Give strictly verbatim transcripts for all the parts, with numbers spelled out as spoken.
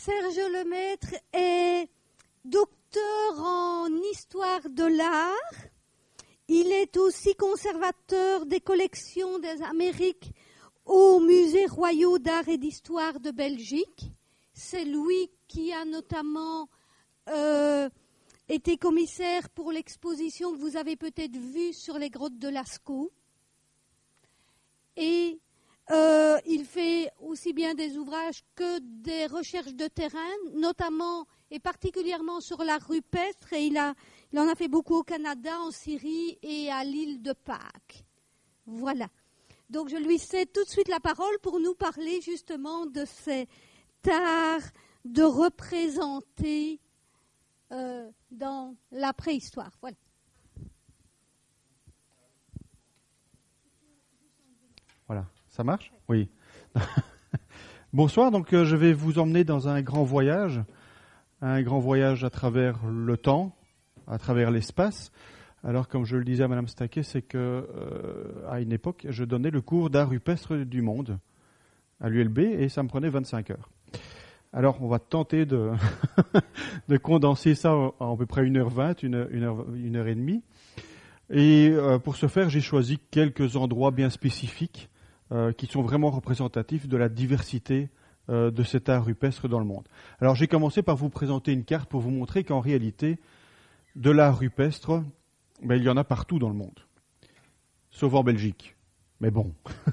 Serge Lemaître est docteur en histoire de l'art. Il est aussi conservateur des collections des Amériques au Musée royal d'art et d'histoire de Belgique. C'est lui qui a notamment euh, été commissaire pour l'exposition que vous avez peut-être vue sur les grottes de Lascaux. Et euh, il fait aussi bien des ouvrages que des recherches de terrain, notamment et particulièrement sur l'art rupestre, et il, a, il en a fait beaucoup au Canada, en Syrie et à l'île de Pâques. Voilà. Donc je lui cède tout de suite la parole pour nous parler justement de cet art de représenter euh, dans la préhistoire. Voilà. Voilà, ça marche ? Oui. Bonsoir, donc euh, je vais vous emmener dans un grand voyage, un grand voyage à travers le temps, à travers l'espace. Alors, comme je le disais à Madame Staquet, c'est que euh, à une époque, je donnais le cours d'art rupestre du monde à l'U L B et ça me prenait vingt-cinq heures. Alors, on va tenter de, de condenser ça en à peu près une heure vingt, une heure, une heure, une heure et demie. Et euh, pour ce faire, j'ai choisi quelques endroits bien spécifiques euh, qui sont vraiment représentatifs de la diversité euh, de cet art rupestre dans le monde. Alors, j'ai commencé par vous présenter une carte pour vous montrer qu'en réalité, de l'art rupestre, ben, il y en a partout dans le monde, sauf en Belgique. Mais bon,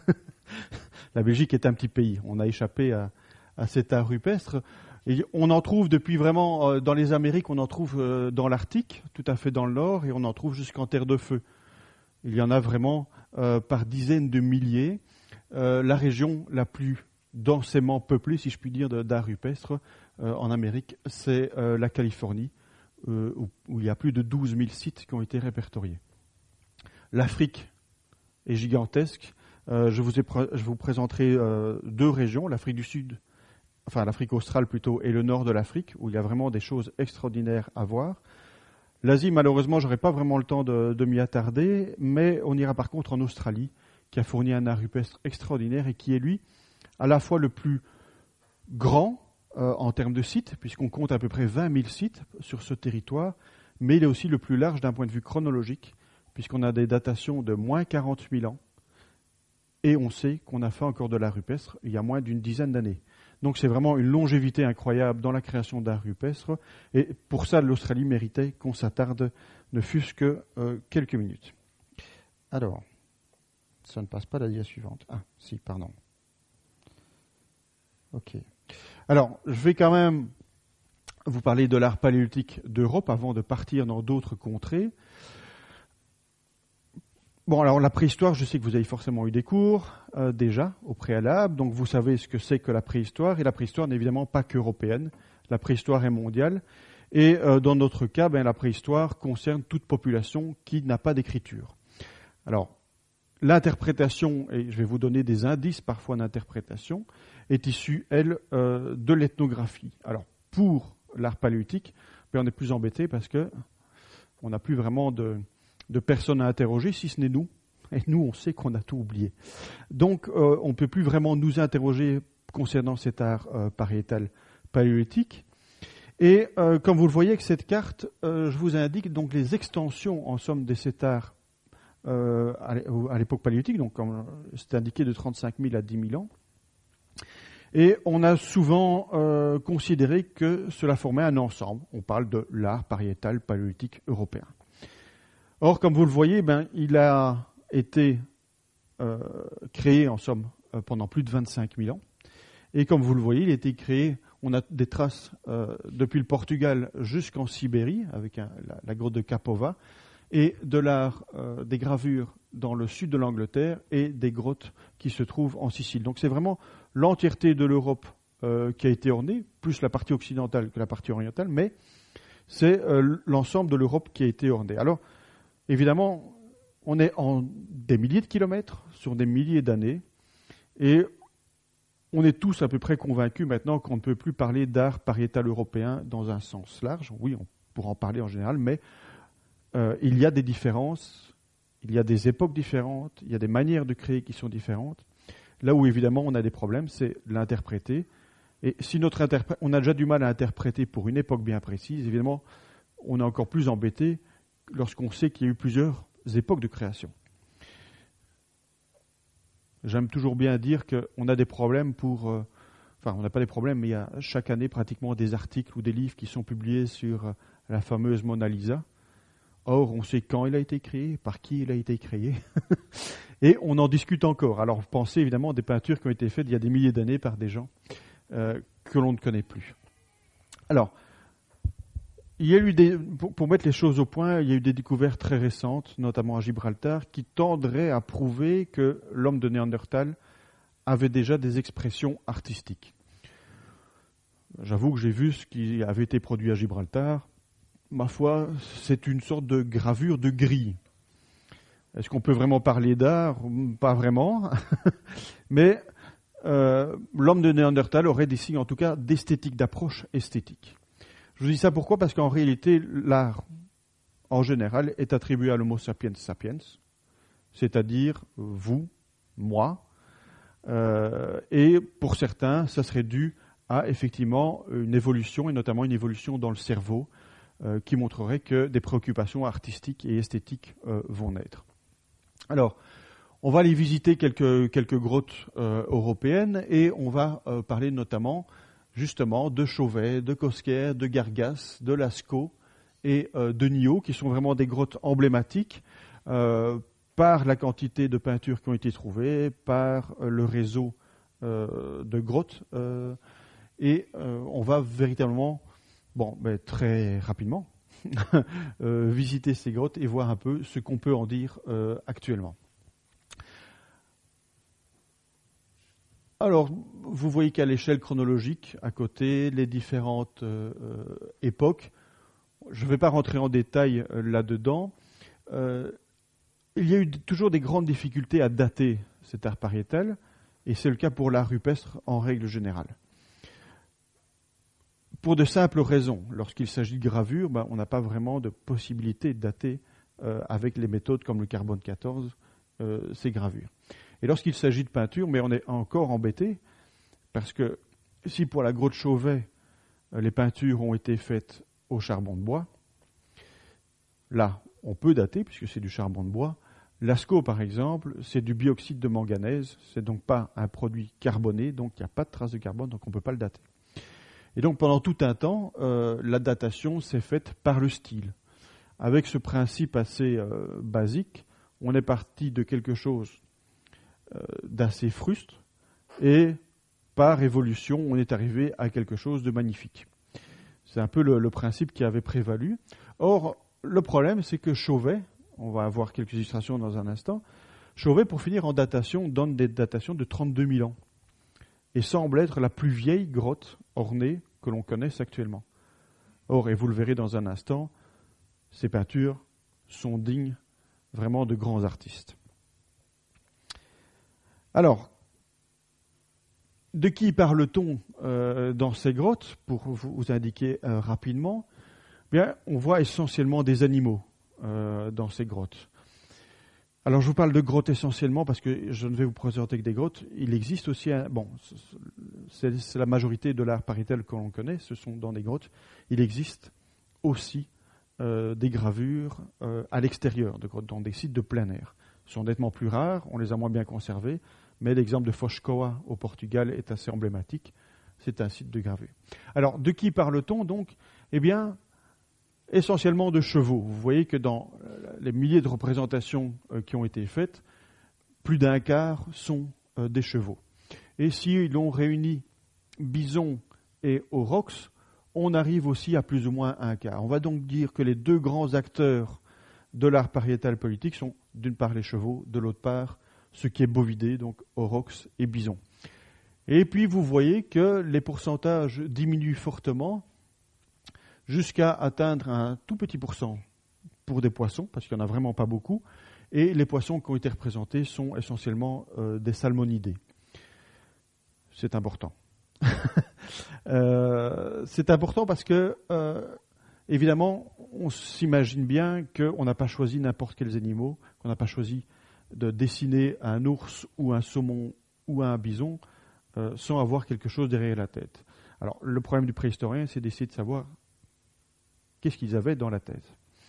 la Belgique est un petit pays. On a échappé à, à cet art rupestre. Et on en trouve depuis vraiment, euh, dans les Amériques, on en trouve euh, dans l'Arctique, tout à fait dans le nord, et on en trouve jusqu'en terre de feu. Il y en a vraiment euh, par dizaines de milliers. Euh, la région la plus densément peuplée, si je puis dire, de, d'art rupestre euh, en Amérique, c'est euh, la Californie, euh, où, où il y a plus de douze mille sites qui ont été répertoriés. L'Afrique est gigantesque. Euh, je, vous ai pr- je vous présenterai euh, deux régions, l'Afrique du Sud, enfin l'Afrique australe plutôt, et le nord de l'Afrique, où il y a vraiment des choses extraordinaires à voir. L'Asie, malheureusement, je n'aurai pas vraiment le temps de, de m'y attarder, mais on ira par contre en Australie, qui a fourni un art rupestre extraordinaire et qui est, lui, à la fois le plus grand euh, en termes de sites, puisqu'on compte à peu près vingt mille sites sur ce territoire, mais il est aussi le plus large d'un point de vue chronologique, puisqu'on a des datations de moins quarante mille ans, et on sait qu'on a fait encore de l'art rupestre il y a moins d'une dizaine d'années. Donc c'est vraiment une longévité incroyable dans la création d'art rupestre. Et pour ça, l'Australie méritait qu'on s'attarde, ne fût-ce que euh, quelques minutes. Alors, ça ne passe pas la dia suivante. Ah, si, pardon. Ok. Alors, je vais quand même vous parler de l'art paléolithique d'Europe avant de partir dans d'autres contrées. Bon, alors la préhistoire, je sais que vous avez forcément eu des cours euh, déjà au préalable, donc vous savez ce que c'est que la préhistoire, et la préhistoire n'est évidemment pas qu'européenne, la préhistoire est mondiale, et euh, dans notre cas, ben, la préhistoire concerne toute population qui n'a pas d'écriture. Alors, l'interprétation, et je vais vous donner des indices parfois d'interprétation, est issue, elle, euh, de l'ethnographie. Alors, pour l'art paléolithique, ben, on est plus embêté parce que on n'a plus vraiment de... de personnes à interroger, si ce n'est nous. Et nous, on sait qu'on a tout oublié. Donc, euh, on ne peut plus vraiment nous interroger concernant cet art euh, pariétal paléolithique. Et euh, comme vous le voyez avec cette carte, euh, je vous indique donc les extensions, en somme, de cet art euh, à l'époque paléolithique, donc comme c'est indiqué de trente-cinq mille à dix mille ans. Et on a souvent euh, considéré que cela formait un ensemble. On parle de l'art pariétal paléolithique européen. Or, comme vous le voyez, ben, il a été euh, créé, en somme, euh, pendant plus de vingt-cinq mille ans. Et comme vous le voyez, il a été créé, on a des traces euh, depuis le Portugal jusqu'en Sibérie, avec un, la, la grotte de Kapova, et de l'art euh, des gravures dans le sud de l'Angleterre et des grottes qui se trouvent en Sicile. Donc c'est vraiment l'entièreté de l'Europe euh, qui a été ornée, plus la partie occidentale que la partie orientale, mais c'est euh, l'ensemble de l'Europe qui a été ornée. Alors, évidemment, on est en des milliers de kilomètres, sur des milliers d'années, et on est tous à peu près convaincus maintenant qu'on ne peut plus parler d'art pariétal européen dans un sens large. Oui, on pourra en parler en général, mais euh, il y a des différences, il y a des époques différentes, il y a des manières de créer qui sont différentes. Là où évidemment on a des problèmes, c'est l'interpréter. Et si notre interprète, on a déjà du mal à interpréter pour une époque bien précise, évidemment, on est encore plus embêté lorsqu'on sait qu'il y a eu plusieurs époques de création. J'aime toujours bien dire qu'on a des problèmes pour... Euh, enfin, on n'a pas des problèmes, mais il y a chaque année pratiquement des articles ou des livres qui sont publiés sur euh, la fameuse Mona Lisa. Or, on sait quand il a été créé, par qui il a été créé, et on en discute encore. Alors, vous pensez évidemment à des peintures qui ont été faites il y a des milliers d'années par des gens euh, que l'on ne connaît plus. Alors, il y a eu des, pour, pour mettre les choses au point, il y a eu des découvertes très récentes, notamment à Gibraltar, qui tendraient à prouver que l'homme de Néandertal avait déjà des expressions artistiques. J'avoue que j'ai vu ce qui avait été produit à Gibraltar. Ma foi, c'est une sorte de gravure de grille. Est-ce qu'on peut vraiment parler d'art ? Pas vraiment. Mais euh, l'homme de Néandertal aurait des signes, en tout cas, d'esthétique, d'approche esthétique. Je vous dis ça pourquoi ? Parce qu'en réalité, l'art, en général, est attribué à l'homo sapiens sapiens, c'est-à-dire vous, moi. Euh, et pour certains, ça serait dû à, effectivement, une évolution, et notamment une évolution dans le cerveau, Euh, qui montrerait que des préoccupations artistiques et esthétiques euh, vont naître. Alors, on va aller visiter quelques, quelques grottes euh, européennes et on va euh, parler notamment, justement, de Chauvet, de Cosquer, de Gargas, de Lascaux et euh, de Nio, qui sont vraiment des grottes emblématiques euh, par la quantité de peintures qui ont été trouvées, par euh, le réseau euh, de grottes. Euh, et euh, on va véritablement... Bon, ben, très rapidement, euh, visiter ces grottes et voir un peu ce qu'on peut en dire euh, actuellement. Alors, vous voyez qu'à l'échelle chronologique, à côté, les différentes euh, époques, je ne vais pas rentrer en détail euh, là-dedans, euh, il y a eu toujours des grandes difficultés à dater cet art pariétal, et c'est le cas pour l'art rupestre en règle générale. Pour de simples raisons. Lorsqu'il s'agit de gravure, ben, on n'a pas vraiment de possibilité de dater euh, avec les méthodes comme le carbone quatorze euh, ces gravures. Et lorsqu'il s'agit de peinture, mais on est encore embêté, parce que si pour la grotte Chauvet, euh, les peintures ont été faites au charbon de bois, là, on peut dater, puisque c'est du charbon de bois. Lascaux, par exemple, c'est du bioxyde de manganèse, c'est donc pas un produit carboné, donc il n'y a pas de trace de carbone, donc on ne peut pas le dater. Et donc pendant tout un temps, euh, la datation s'est faite par le style. Avec ce principe assez euh, basique, on est parti de quelque chose euh, d'assez fruste et par évolution, on est arrivé à quelque chose de magnifique. C'est un peu le, le principe qui avait prévalu. Or, le problème, c'est que Chauvet, on va avoir quelques illustrations dans un instant, Chauvet, pour finir en datation, donne des datations de trente-deux mille ans. Et semble être la plus vieille grotte ornée que l'on connaisse actuellement. Or, et vous le verrez dans un instant, ces peintures sont dignes vraiment de grands artistes. Alors, de qui parle-t-on euh, dans ces grottes, pour vous indiquer euh, rapidement ? Bien, on voit essentiellement des animaux euh, dans ces grottes. Alors, je vous parle de grottes essentiellement parce que je ne vais vous présenter que des grottes. Il existe aussi, un, bon, c'est, c'est la majorité de l'art pariétal que l'on connaît, ce sont dans des grottes. Il existe aussi euh, des gravures euh, à l'extérieur de grottes, dans des sites de plein air. Ils sont nettement plus rares, on les a moins bien conservés, mais l'exemple de Foz-Coa au Portugal est assez emblématique. C'est un site de gravure. Alors, de qui parle-t-on donc ? Eh bien, essentiellement de chevaux. Vous voyez que dans les milliers de représentations euh, qui ont été faites, plus d'un quart sont euh, des chevaux. Et si l'on réunit bison et aurochs, on arrive aussi à plus ou moins un quart. On va donc dire que les deux grands acteurs de l'art pariétal politique sont d'une part les chevaux, de l'autre part ce qui est bovidé, donc aurochs et bison. Et puis vous voyez que les pourcentages diminuent fortement, jusqu'à atteindre un tout petit pourcent pour des poissons, parce qu'il n'y en a vraiment pas beaucoup, et les poissons qui ont été représentés sont essentiellement euh, des salmonidés. C'est important. euh, c'est important parce que, euh, évidemment, on s'imagine bien qu'on n'a pas choisi n'importe quels animaux, qu'on n'a pas choisi de dessiner un ours ou un saumon ou un bison euh, sans avoir quelque chose derrière la tête. Alors, le problème du préhistorien, c'est d'essayer de savoir qu'est-ce qu'ils avaient dans la tête.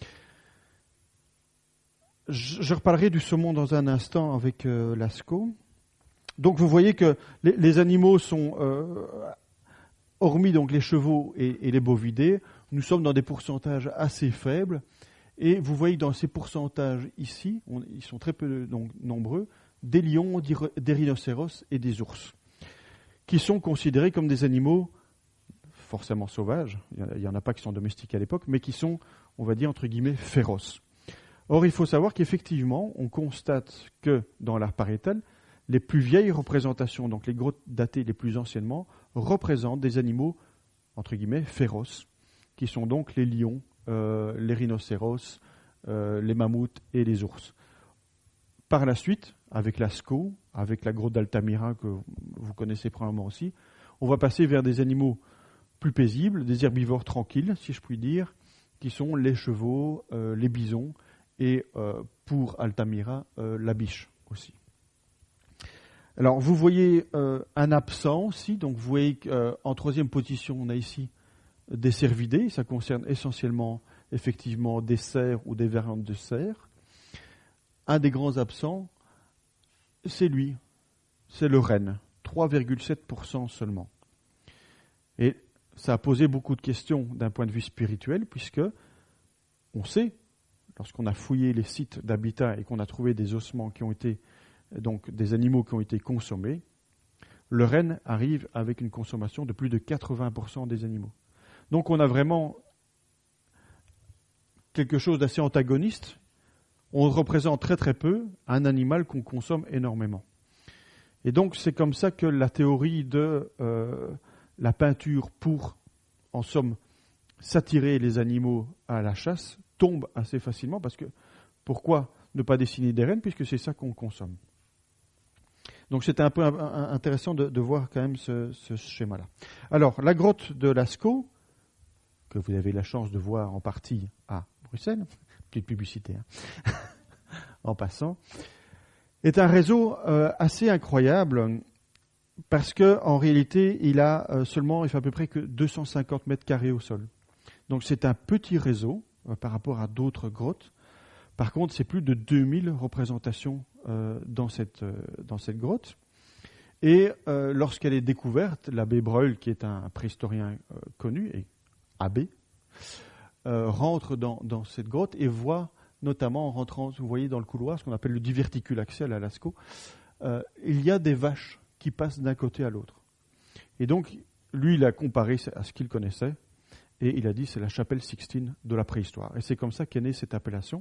Je, je reparlerai du saumon dans un instant avec euh, Lascaux. Donc, vous voyez que les, les animaux sont, euh, hormis donc les chevaux et, et les bovidés, nous sommes dans des pourcentages assez faibles. Et vous voyez dans ces pourcentages ici, on, ils sont très peu donc, nombreux, des lions, des rhinocéros et des ours, qui sont considérés comme des animaux forcément sauvages, il n'y en a pas qui sont domestiqués à l'époque, mais qui sont, on va dire, entre guillemets, féroces. Or, il faut savoir qu'effectivement, on constate que dans l'art pariétal, les plus vieilles représentations, donc les grottes datées les plus anciennement, représentent des animaux, entre guillemets, féroces, qui sont donc les lions, euh, les rhinocéros, euh, les mammouths et les ours. Par la suite, avec Lascaux, avec la grotte d'Altamira que vous connaissez probablement aussi, on va passer vers des animaux plus paisibles, des herbivores tranquilles, si je puis dire, qui sont les chevaux, euh, les bisons et euh, pour Altamira, euh, la biche aussi. Alors vous voyez euh, un absent aussi, donc vous voyez qu'en euh, troisième position on a ici des cervidés, ça concerne essentiellement effectivement des cerfs ou des variantes de cerfs. Un des grands absents, c'est lui, c'est le renne, trois virgule sept pour cent seulement. Et ça a posé beaucoup de questions d'un point de vue spirituel, puisque on sait, lorsqu'on a fouillé les sites d'habitat et qu'on a trouvé des ossements qui ont été, donc des animaux qui ont été consommés, le renne arrive avec une consommation de plus de quatre-vingts pour cent des animaux. Donc on a vraiment quelque chose d'assez antagoniste. On représente très très peu un animal qu'on consomme énormément. Et donc c'est comme ça que la théorie de euh, la peinture pour, en somme, s'attirer les animaux à la chasse tombe assez facilement, parce que pourquoi ne pas dessiner des rennes, puisque c'est ça qu'on consomme. Donc c'était un peu intéressant de, de voir quand même ce, ce schéma-là. Alors, la grotte de Lascaux, que vous avez la chance de voir en partie à Bruxelles, petite publicité, hein, en passant, est un réseau euh, assez incroyable, parce que en réalité, il a euh, seulement, il fait à peu près que deux cent cinquante mètres carrés au sol. Donc c'est un petit réseau euh, par rapport à d'autres grottes. Par contre, c'est plus de deux mille représentations euh, dans, cette, euh, dans cette grotte. Et euh, lorsqu'elle est découverte, l'abbé Breuil, qui est un préhistorien euh, connu, et abbé, euh, rentre dans, dans cette grotte et voit, notamment en rentrant, vous voyez dans le couloir, ce qu'on appelle le diverticule axial à Lascaux, euh, il y a des vaches qui passent d'un côté à l'autre. Et donc, lui, il a comparé à ce qu'il connaissait, et il a dit c'est la chapelle Sixtine de la préhistoire. Et c'est comme ça qu'est née cette appellation,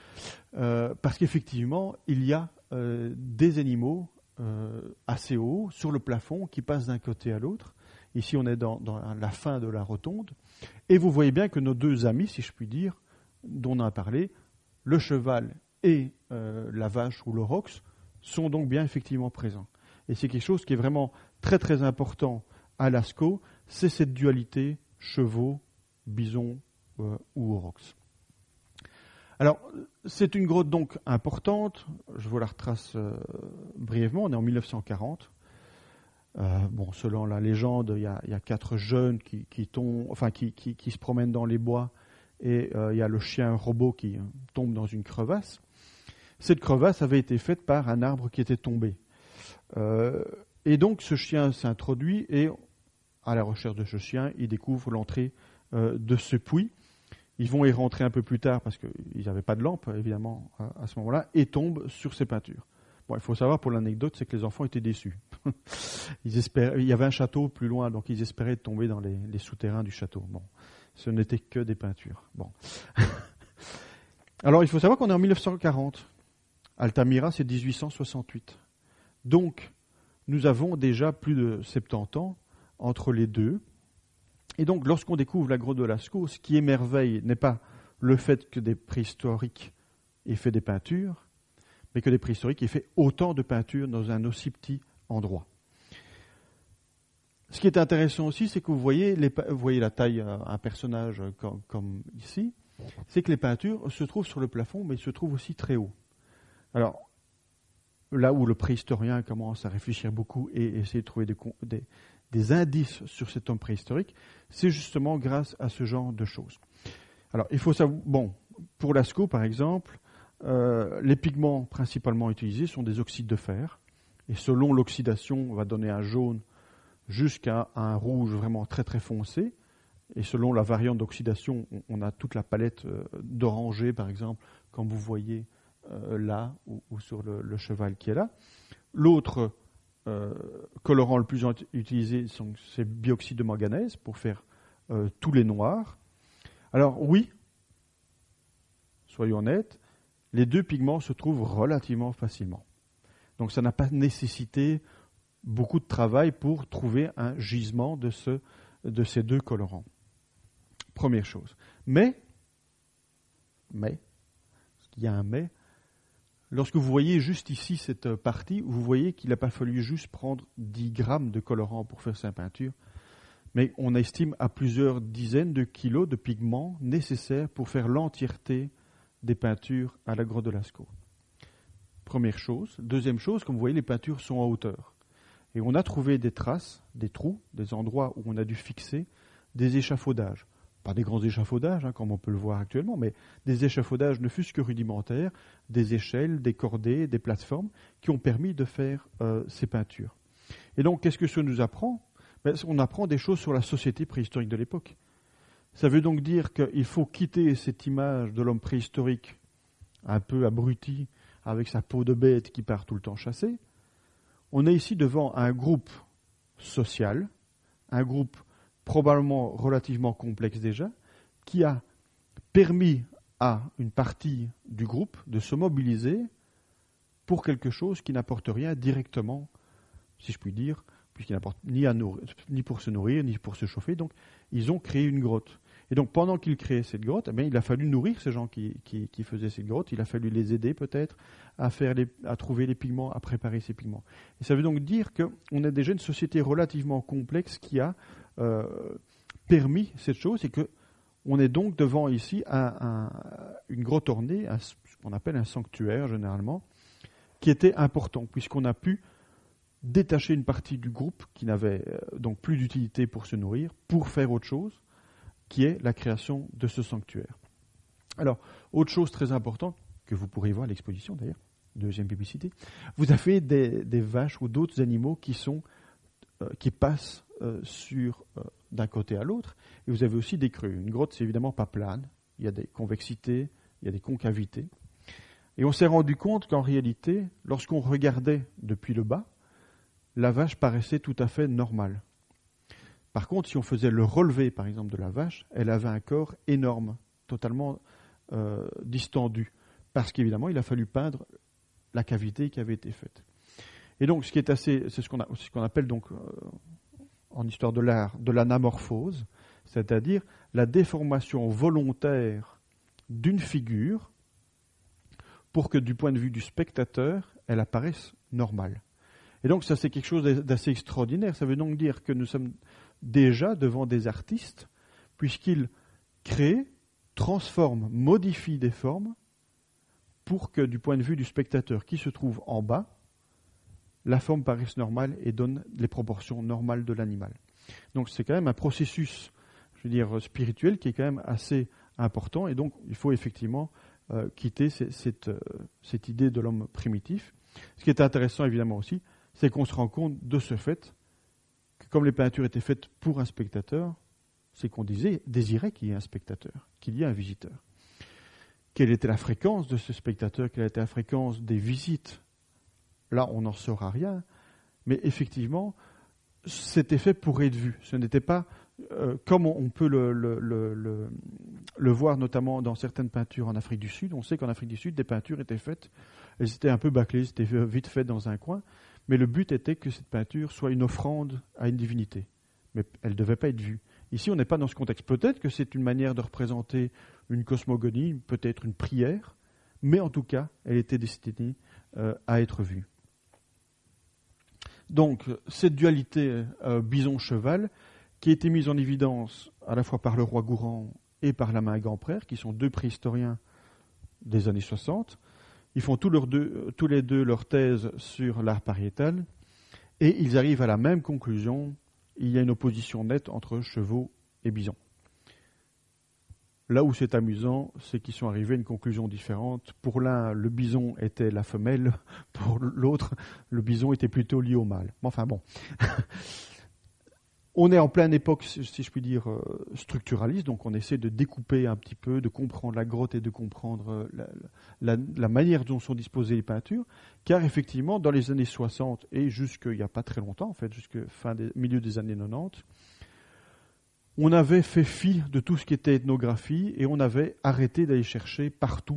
euh, parce qu'effectivement, il y a euh, des animaux euh, assez hauts sur le plafond qui passent d'un côté à l'autre. Ici, on est dans, dans la fin de la rotonde. Et vous voyez bien que nos deux amis, si je puis dire, dont on a parlé, le cheval et euh, la vache ou l'aurochs, sont donc bien effectivement présents. Et c'est quelque chose qui est vraiment très très important à Lascaux, c'est cette dualité chevaux, bisons euh, ou aurochs. Alors, c'est une grotte donc importante, je vous la retrace euh, brièvement, on est en mille neuf cent quarante. Euh, bon, selon la légende, il y a, il y a quatre jeunes qui, qui, tombent, enfin, qui, qui, qui se promènent dans les bois et euh, il y a le chien robot qui euh, tombe dans une crevasse. Cette crevasse avait été faite par un arbre qui était tombé. Euh, et donc ce chien s'introduit et à la recherche de ce chien, il découvre l'entrée euh, de ce puits. Ils vont y rentrer un peu plus tard parce qu'ils n'avaient pas de lampe évidemment à, à ce moment-là et tombent sur ces peintures. Bon, il faut savoir pour l'anecdote, c'est que les enfants étaient déçus. Ils espéraient, il y avait un château plus loin, donc ils espéraient tomber dans les, les souterrains du château. Bon, ce n'était que des peintures. Bon. Alors il faut savoir qu'on est en mille neuf cent quarante. Altamira, c'est dix-huit cent soixante-huit. Donc, nous avons déjà plus de soixante-dix ans entre les deux. Et donc, lorsqu'on découvre la grotte de Lascaux, ce qui émerveille n'est pas le fait que des préhistoriques aient fait des peintures, mais que des préhistoriques aient fait autant de peintures dans un aussi petit endroit. Ce qui est intéressant aussi, c'est que vous voyez, les, vous voyez la taille, un personnage comme, comme ici, c'est que les peintures se trouvent sur le plafond, mais se trouvent aussi très haut. Alors, là où le préhistorien commence à réfléchir beaucoup et essayer de trouver des, des, des indices sur cet homme préhistorique, c'est justement grâce à ce genre de choses. Alors, il faut savoir, bon, pour Lascaux, par exemple, euh, les pigments principalement utilisés sont des oxydes de fer, et selon l'oxydation, on va donner un jaune jusqu'à un rouge vraiment très très foncé, et selon la variante d'oxydation, on, on a toute la palette euh, d'orangé, par exemple, comme vous voyez euh, là, ou, ou sur le, le cheval qui est là. L'autre euh, colorant le plus utilisé, sont, c'est bioxyde de manganèse, pour faire euh, tous les noirs. Alors oui, soyons honnêtes, les deux pigments se trouvent relativement facilement. Donc ça n'a pas nécessité beaucoup de travail pour trouver un gisement de, ce, de ces deux colorants. Première chose. Mais, mais, parce qu'il y a un mais, lorsque vous voyez juste ici cette partie, vous voyez qu'il n'a pas fallu juste prendre dix grammes de colorant pour faire sa peinture, mais on estime à plusieurs dizaines de kilos de pigments nécessaires pour faire l'entièreté des peintures à la grotte de Lascaux. Première chose. Deuxième chose, comme vous voyez, les peintures sont en hauteur. Et on a trouvé des traces, des trous, des endroits où on a dû fixer des échafaudages. Pas des grands échafaudages, hein, comme on peut le voir actuellement, mais des échafaudages ne fût-ce que rudimentaires, des échelles, des cordées, des plateformes, qui ont permis de faire euh, ces peintures. Et donc, qu'est-ce que ça nous apprend ? Ben, on apprend des choses sur la société préhistorique de l'époque. Ça veut donc dire qu'il faut quitter cette image de l'homme préhistorique un peu abruti, avec sa peau de bête qui part tout le temps chasser. On est ici devant un groupe social, un groupe probablement relativement complexe déjà, qui a permis à une partie du groupe de se mobiliser pour quelque chose qui n'apporte rien directement, si je puis dire, puisqu'il n'apporte ni, à nourrir, ni pour se nourrir, ni pour se chauffer. Donc, ils ont créé une grotte. Et donc, pendant qu'ils créaient cette grotte, eh bien, il a fallu nourrir ces gens qui, qui, qui faisaient cette grotte. Il a fallu les aider peut-être à, faire les, à trouver les pigments, à préparer ces pigments. Et ça veut donc dire qu'on a déjà une société relativement complexe qui a euh, permis cette chose et qu'on est donc devant ici un, un, une grotte ornée, un, ce qu'on appelle un sanctuaire généralement, qui était important puisqu'on a pu détacher une partie du groupe qui n'avait euh, donc plus d'utilité pour se nourrir, pour faire autre chose, qui est la création de ce sanctuaire. Alors, autre chose très importante, que vous pourrez voir à l'exposition d'ailleurs, deuxième publicité, vous avez des, des vaches ou d'autres animaux qui, sont, euh, qui passent euh, sur, euh, d'un côté à l'autre, et vous avez aussi des crues. Une grotte, c'est évidemment pas plane, il y a des convexités, il y a des concavités. Et on s'est rendu compte qu'en réalité, lorsqu'on regardait depuis le bas, la vache paraissait tout à fait normale. Par contre, si on faisait le relevé, par exemple, de la vache, elle avait un corps énorme, totalement euh, distendu, parce qu'évidemment, il a fallu peindre la cavité qui avait été faite. Et donc, ce qui est assez, c'est ce qu'on, a, c'est ce qu'on appelle donc euh, en histoire de l'art de l'anamorphose, c'est-à-dire la déformation volontaire d'une figure pour que, du point de vue du spectateur, elle apparaisse normale. Et donc, ça, c'est quelque chose d'assez extraordinaire. Ça veut donc dire que nous sommes déjà devant des artistes, puisqu'ils créent, transforment, modifient des formes pour que, du point de vue du spectateur qui se trouve en bas, la forme paraisse normale et donne les proportions normales de l'animal. Donc, c'est quand même un processus, je veux dire, spirituel qui est quand même assez important. Et donc, il faut effectivement euh, quitter cette, cette, euh, cette idée de l'homme primitif. Ce qui est intéressant, évidemment, aussi, c'est qu'on se rend compte de ce fait que comme les peintures étaient faites pour un spectateur, c'est qu'on disait, désirait qu'il y ait un spectateur, qu'il y ait un visiteur. Quelle était la fréquence de ce spectateur, quelle était la fréquence des visites ? Là, on n'en saura rien, mais effectivement, c'était fait pour être vu. Ce n'était pas, euh, comme on peut le, le, le, le, le voir notamment dans certaines peintures en Afrique du Sud. On sait qu'en Afrique du Sud, des peintures étaient faites, elles étaient un peu bâclées, c'était vite fait dans un coin, mais le but était que cette peinture soit une offrande à une divinité. Mais elle ne devait pas être vue. Ici, on n'est pas dans ce contexte. Peut-être que c'est une manière de représenter une cosmogonie, peut-être une prière, mais en tout cas, elle était destinée euh, à être vue. Donc, cette dualité euh, bison-cheval, qui a été mise en évidence à la fois par le roi Gourand et par la main Gamprère, qui sont deux préhistoriens des années soixante, ils font tous, leurs deux, tous les deux leur thèse sur l'art pariétal, et ils arrivent à la même conclusion il y a une opposition nette entre chevaux et bisons. Là où c'est amusant, c'est qu'ils sont arrivés à une conclusion différente. Pour l'un, le bison était la femelle. Pour l'autre, le bison était plutôt lié au mâle. Enfin bon. On est en pleine époque, si je puis dire, structuraliste. Donc on essaie de découper un petit peu, de comprendre la grotte et de comprendre la, la, la manière dont sont disposées les peintures. Car effectivement, dans les années soixante et jusqu'il n'y a pas très longtemps, en fait, jusqu'au fin des, milieu des années quatre-vingt-dix, on avait fait fi de tout ce qui était ethnographie et on avait arrêté d'aller chercher partout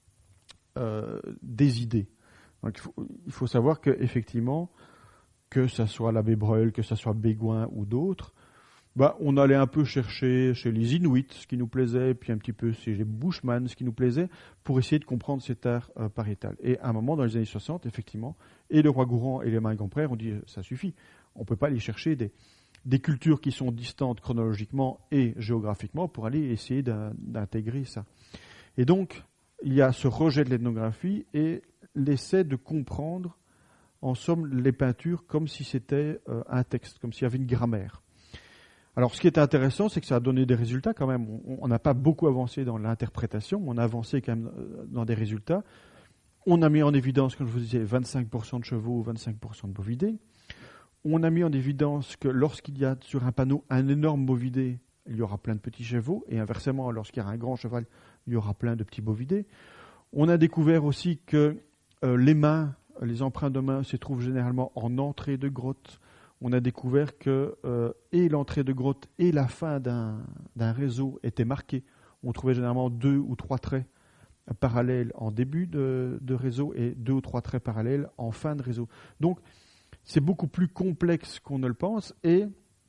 euh, des idées. Donc, il, faut, il faut savoir qu'effectivement, que ce soit l'abbé Breuil, que ce soit Béguin ou d'autres, bah, on allait un peu chercher chez les Inuits ce qui nous plaisait, puis un petit peu chez les Bushmen ce qui nous plaisait, pour essayer de comprendre cet art euh, pariétal. Et à un moment, dans les années soixante, effectivement, et le roi Gourand et les Maingomprères ont dit ça suffit, on ne peut pas aller chercher des... des cultures qui sont distantes chronologiquement et géographiquement pour aller essayer d'intégrer ça. Et donc, il y a ce rejet de l'ethnographie et l'essai de comprendre, en somme, les peintures comme si c'était euh, un texte, comme s'il y avait une grammaire. Alors, ce qui est intéressant, c'est que ça a donné des résultats quand même. On n'a pas beaucoup avancé dans l'interprétation, on a avancé quand même dans des résultats. On a mis en évidence, comme je vous disais, vingt-cinq pour cent de chevaux, vingt-cinq pour cent de bovidés. On a mis en évidence que lorsqu'il y a sur un panneau un énorme bovidé, il y aura plein de petits chevaux, et inversement, lorsqu'il y a un grand cheval, il y aura plein de petits bovidés. On a découvert aussi que euh, les mains, les empreintes de mains se trouvent généralement en entrée de grotte. On a découvert que euh, et l'entrée de grotte et la fin d'un, d'un réseau étaient marquées. On trouvait généralement deux ou trois traits parallèles en début de, de réseau et deux ou trois traits parallèles en fin de réseau. Donc, c'est beaucoup plus complexe qu'on ne le pense. Et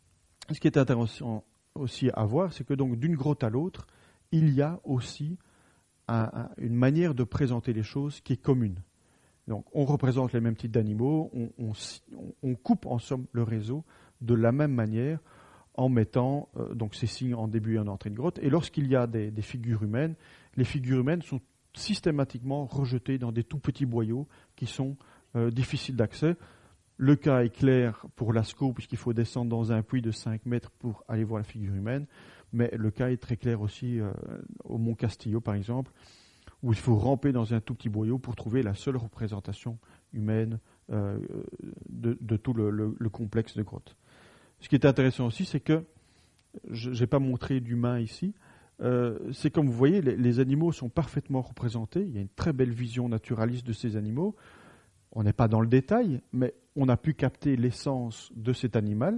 ce qui est intéressant aussi à voir, c'est que donc d'une grotte à l'autre, il y a aussi un, un, une manière de présenter les choses qui est commune. Donc, on représente les mêmes types d'animaux, on, on, on coupe en somme le réseau de la même manière en mettant euh, donc ces signes en début et en entrée de grotte. Et lorsqu'il y a des, des figures humaines, les figures humaines sont systématiquement rejetées dans des tout petits boyaux qui sont euh, difficiles d'accès. Le cas est clair pour Lascaux, puisqu'il faut descendre dans un puits de cinq mètres pour aller voir la figure humaine, mais le cas est très clair aussi euh, au Mont Castillo, par exemple, où il faut ramper dans un tout petit boyau pour trouver la seule représentation humaine euh, de, de tout le, le, le complexe de grotte. Ce qui est intéressant aussi, c'est que, je n'ai pas montré d'humain ici, euh, c'est comme vous voyez, les, les animaux sont parfaitement représentés, il y a une très belle vision naturaliste de ces animaux. On n'est pas dans le détail, mais on a pu capter l'essence de cet animal.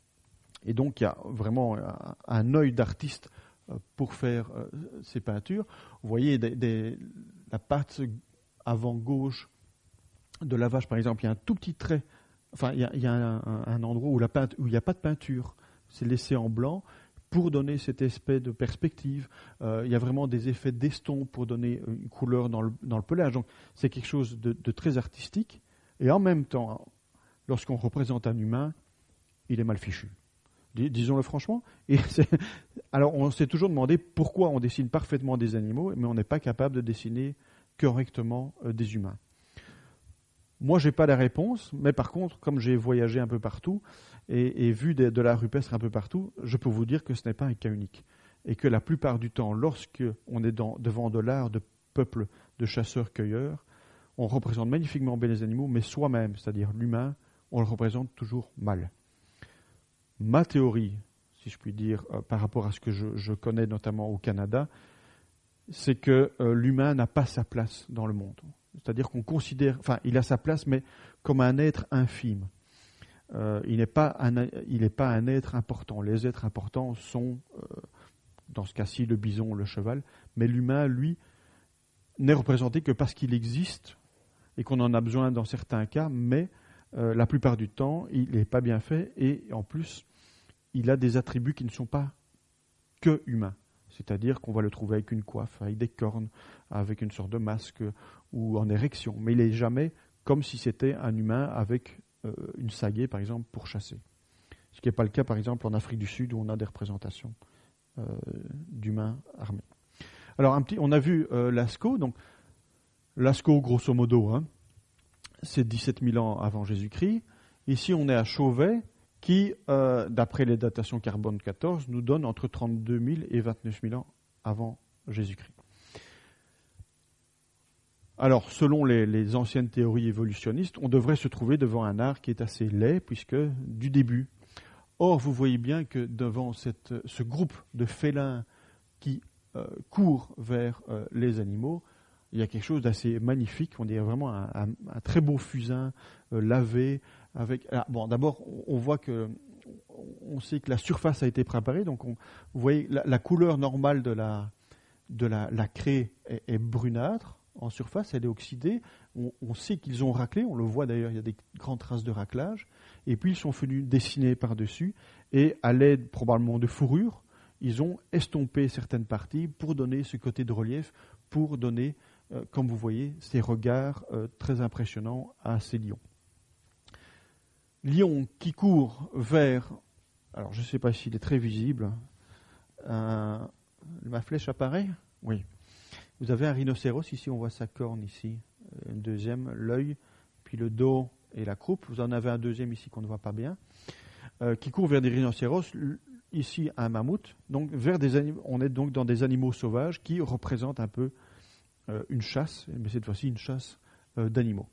Et donc, il y a vraiment un, un œil d'artiste pour faire euh, ces peintures. Vous voyez des, des, la patte avant gauche de la vache, par exemple, il y a un tout petit trait. Enfin, il y a, il y a un, un, un endroit où, la peinte, où il n'y a pas de peinture. C'est laissé en blanc pour donner cet aspect de perspective. Euh, il y a vraiment des effets d'estompe pour donner une couleur dans le, dans le pelage. Donc, c'est quelque chose de, de très artistique. Et en même temps, lorsqu'on représente un humain, il est mal fichu. Dis, disons-le franchement. Et c'est, alors, on s'est toujours demandé pourquoi on dessine parfaitement des animaux, mais on n'est pas capable de dessiner correctement euh, des humains. Moi, je n'ai pas la réponse, mais par contre, comme j'ai voyagé un peu partout et, et vu de, de l'art rupestre un peu partout, je peux vous dire que ce n'est pas un cas unique. Et que la plupart du temps, lorsqu'on est dans, devant de l'art de peuple de chasseurs-cueilleurs, on représente magnifiquement bien les animaux, mais soi-même, c'est-à-dire l'humain, on le représente toujours mal. Ma théorie, si je puis dire, euh, par rapport à ce que je, je connais notamment au Canada, c'est que euh, l'humain n'a pas sa place dans le monde. C'est-à-dire qu'on considère, enfin, il a sa place, mais comme un être infime. Euh, il n'est pas un, il n'est pas un être important. Les êtres importants sont, euh, dans ce cas-ci, le bison, le cheval, mais l'humain, lui, n'est représenté que parce qu'il existe et qu'on en a besoin dans certains cas, mais euh, la plupart du temps, il n'est pas bien fait et en plus, il a des attributs qui ne sont pas que humains. C'est-à-dire qu'on va le trouver avec une coiffe, avec des cornes, avec une sorte de masque ou en érection. Mais il n'est jamais comme si c'était un humain avec euh, une sagaie, par exemple, pour chasser. Ce qui n'est pas le cas, par exemple, en Afrique du Sud, où on a des représentations euh, d'humains armés. Alors, un petit, on a vu euh, Lascaux. Donc, Lascaux, grosso modo, hein, c'est dix-sept mille ans avant Jésus-Christ. Ici, on est à Chauvet, qui, euh, d'après les datations carbone quatorze, nous donne entre trente-deux mille et vingt-neuf mille ans avant Jésus-Christ. Alors, selon les, les anciennes théories évolutionnistes, on devrait se trouver devant un art qui est assez laid, puisque du début. Or, vous voyez bien que devant cette, ce groupe de félins qui euh, court vers euh, les animaux, il y a quelque chose d'assez magnifique. On dirait vraiment un, un, un très beau fusain euh, lavé. Avec, ah, bon, d'abord, on, on voit que, on sait que la surface a été préparée. Donc, on, vous voyez, la, la couleur normale de la, de la, la craie est, est brunâtre. En surface, elle est oxydée. On, on sait qu'ils ont raclé. On le voit d'ailleurs, il y a des grandes traces de raclage. Et puis, ils sont venus dessiner par-dessus. Et à l'aide probablement de fourrure, ils ont estompé certaines parties pour donner ce côté de relief, pour donner, euh, comme vous voyez, ces regards euh, très impressionnants à ces lions. Lion qui court vers, alors je ne sais pas s'il est très visible, euh, ma flèche apparaît ? Oui. Vous avez un rhinocéros, ici on voit sa corne ici, une deuxième, l'œil, puis le dos et la croupe. Vous en avez un deuxième ici qu'on ne voit pas bien, euh, qui court vers des rhinocéros, ici un mammouth. Donc vers des anim- on est donc dans des animaux sauvages qui représentent un peu euh, une chasse, mais cette fois-ci une chasse euh, d'animaux.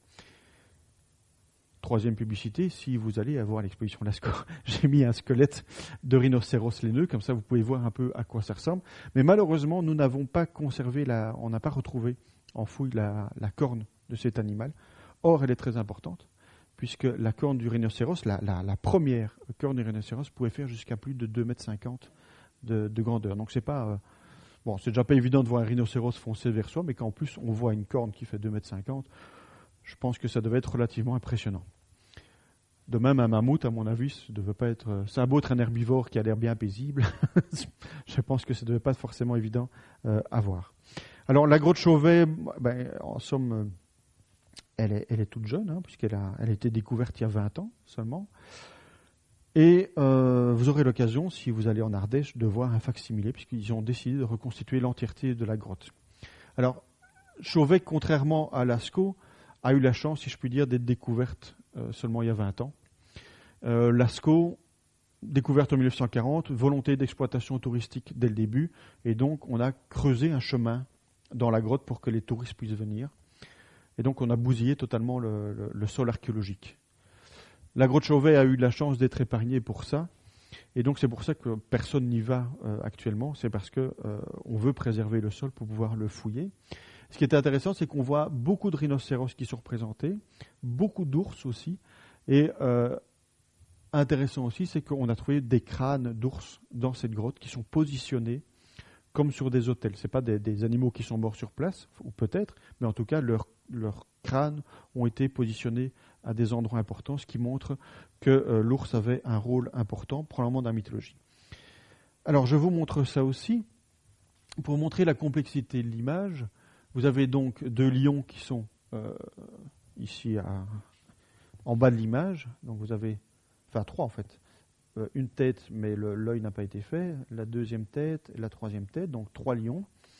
Troisième publicité, si vous allez avoir l'exposition Lascaux, j'ai mis un squelette de rhinocéros laineux, comme ça vous pouvez voir un peu à quoi ça ressemble. Mais malheureusement, nous n'avons pas conservé, la, on n'a pas retrouvé en fouille la, la corne de cet animal. Or, elle est très importante, puisque la corne du rhinocéros, la, la, la première corne du rhinocéros, pouvait faire jusqu'à plus de deux mètres cinquante de, de grandeur. Donc c'est pas, euh, bon, c'est déjà pas évident de voir un rhinocéros foncer vers soi, mais qu'en plus on voit une corne qui fait deux mètres cinquante, je pense que ça devait être relativement impressionnant. De même, un mammouth, à mon avis, ça devait pas être. C'est un beau être un herbivore qui a l'air bien paisible. Je pense que ça ne devait pas être forcément évident euh, à voir. Alors, la grotte Chauvet, ben, en somme, euh, elle, est, elle est toute jeune, hein, puisqu'elle a, elle a été découverte il y a vingt ans seulement. Et euh, vous aurez l'occasion, si vous allez en Ardèche, de voir un facsimilé, puisqu'ils ont décidé de reconstituer l'entièreté de la grotte. Alors, Chauvet, contrairement à Lascaux, a eu la chance, si je puis dire, d'être découverte euh, seulement il y a vingt ans. Euh, Lascaux, découverte en mille neuf cent quarante, volonté d'exploitation touristique dès le début, et donc on a creusé un chemin dans la grotte pour que les touristes puissent venir. Et donc on a bousillé totalement le, le, le sol archéologique. La grotte Chauvet a eu la chance d'être épargnée pour ça, et donc c'est pour ça que personne n'y va euh, actuellement, c'est parce qu'on euh, veut préserver le sol pour pouvoir le fouiller. Ce qui est intéressant, c'est qu'on voit beaucoup de rhinocéros qui sont représentés, beaucoup d'ours aussi, et euh, intéressant aussi, c'est qu'on a trouvé des crânes d'ours dans cette grotte qui sont positionnés comme sur des autels. Ce n'est pas des, des animaux qui sont morts sur place, ou peut-être, mais en tout cas, leurs leurs crânes ont été positionnés à des endroits importants, ce qui montre que euh, l'ours avait un rôle important, probablement dans la mythologie. Alors, je vous montre ça aussi. Pour montrer la complexité de l'image, vous avez donc deux lions qui sont euh, ici à, en bas de l'image. Donc vous avez, enfin trois en fait, euh, une tête, mais le, l'œil n'a pas été fait, la deuxième tête et la troisième tête, donc trois lions.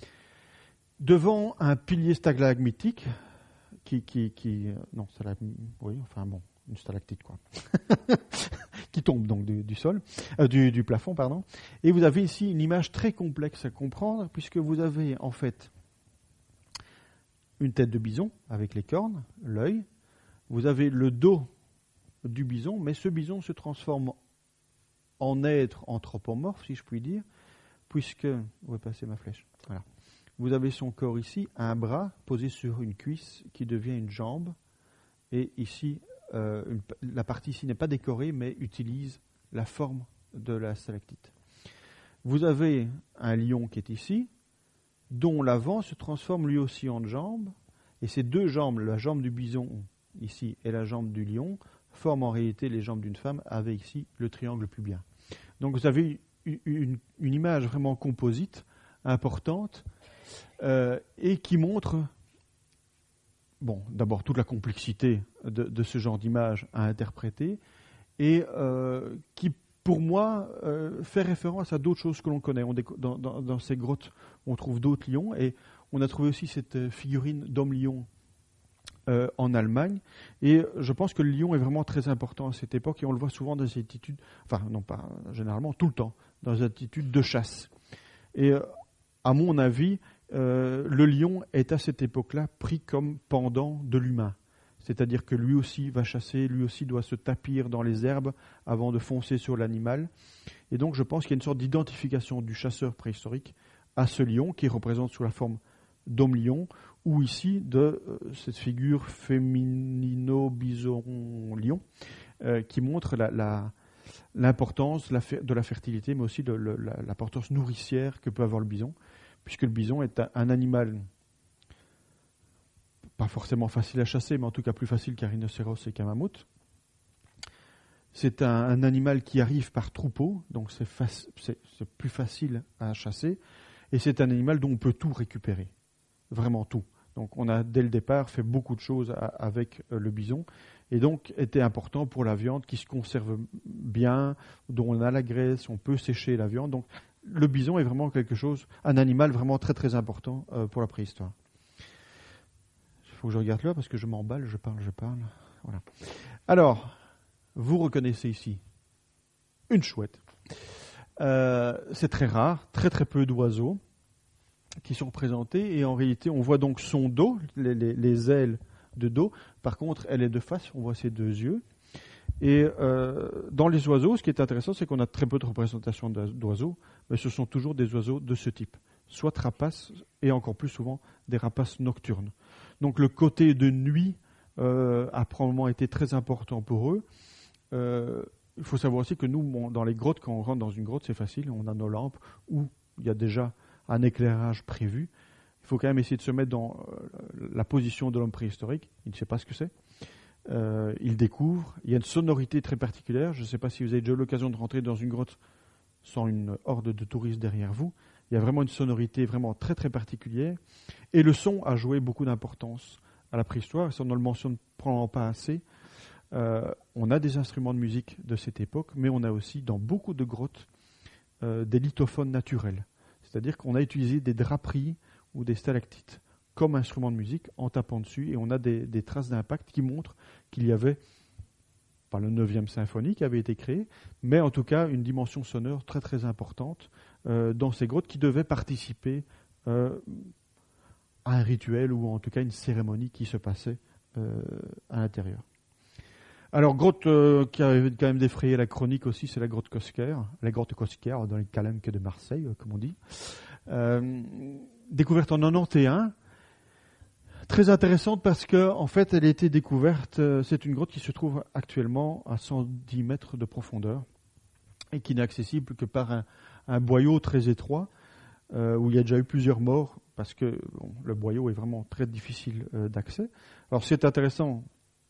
Devant un pilier stalagmitique qui, qui, qui non, stalagmite, oui, enfin bon, une stalactite quoi, qui tombe donc du, du sol, euh, du, du plafond, pardon. Et vous avez ici une image très complexe à comprendre, puisque vous avez en fait une tête de bison avec les cornes, l'œil. Vous avez le dos du bison, mais ce bison se transforme en être anthropomorphe, si je puis dire, puisque, où est passée ma flèche ? Voilà. Vous avez son corps ici, un bras posé sur une cuisse qui devient une jambe, et ici, euh, une, la partie ici n'est pas décorée, mais utilise la forme de la stalactite. Vous avez un lion qui est ici, dont l'avant se transforme lui aussi en jambe, et ces deux jambes, la jambe du bison ici et la jambe du lion, forment en réalité les jambes d'une femme avec ici le triangle pubien. Donc vous avez une, une, une image vraiment composite, importante, euh, et qui montre, bon, d'abord toute la complexité de, de ce genre d'image à interpréter, et euh, qui pour moi, euh, fait référence à d'autres choses que l'on connaît. On déco- dans, dans, dans ces grottes, on trouve d'autres lions, et on a trouvé aussi cette figurine d'homme-lion euh, en Allemagne. Et je pense que le lion est vraiment très important à cette époque et on le voit souvent dans des attitudes, enfin non pas généralement, tout le temps, dans des attitudes de chasse. Et euh, à mon avis, euh, le lion est à cette époque-là pris comme pendant de l'humain. C'est-à-dire que lui aussi va chasser, lui aussi doit se tapir dans les herbes avant de foncer sur l'animal. Et donc je pense qu'il y a une sorte d'identification du chasseur préhistorique à ce lion qui représente sous la forme d'homme-lion, ou ici de euh, cette figure féminino-bison-lion euh, qui montre la, la, l'importance la, de la fertilité, mais aussi de, le, la, l'importance nourricière que peut avoir le bison, puisque le bison est un, un animal pas forcément facile à chasser, mais en tout cas plus facile qu'un rhinocéros et qu'un mammouth. C'est un, un animal qui arrive par troupeau, donc c'est, faci- c'est, c'est plus facile à chasser, et c'est un animal dont on peut tout récupérer, vraiment tout. Donc on a dès le départ fait beaucoup de choses à, avec euh, le bison, et donc était important pour la viande qui se conserve bien, dont on a la graisse, on peut sécher la viande. Donc le bison est vraiment quelque chose, un animal vraiment très très important euh, pour la préhistoire. Il faut que je regarde là parce que je m'emballe, je parle, je parle. Voilà. Alors, vous reconnaissez ici une chouette. Euh, c'est très rare, très très peu d'oiseaux qui sont représentés et en réalité on voit donc son dos, les, les, les ailes de dos. Par contre, elle est de face, on voit ses deux yeux. Et euh, dans les oiseaux, ce qui est intéressant, c'est qu'on a très peu de représentations d'oiseaux, mais ce sont toujours des oiseaux de ce type, soit rapaces et encore plus souvent des rapaces nocturnes. Donc le côté de nuit euh, a probablement été très important pour eux. Euh, il faut savoir aussi que nous, bon, dans les grottes, quand on rentre dans une grotte, c'est facile, on a nos lampes où il y a déjà un éclairage prévu. Il faut quand même essayer de se mettre dans euh, la position de l'homme préhistorique. Il ne sait pas ce que c'est. Euh, il découvre. Il y a une sonorité très particulière. Je ne sais pas si vous avez déjà eu l'occasion de rentrer dans une grotte sans une horde de touristes derrière vous. Il y a vraiment une sonorité vraiment très très particulière. Et le son a joué beaucoup d'importance à la préhistoire. Ça, on ne le mentionne probablement pas assez. Euh, on a des instruments de musique de cette époque, mais on a aussi dans beaucoup de grottes euh, des lithophones naturels. C'est-à-dire qu'on a utilisé des draperies ou des stalactites comme instrument de musique en tapant dessus, et on a des, des traces d'impact qui montrent qu'il y avait, pas le neuvième symphonie qui avait été créé, mais en tout cas une dimension sonore très très importante euh, dans ces grottes qui devaient participer euh, à un rituel ou en tout cas une cérémonie qui se passait euh, à l'intérieur. Alors, grotte euh, qui avait quand même défrayé la chronique aussi, c'est la grotte Cosquer, la grotte Cosquer dans les calanques de Marseille, euh, comme on dit. Euh, découverte en quatre-vingt-onze. Très intéressante parce que, en fait, elle a été découverte. Euh, c'est une grotte qui se trouve actuellement à cent dix mètres de profondeur et qui n'est accessible que par un, un boyau très étroit euh, où il y a déjà eu plusieurs morts parce que bon, le boyau est vraiment très difficile euh, d'accès. Alors, c'est intéressant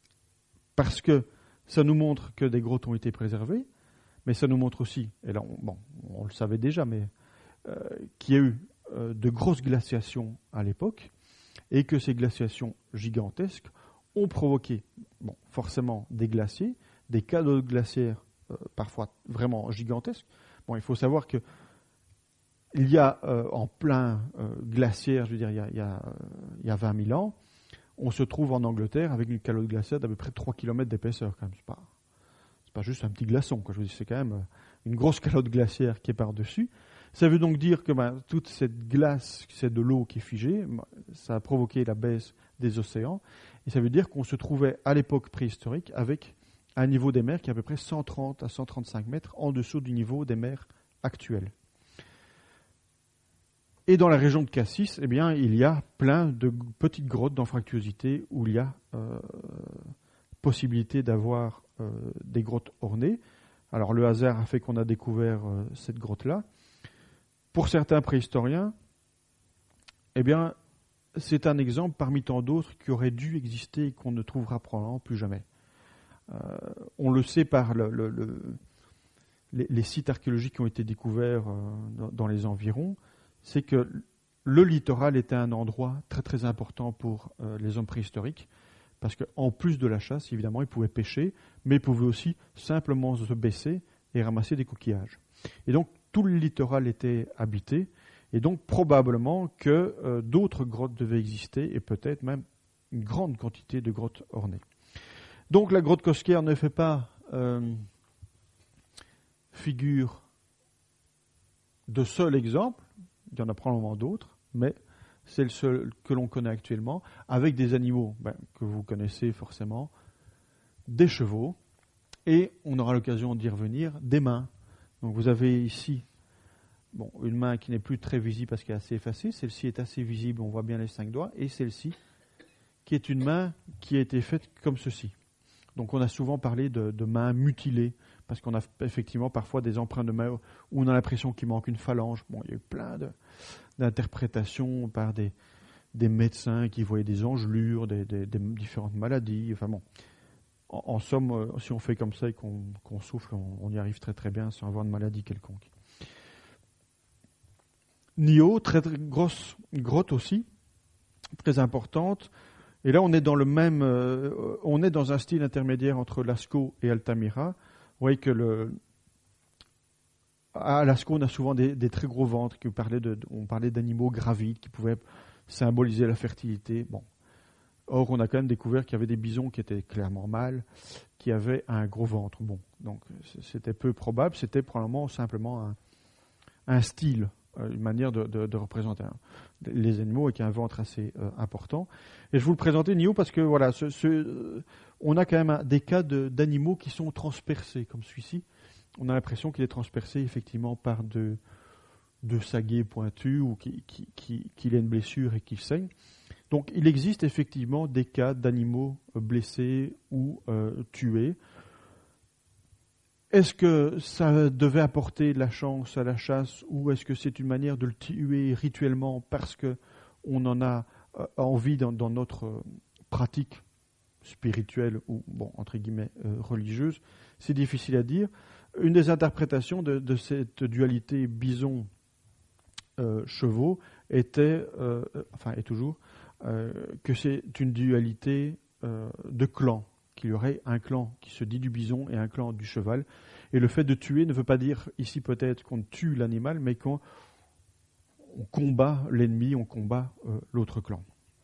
parce que ça nous montre que des grottes ont été préservées, mais ça nous montre aussi, et là, on, bon, on le savait déjà, mais euh, qu'il y a eu euh, de grosses glaciations à l'époque. Et que ces glaciations gigantesques ont provoqué bon, forcément des glaciers, des calottes glaciaires euh, parfois vraiment gigantesques. Bon, il faut savoir que il y a euh, en plein euh, glaciaire, je veux dire, il y a, il y a, euh, il y a vingt mille ans, on se trouve en Angleterre avec une calotte glaciaire d'à peu près trois kilomètres d'épaisseur. Quand même. C'est pas, c'est pas juste un petit glaçon, quoi. Je veux dire, c'est quand même une grosse calotte glaciaire qui est par-dessus. Ça veut donc dire que ben, toute cette glace, c'est de l'eau qui est figée, ça a provoqué la baisse des océans, et ça veut dire qu'on se trouvait à l'époque préhistorique avec un niveau des mers qui est à peu près cent trente à cent trente-cinq mètres en dessous du niveau des mers actuelles. Et dans la région de Cassis, eh bien, il y a plein de petites grottes d'anfractuosité où il y a euh, possibilité d'avoir euh, des grottes ornées. Alors le hasard a fait qu'on a découvert euh, cette grotte-là. Pour certains préhistoriens, eh bien, c'est un exemple parmi tant d'autres qui aurait dû exister et qu'on ne trouvera probablement plus jamais. Euh, on le sait par le, le, le, les, les sites archéologiques qui ont été découverts euh, dans, dans les environs, c'est que le littoral était un endroit très très important pour euh, les hommes préhistoriques, parce qu'en plus de la chasse, évidemment, ils pouvaient pêcher, mais ils pouvaient aussi simplement se baisser et ramasser des coquillages. Et donc, tout le littoral était habité, et donc probablement que euh, d'autres grottes devaient exister, et peut-être même une grande quantité de grottes ornées. Donc la grotte Cosquer ne fait pas euh, figure de seul exemple, il y en a probablement d'autres, mais c'est le seul que l'on connaît actuellement, avec des animaux ben, que vous connaissez forcément, des chevaux, et on aura l'occasion d'y revenir, des mains. Donc vous avez ici bon, une main qui n'est plus très visible parce qu'elle est assez effacée, celle-ci est assez visible, on voit bien les cinq doigts, et celle-ci qui est une main qui a été faite comme ceci. Donc on a souvent parlé de, de mains mutilées, parce qu'on a effectivement parfois des empreintes de mains où on a l'impression qu'il manque une phalange. Bon, il y a eu plein de, d'interprétations par des, des médecins qui voyaient des engelures, des, des, des différentes maladies. Enfin bon, en, en somme, si on fait comme ça et qu'on, qu'on souffle, on, on y arrive très très bien sans avoir de maladie quelconque. Nio, très, très grosse grotte aussi, très importante. Et là, on est dans le même, euh, on est dans un style intermédiaire entre Lascaux et Altamira. Vous voyez que le, à Lascaux, on a souvent des, des très gros ventres. Qui parlaient de, on parlait d'animaux gravides qui pouvaient symboliser la fertilité. Bon. Or, on a quand même découvert qu'il y avait des bisons qui étaient clairement mâles, qui avaient un gros ventre. Bon, donc c'était peu probable. C'était probablement simplement un, un style, une manière de, de, de représenter les animaux avec un ventre assez euh, important. Et je vous le présentais, Nio, parce que voilà, ce, ce, euh, on a quand même un, des cas de, d'animaux qui sont transpercés, comme celui-ci. On a l'impression qu'il est transpercé effectivement par de, de saguets pointus ou qu'il qui, qui, qui a une blessure et qu'il saigne. Donc il existe effectivement des cas d'animaux blessés ou euh, tués. Est-ce que ça devait apporter de la chance à la chasse ou est-ce que c'est une manière de le tuer rituellement parce qu'on en a euh, envie dans, dans notre euh, pratique spirituelle ou, bon, entre guillemets, euh, religieuse? C'est difficile à dire. Une des interprétations de, de cette dualité bison-chevaux euh, était, euh, enfin, est toujours, euh, que c'est une dualité euh, de clans. Qu'il y aurait un clan qui se dit du bison et un clan du cheval. Et le fait de tuer ne veut pas dire ici peut-être qu'on tue l'animal, mais qu'on on combat l'ennemi, on combat euh, l'autre clan.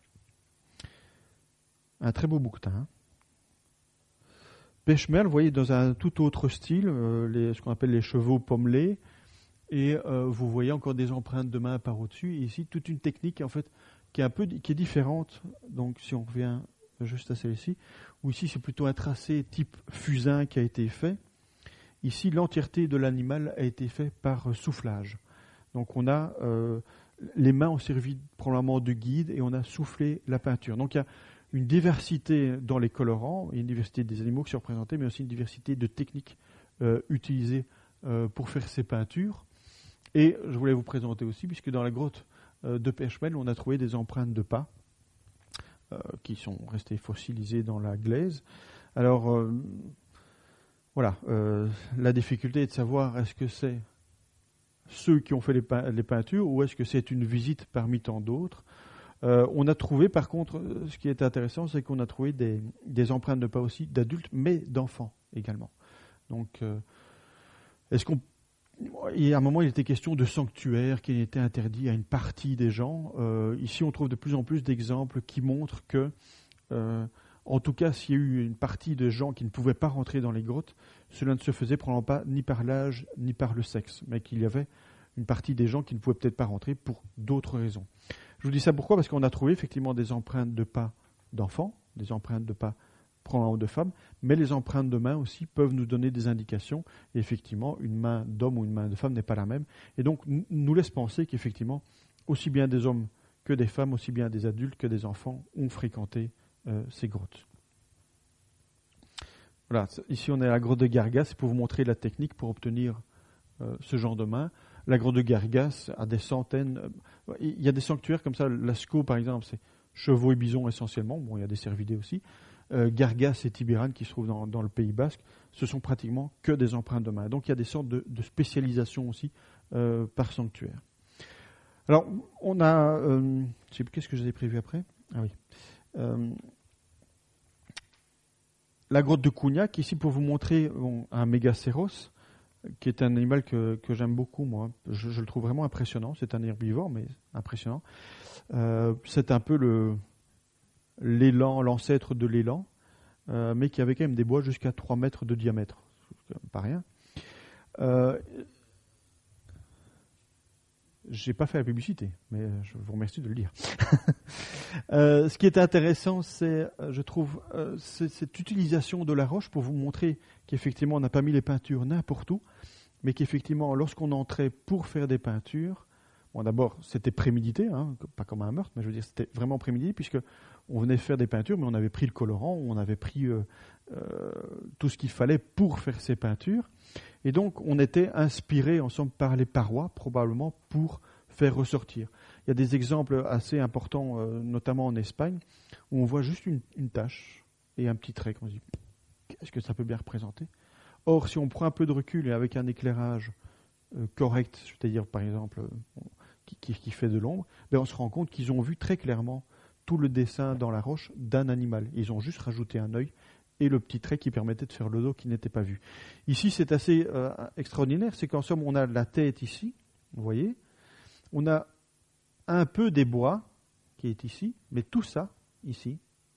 Un très beau bouquetin. Hein. Pêche-merle, vous voyez, dans un tout autre style, euh, les, ce qu'on appelle les chevaux pommelés. Et euh, vous voyez encore des empreintes de main par au-dessus. Et ici, toute une technique en fait, qui est un peu qui est différente. Donc si on revient juste à celle-ci, où ici c'est plutôt un tracé type fusain qui a été fait. Ici, l'entièreté de l'animal a été fait par soufflage. Donc on a, euh, les mains ont servi probablement de guide et on a soufflé la peinture. Donc il y a une diversité dans les colorants, il y a une diversité des animaux qui sont représentés, mais aussi une diversité de techniques euh, utilisées euh, pour faire ces peintures. Et je voulais vous présenter aussi, puisque dans la grotte euh, de Pêche-merle, on a trouvé des empreintes de pas, Euh, qui sont restés fossilisés dans la glaise. Alors, euh, voilà, euh, la difficulté est de savoir est-ce que c'est ceux qui ont fait les, pein- les peintures ou est-ce que c'est une visite parmi tant d'autres. Euh, on a trouvé, par contre, ce qui est intéressant, c'est qu'on a trouvé des, des empreintes de pas aussi d'adultes, mais d'enfants également. Donc, euh, est-ce qu'on Et à un moment, il était question de sanctuaire qui était interdit à une partie des gens. Euh, ici, on trouve de plus en plus d'exemples qui montrent que, euh, en tout cas, s'il y a eu une partie de gens qui ne pouvaient pas rentrer dans les grottes, cela ne se faisait probablement pas ni par l'âge ni par le sexe, mais qu'il y avait une partie des gens qui ne pouvaient peut-être pas rentrer pour d'autres raisons. Je vous dis ça pourquoi ? Parce qu'on a trouvé effectivement des empreintes de pas d'enfants, des empreintes de pas probablement de femmes, mais les empreintes de mains aussi peuvent nous donner des indications. Et effectivement, une main d'homme ou une main de femme n'est pas la même. Et donc, n- nous laisse penser qu'effectivement, aussi bien des hommes que des femmes, aussi bien des adultes que des enfants ont fréquenté euh, ces grottes. Voilà, ici on est à la grotte de Gargas, c'est pour vous montrer la technique pour obtenir euh, ce genre de main. La grotte de Gargas a des centaines, euh, il y a des sanctuaires comme ça, Lascaux par exemple, c'est chevaux et bisons essentiellement, bon il y a des cervidés aussi. Euh, Gargas et Tibérane qui se trouvent dans, dans le Pays Basque, ce sont pratiquement que des empreintes de main. Donc il y a des sortes de, de spécialisation aussi euh, par sanctuaire. Alors on a, euh, je sais plus qu'est-ce que j'avais prévu après. Ah oui. Euh, la grotte de Cugnac ici pour vous montrer bon, un mégacéros qui est un animal que, que j'aime beaucoup moi. Je, je le trouve vraiment impressionnant. C'est un herbivore mais impressionnant. Euh, c'est un peu le l'élan, l'ancêtre de l'élan, euh, mais qui avait quand même des bois jusqu'à trois mètres de diamètre. C'est quand même pas rien. Euh, J'ai pas fait la publicité, mais je vous remercie de le dire. euh, ce qui est intéressant, c'est, je trouve, euh, c'est cette utilisation de la roche pour vous montrer qu'effectivement, on n'a pas mis les peintures n'importe où, mais qu'effectivement, lorsqu'on entrait pour faire des peintures, bon, d'abord, c'était prémédité, hein, pas comme un meurtre, mais je veux dire, c'était vraiment prémédité, puisque on venait faire des peintures, mais on avait pris le colorant, on avait pris euh, euh, tout ce qu'il fallait pour faire ces peintures. Et donc, on était inspiré ensemble par les parois, probablement, pour faire ressortir. Il y a des exemples assez importants, euh, notamment en Espagne, où on voit juste une, une tache et un petit trait. On se dit, est-ce que ça peut bien représenter ? Or, si on prend un peu de recul et avec un éclairage euh, correct, c'est-à-dire, par exemple, euh, qui, qui, qui fait de l'ombre, ben on se rend compte qu'ils ont vu très clairement tout le dessin dans la roche d'un animal. Ils ont juste rajouté un œil et le petit trait qui permettait de faire le dos qui n'était pas vu. Ici, c'est assez euh, extraordinaire, c'est qu'en somme, on a la tête ici, vous voyez, on a un peu des bois qui est ici, mais tout ça, ici,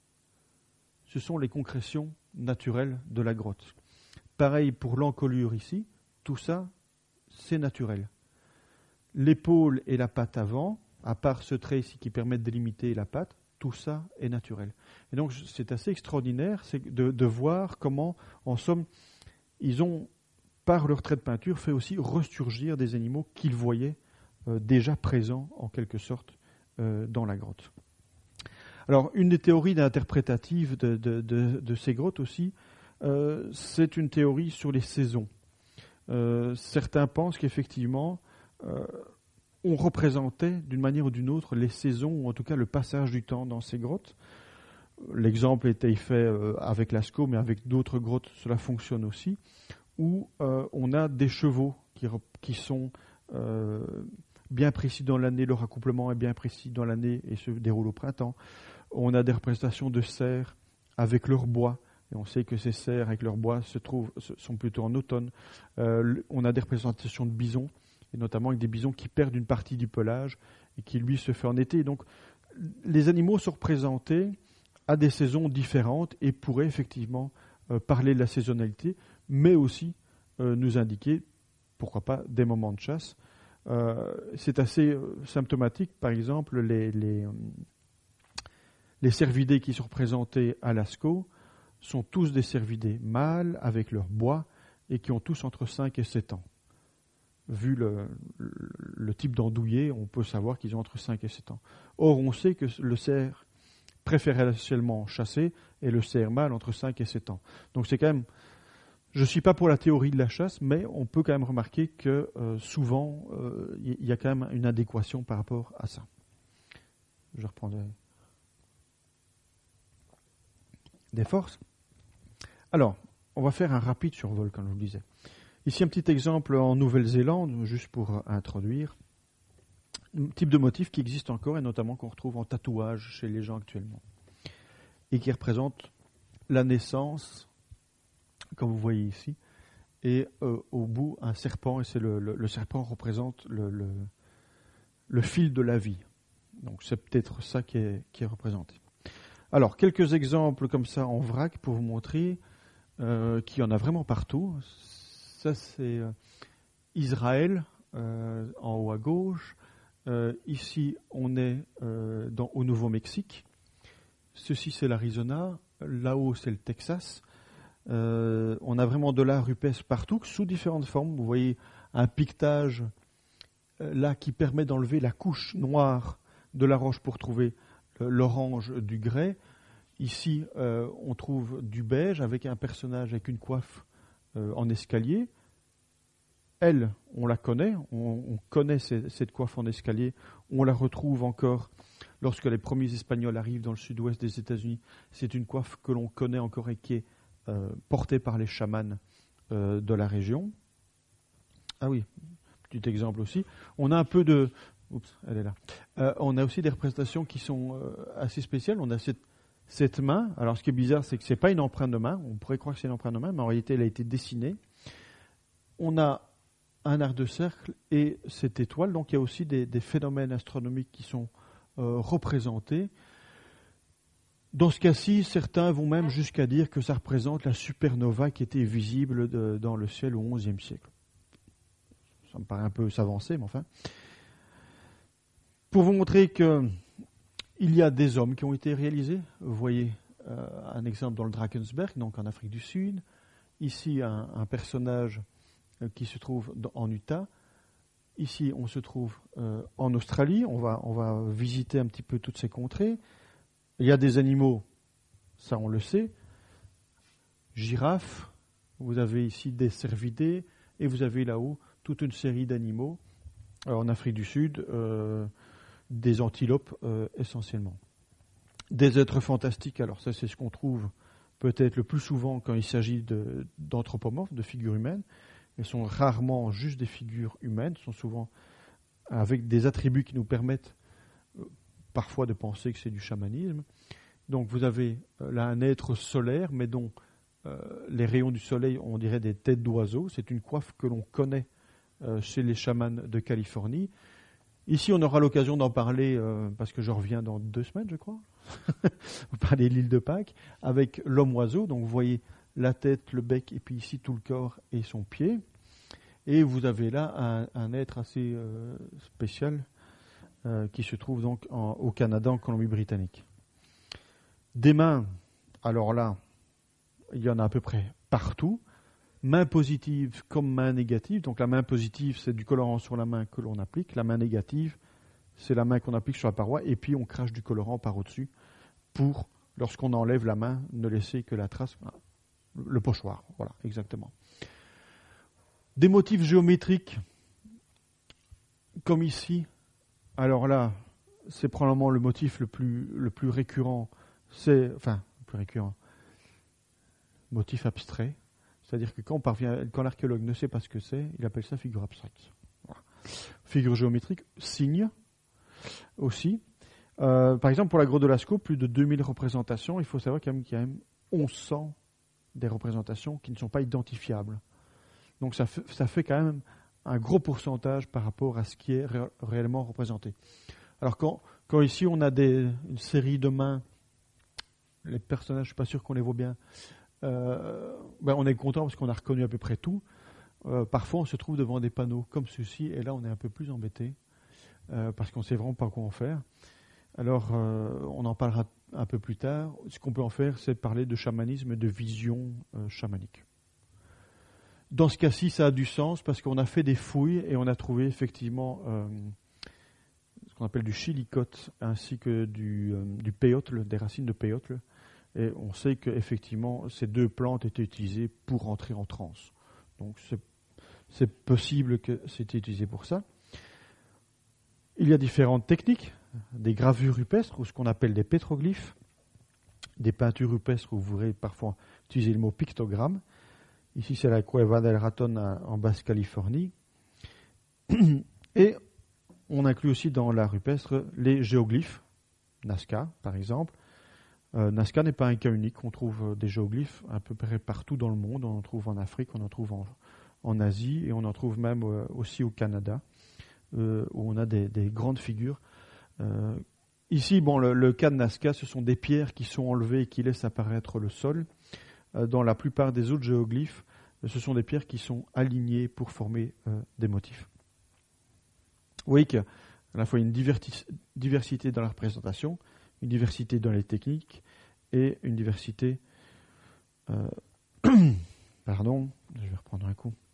ce sont les concrétions naturelles de la grotte. Pareil pour l'encolure ici, tout ça, c'est naturel. L'épaule et la patte avant, à part ce trait ici qui permet de délimiter la patte, tout ça est naturel. Et donc c'est assez extraordinaire c'est de, de voir comment, en somme, ils ont, par leur trait de peinture, fait aussi ressurgir des animaux qu'ils voyaient euh, déjà présents, en quelque sorte, euh, dans la grotte. Alors, une des théories interprétatives de, de, de, de ces grottes aussi, euh, c'est une théorie sur les saisons. Euh, certains pensent qu'effectivement, euh, on représentait d'une manière ou d'une autre les saisons, ou en tout cas le passage du temps dans ces grottes. L'exemple était fait euh, avec Lascaux, mais avec d'autres grottes, cela fonctionne aussi, où euh, on a des chevaux qui, qui sont euh, bien précis dans l'année, leur accouplement est bien précis dans l'année et se déroule au printemps. On a des représentations de cerfs avec leur bois, et on sait que ces cerfs avec leur bois se trouvent, sont plutôt en automne. Euh, on a des représentations de bisons, et notamment avec des bisons qui perdent une partie du pelage et qui, lui, se fait en été. Donc, les animaux sont représentés à des saisons différentes et pourraient effectivement euh, parler de la saisonnalité, mais aussi euh, nous indiquer, pourquoi pas, des moments de chasse. Euh, c'est assez euh, symptomatique, par exemple, les, les, euh, les cervidés qui sont représentés à Lascaux sont tous des cervidés mâles avec leur bois et qui ont tous entre cinq et sept ans. Vu le, le, le type d'andouillé, on peut savoir qu'ils ont entre cinq et sept ans. Or, on sait que le cerf préférentiellement chassé est le cerf mâle entre cinq et sept ans. Donc c'est quand même, je ne suis pas pour la théorie de la chasse, mais on peut quand même remarquer que euh, souvent, il euh, y, y a quand même une adéquation par rapport à ça. Je reprendrai des forces. Alors, on va faire un rapide survol, comme je vous le disais. Ici, un petit exemple en Nouvelle-Zélande, juste pour introduire. Un type de motif qui existe encore et notamment qu'on retrouve en tatouage chez les gens actuellement. Et qui représente la naissance, comme vous voyez ici, et euh, au bout, un serpent, et c'est le, le, le serpent représente le, le, le fil de la vie. Donc c'est peut-être ça qui est, qui est représenté. Alors, quelques exemples comme ça en vrac pour vous montrer euh, qu'il y en a vraiment partout. Ça, c'est euh, Israël, euh, en haut à gauche. Euh, ici, on est euh, dans, au Nouveau-Mexique. Ceci, c'est l'Arizona. Là-haut, c'est le Texas. Euh, on a vraiment de l'art rupestre partout, sous différentes formes. Vous voyez un piquetage euh, là qui permet d'enlever la couche noire de la roche pour trouver euh, l'orange du grès. Ici, euh, on trouve du beige avec un personnage avec une coiffe euh, en escalier. Elle, on la connaît, on, on connaît ces, cette coiffe en escalier. On la retrouve encore lorsque les premiers Espagnols arrivent dans le sud-ouest des États-Unis. C'est une coiffe que l'on connaît encore et qui est euh, portée par les chamans euh, de la région. Ah oui, petit exemple aussi. On a un peu de... Oups, elle est là. Euh, on a aussi des représentations qui sont euh, assez spéciales. On a cette, cette main. Alors, ce qui est bizarre, c'est que ce n'est pas une empreinte de main. On pourrait croire que c'est une empreinte de main, mais en réalité, elle a été dessinée. On a un arc de cercle et cette étoile. Donc, il y a aussi des, des phénomènes astronomiques qui sont euh, représentés. Dans ce cas-ci, certains vont même jusqu'à dire que ça représente la supernova qui était visible de, dans le ciel au onzième siècle. Ça me paraît un peu s'avancer, mais enfin. Pour vous montrer qu'il y a des hommes qui ont été réalisés, vous voyez euh, un exemple dans le Drakensberg, donc en Afrique du Sud. Ici, un, un personnage euh, qui se trouve dans, en Utah. Ici, on se trouve euh, en Australie. On va, on va visiter un petit peu toutes ces contrées. Il y a des animaux, ça on le sait. Girafes, vous avez ici des cervidés, et vous avez là-haut toute une série d'animaux. Alors, en Afrique du Sud, euh, des antilopes euh, essentiellement. Des êtres fantastiques, alors ça c'est ce qu'on trouve peut-être le plus souvent quand il s'agit de, d'anthropomorphes, de figures humaines. Elles sont rarement juste des figures humaines, sont souvent avec des attributs qui nous permettent euh, parfois de penser que c'est du chamanisme. Donc vous avez euh, là un être solaire, mais dont euh, les rayons du soleil, on dirait des têtes d'oiseaux. C'est une coiffe que l'on connaît euh, chez les chamans de Californie. Ici, on aura l'occasion d'en parler, euh, parce que je reviens dans deux semaines, je crois. On va parler de l'île de Pâques, avec l'homme-oiseau. Donc vous voyez la tête, le bec, et puis ici tout le corps et son pied. Et vous avez là un, un être assez euh, spécial euh, qui se trouve donc en, au Canada, en Colombie-Britannique. Des mains, alors là, il y en a à peu près partout. Main positive comme main négative. Donc la main positive, c'est du colorant sur la main que l'on applique. La main négative, c'est la main qu'on applique sur la paroi. Et puis on crache du colorant par au-dessus pour, lorsqu'on enlève la main, ne laisser que la trace. Le pochoir, voilà, exactement. Des motifs géométriques, comme ici. Alors là, c'est probablement le motif le plus, le plus récurrent. C'est, enfin, le plus récurrent. Motif abstrait. C'est-à-dire que quand, on parvient, quand l'archéologue ne sait pas ce que c'est, il appelle ça figure abstraite. Voilà. Figure géométrique, signe aussi. Euh, par exemple, pour la grotte de Lascaux, plus de deux mille représentations. Il faut savoir qu'il y a quand même onze cents des représentations qui ne sont pas identifiables. Donc ça fait, ça fait quand même un gros pourcentage par rapport à ce qui est ré- réellement représenté. Alors quand, quand ici on a des, une série de mains, les personnages, je ne suis pas sûr qu'on les voit bien, Euh, ben on est content parce qu'on a reconnu à peu près tout. Euh, parfois, on se trouve devant des panneaux comme ceci, et là, on est un peu plus embêté euh, parce qu'on ne sait vraiment pas quoi en faire. Alors, euh, on en parlera un peu plus tard. Ce qu'on peut en faire, c'est parler de chamanisme et de vision euh, chamanique. Dans ce cas-ci, ça a du sens parce qu'on a fait des fouilles et on a trouvé effectivement euh, ce qu'on appelle du chilicote ainsi que du, euh, du péotle, des racines de péotle. Et on sait qu'effectivement, ces deux plantes étaient utilisées pour entrer en transe. Donc, c'est, c'est possible que c'était utilisé pour ça. Il y a différentes techniques, des gravures rupestres, ou ce qu'on appelle des pétroglyphes, des peintures rupestres où vous verrez parfois utiliser le mot pictogramme. Ici, c'est la Cueva del Ratón en Basse-Californie. Et on inclut aussi dans la rupestre les géoglyphes, Nazca par exemple. Euh, Nazca n'est pas un cas unique, on trouve euh, des géoglyphes à peu près partout dans le monde, on en trouve en Afrique, on en trouve en, en Asie, et on en trouve même euh, aussi au Canada, euh, où on a des, des grandes figures. Euh, ici, bon, le, le cas de Nazca, ce sont des pierres qui sont enlevées et qui laissent apparaître le sol. Euh, dans la plupart des autres géoglyphes, euh, ce sont des pierres qui sont alignées pour former euh, des motifs. Vous voyez qu'il y a à la fois une diverti- diversité dans la représentation, une diversité dans les techniques et une diversité... Euh, pardon, je vais reprendre un coup.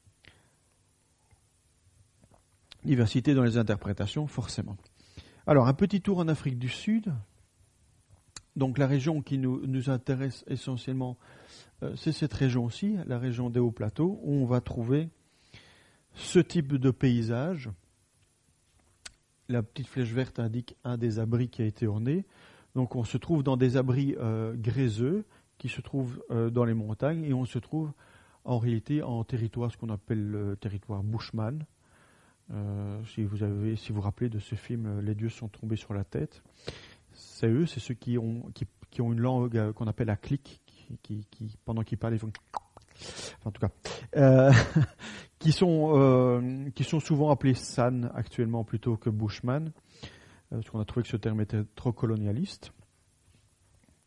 Diversité dans les interprétations, forcément. Alors, un petit tour en Afrique du Sud. Donc, la région qui nous, nous intéresse essentiellement, euh, c'est cette région-ci, la région des hauts plateaux, où on va trouver ce type de paysage. La petite flèche verte indique un des abris qui a été orné. Donc on se trouve dans des abris euh, gréseux qui se trouvent euh, dans les montagnes, et on se trouve en réalité en territoire, ce qu'on appelle le territoire Bushman. Euh, si vous avez, si vous vous rappelez de ce film euh, Les dieux sont tombés sur la tête, c'est eux, c'est ceux qui ont, qui, qui ont une langue euh, qu'on appelle la clique, qui, qui, qui pendant qu'ils parlent, ils font... Enfin, en tout cas, euh, qui sont euh, qui sont souvent appelés San actuellement plutôt que Bushman, euh, parce qu'on a trouvé que ce terme était trop colonialiste.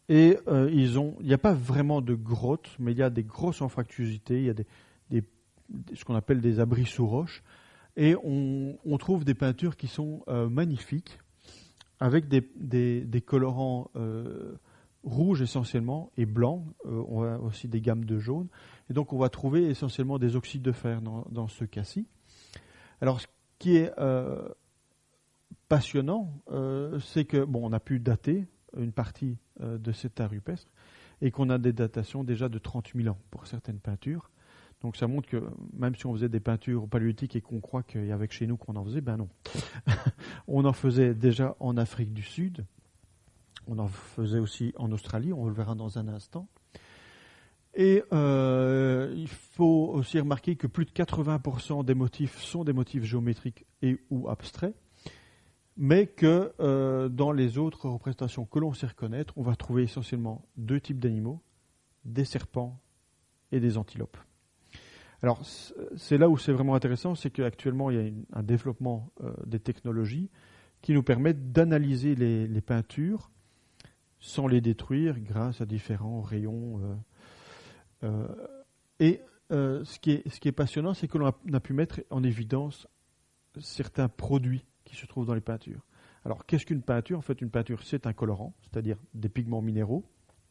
Et euh, ils ont, il n'y a pas vraiment de grottes, mais il y a des grosses anfractuosités, il y a des, des, ce qu'on appelle des abris sous roche. Et on, on trouve des peintures qui sont euh, magnifiques, avec des, des, des colorants euh, rouges essentiellement et blancs. Euh, on a aussi des gammes de jaune. Et donc on va trouver essentiellement des oxydes de fer dans, dans ce cas-ci. Alors ce qui est euh, passionnant, euh, c'est que bon, on a pu dater une partie euh, de cet art rupestre et qu'on a des datations déjà de trente mille ans pour certaines peintures. Donc ça montre que même si on faisait des peintures paléolithiques et qu'on croit qu'il y avait que chez nous qu'on en faisait, ben non. On en faisait déjà en Afrique du Sud, on en faisait aussi en Australie, on le verra dans un instant. Et euh, il faut aussi remarquer que plus de quatre-vingts pour cent des motifs sont des motifs géométriques et ou abstraits, mais que euh, dans les autres représentations que l'on sait reconnaître, on va trouver essentiellement deux types d'animaux, des serpents et des antilopes. Alors, c'est là où c'est vraiment intéressant, c'est qu'actuellement, il y a une, un développement euh, des technologies qui nous permettent d'analyser les, les peintures sans les détruire grâce à différents rayons. Euh, euh, et euh, ce, qui est, ce qui est passionnant, c'est que l'on a, on a pu mettre en évidence certains produits qui se trouvent dans les peintures. Alors, qu'est-ce qu'une peinture ? En fait, une peinture, c'est un colorant, c'est-à-dire des pigments minéraux.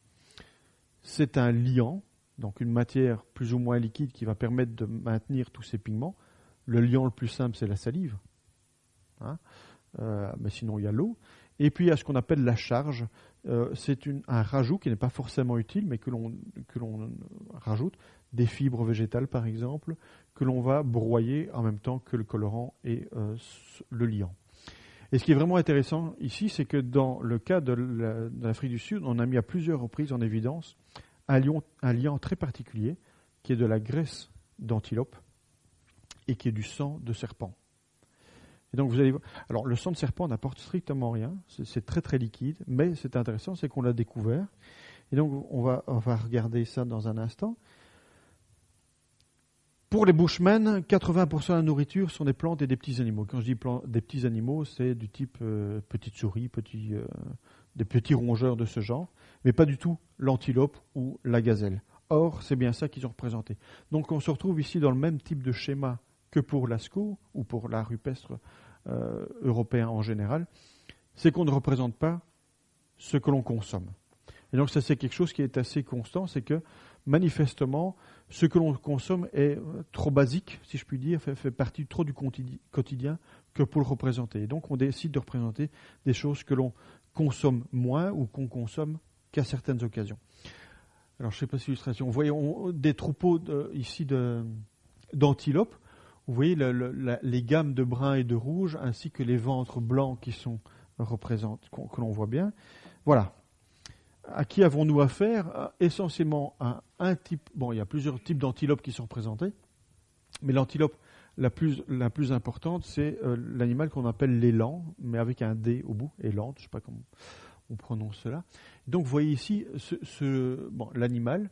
C'est un liant, donc une matière plus ou moins liquide qui va permettre de maintenir tous ces pigments. Le liant le plus simple, c'est la salive. Hein, euh, mais sinon, il y a l'eau. Et puis, il y a ce qu'on appelle la charge. Euh, c'est une, un rajout qui n'est pas forcément utile, mais que l'on, que l'on rajoute. Des fibres végétales, par exemple, que l'on va broyer en même temps que le colorant et euh, le liant. Et ce qui est vraiment intéressant ici, c'est que dans le cas de, la, de l'Afrique du Sud, on a mis à plusieurs reprises en évidence un lion, un liant très particulier, qui est de la graisse d'antilope et qui est du sang de serpent. Et donc vous allez voir, alors le sang de serpent n'apporte strictement rien, c'est, c'est très très liquide, mais c'est intéressant, c'est qu'on l'a découvert. Et donc on va, on va regarder ça dans un instant. Pour les Bushmen, quatre-vingts pour cent de la nourriture sont des plantes et des petits animaux. Quand je dis plan- des petits animaux, c'est du type euh, petites souris, petits, euh, des petits rongeurs de ce genre, mais pas du tout l'antilope ou la gazelle. Or, c'est bien ça qu'ils ont représenté. Donc on se retrouve ici dans le même type de schéma que pour Lascaux ou pour l'art rupestre euh, européen en général, c'est qu'on ne représente pas ce que l'on consomme. Et donc ça, c'est quelque chose qui est assez constant, c'est que manifestement, ce que l'on consomme est trop basique, si je puis dire, fait, fait partie trop du quotidien que pour le représenter. Et donc on décide de représenter des choses que l'on consomme moins ou qu'on consomme qu'à certaines occasions. Alors je ne sais pas si l'illustration, vous voyez on, des troupeaux de, ici de, d'antilopes, vous voyez le, le, la, les gammes de brun et de rouge, ainsi que les ventres blancs qui sont représentés, que l'on voit bien. Voilà. À qui avons-nous affaire ? Essentiellement à un type. Bon, il y a plusieurs types d'antilopes qui sont représentés, mais l'antilope la plus, la plus importante, c'est euh, l'animal qu'on appelle l'élan, mais avec un D au bout, élan, je ne sais pas comment on prononce cela. Donc, vous voyez ici ce, ce, bon, l'animal.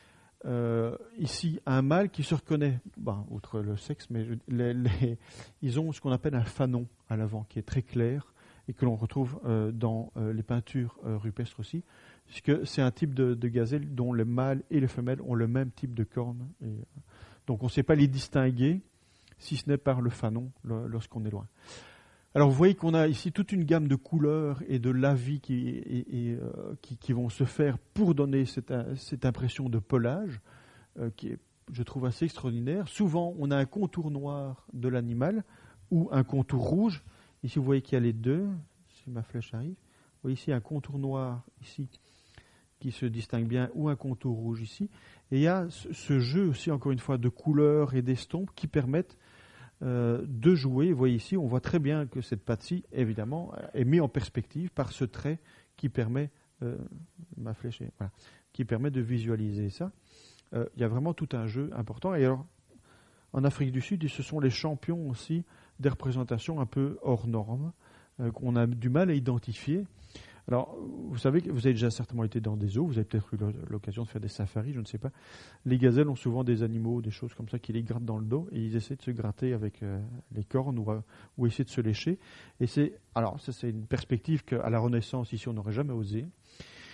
Euh, ici, un mâle qui se reconnaît, ben, outre le sexe, mais les, les, ils ont ce qu'on appelle un fanon à l'avant, qui est très clair et que l'on retrouve euh, dans euh, les peintures euh, rupestres aussi. Puisque c'est un type de, de gazelle dont le mâle et les femelles ont le même type de cornes. Et, euh, donc on ne sait pas les distinguer, si ce n'est par le fanon, le, lorsqu'on est loin. Alors vous voyez qu'on a ici toute une gamme de couleurs et de lavis qui, et, et, euh, qui, qui vont se faire pour donner cette, cette impression de pelage, euh, qui est, je trouve, assez extraordinaire. Souvent, on a un contour noir de l'animal ou un contour rouge. Ici, vous voyez qu'il y a les deux, si ma flèche arrive. Vous voyez ici un contour noir, ici, qui se distingue bien, ou un contour rouge ici. Et il y a ce, ce jeu aussi, encore une fois, de couleurs et d'estompes qui permettent euh, de jouer. Vous voyez ici, on voit très bien que cette patte-ci, évidemment, est mise en perspective par ce trait qui permet, euh, ma flèche est, voilà, qui permet de visualiser ça. Euh, il y a vraiment tout un jeu important. Et alors, en Afrique du Sud, ce sont les champions aussi des représentations un peu hors normes, euh, qu'on a du mal à identifier. Alors, vous savez que vous avez déjà certainement été dans des zoos, vous avez peut-être eu l'occasion de faire des safaris, je ne sais pas. Les gazelles ont souvent des animaux, des choses comme ça qui les grattent dans le dos et ils essaient de se gratter avec euh, les cornes ou, ou essayer de se lécher. Et c'est, alors, ça c'est une perspective qu'à la Renaissance, ici, on n'aurait jamais osé.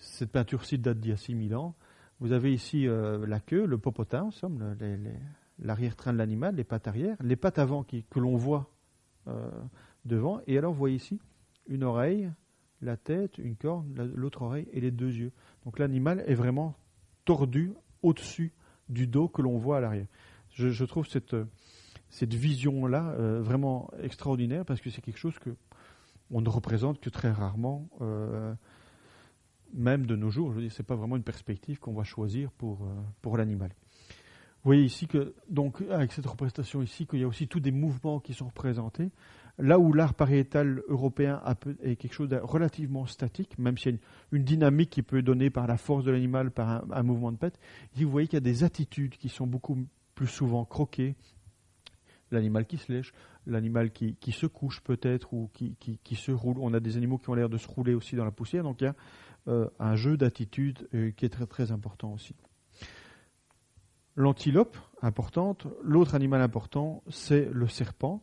cette peinture-ci date d'il y a six mille ans. Vous avez ici euh, la queue, le popotin, en somme, le, les, les, l'arrière-train de l'animal, les pattes arrière, les pattes avant qui, que l'on voit euh, devant. Et alors, vous voyez ici une oreille, la tête, une corne, la, l'autre oreille et les deux yeux. Donc l'animal est vraiment tordu au-dessus du dos que l'on voit à l'arrière. Je, je trouve cette, cette vision-là euh, vraiment extraordinaire parce que c'est quelque chose que on ne représente que très rarement, euh, même de nos jours. Je veux dire, c'est pas vraiment une perspective qu'on va choisir pour, euh, pour l'animal. Vous voyez ici que, donc, avec cette représentation ici, qu'il y a aussi tous des mouvements qui sont représentés. Là où l'art pariétal européen a peu, est quelque chose de relativement statique, même s'il y a une, une dynamique qui peut donner par la force de l'animal, par un, un mouvement de patte, ici vous voyez qu'il y a des attitudes qui sont beaucoup plus souvent croquées. L'animal qui se lèche, l'animal qui, qui se couche peut-être ou qui, qui, qui se roule. On a des animaux qui ont l'air de se rouler aussi dans la poussière. Donc il y a euh, un jeu d'attitude euh, qui est très très important aussi. L'antilope, importante. L'autre animal important, c'est le serpent.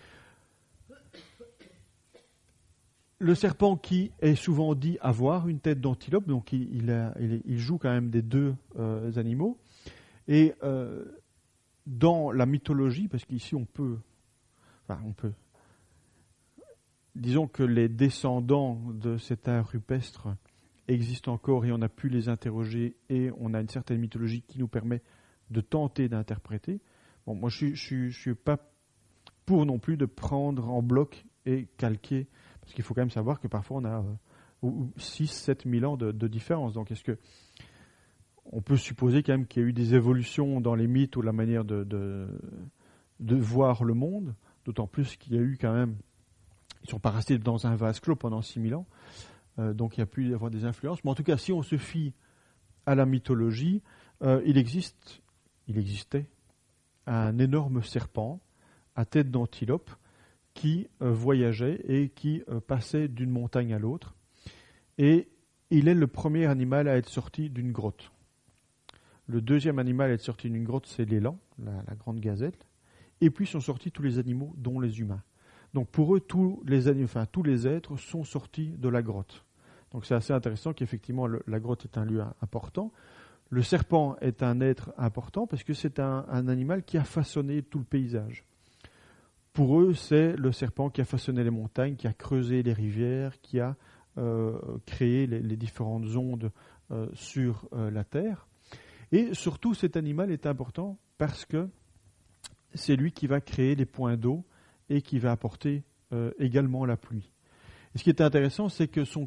Le serpent qui est souvent dit avoir une tête d'antilope, donc il, il, a, il, il joue quand même des deux euh, animaux. Et euh, dans la mythologie, parce qu'ici on peut, enfin on peut, disons que les descendants de cet art rupestre existent encore et on a pu les interroger et on a une certaine mythologie qui nous permet de tenter d'interpréter. Bon, moi je ne suis, je suis pas pour non plus de prendre en bloc et calquer, parce qu'il faut quand même savoir que parfois on a euh, six à sept mille ans de, de différence. Donc est-ce que on peut supposer quand même qu'il y a eu des évolutions dans les mythes ou la manière de, de, de voir le monde, d'autant plus qu'il y a eu quand même, ils ne sont pas restés dans un vase clos pendant six mille ans, euh, donc il y a pu y avoir des influences. Mais en tout cas, si on se fie à la mythologie, euh, il existe, il existait un énorme serpent à tête d'antilope qui euh, voyageait et qui euh, passait d'une montagne à l'autre. Et il est le premier animal à être sorti d'une grotte. Le deuxième animal à être sorti d'une grotte, c'est l'élan, la, la grande gazelle. Et puis sont sortis tous les animaux, dont les humains. Donc pour eux, tous les, animaux, enfin, tous les êtres sont sortis de la grotte. Donc c'est assez intéressant qu'effectivement le, la grotte est un lieu important. Le serpent est un être important parce que c'est un, un animal qui a façonné tout le paysage. Pour eux, c'est le serpent qui a façonné les montagnes, qui a creusé les rivières, qui a euh, créé les, les différentes ondes euh, sur euh, la terre. Et surtout, cet animal est important parce que c'est lui qui va créer les points d'eau et qui va apporter euh, également la pluie. Et ce qui est intéressant, c'est que son,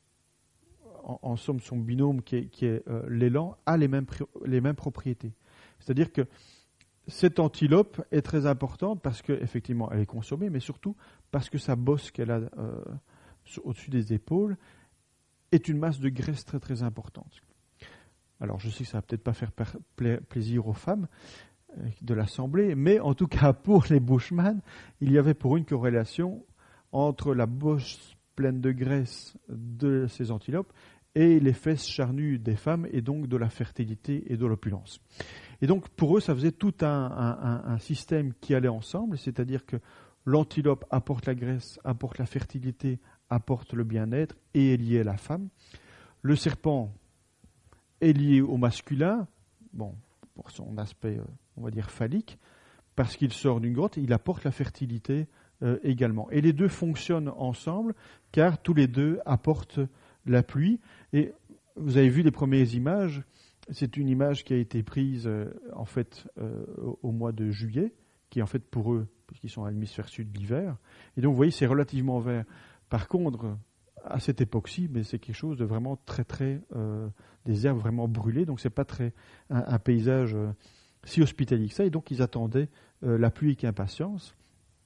en, en somme, son binôme, qui est, qui est euh, l'élan, a les mêmes, les mêmes propriétés. C'est-à-dire que cette antilope est très importante parce qu'effectivement, elle est consommée, mais surtout parce que sa bosse qu'elle a euh, au-dessus des épaules est une masse de graisse très très importante. Alors je sais que ça va peut-être pas faire pla- plaisir aux femmes euh, de l'Assemblée, mais en tout cas pour les Bushman, il y avait pour une corrélation entre la bosse pleine de graisse de ces antilopes et les fesses charnues des femmes et donc de la fertilité et de l'opulence. Et donc pour eux ça faisait tout un, un, un système qui allait ensemble, c'est-à-dire que l'antilope apporte la graisse, apporte la fertilité, apporte le bien-être et est lié à la femme. Le serpent est lié au masculin, bon, pour son aspect, euh, on va dire, phallique, parce qu'il sort d'une grotte, il apporte la fertilité euh, également. Et les deux fonctionnent ensemble, car tous les deux apportent la pluie. Et vous avez vu les premières images, c'est une image qui a été prise, euh, en fait, euh, au, au mois de juillet, qui est en fait pour eux, puisqu'ils sont à l'hémisphère sud de l'hiver. Et donc, vous voyez, c'est relativement vert. Par contre, à cette époque-ci, mais c'est quelque chose de vraiment très, très... Euh, des herbes vraiment brûlées, donc c'est pas très un, un paysage euh, si hospitalier que ça, et donc ils attendaient euh, la pluie avec impatience.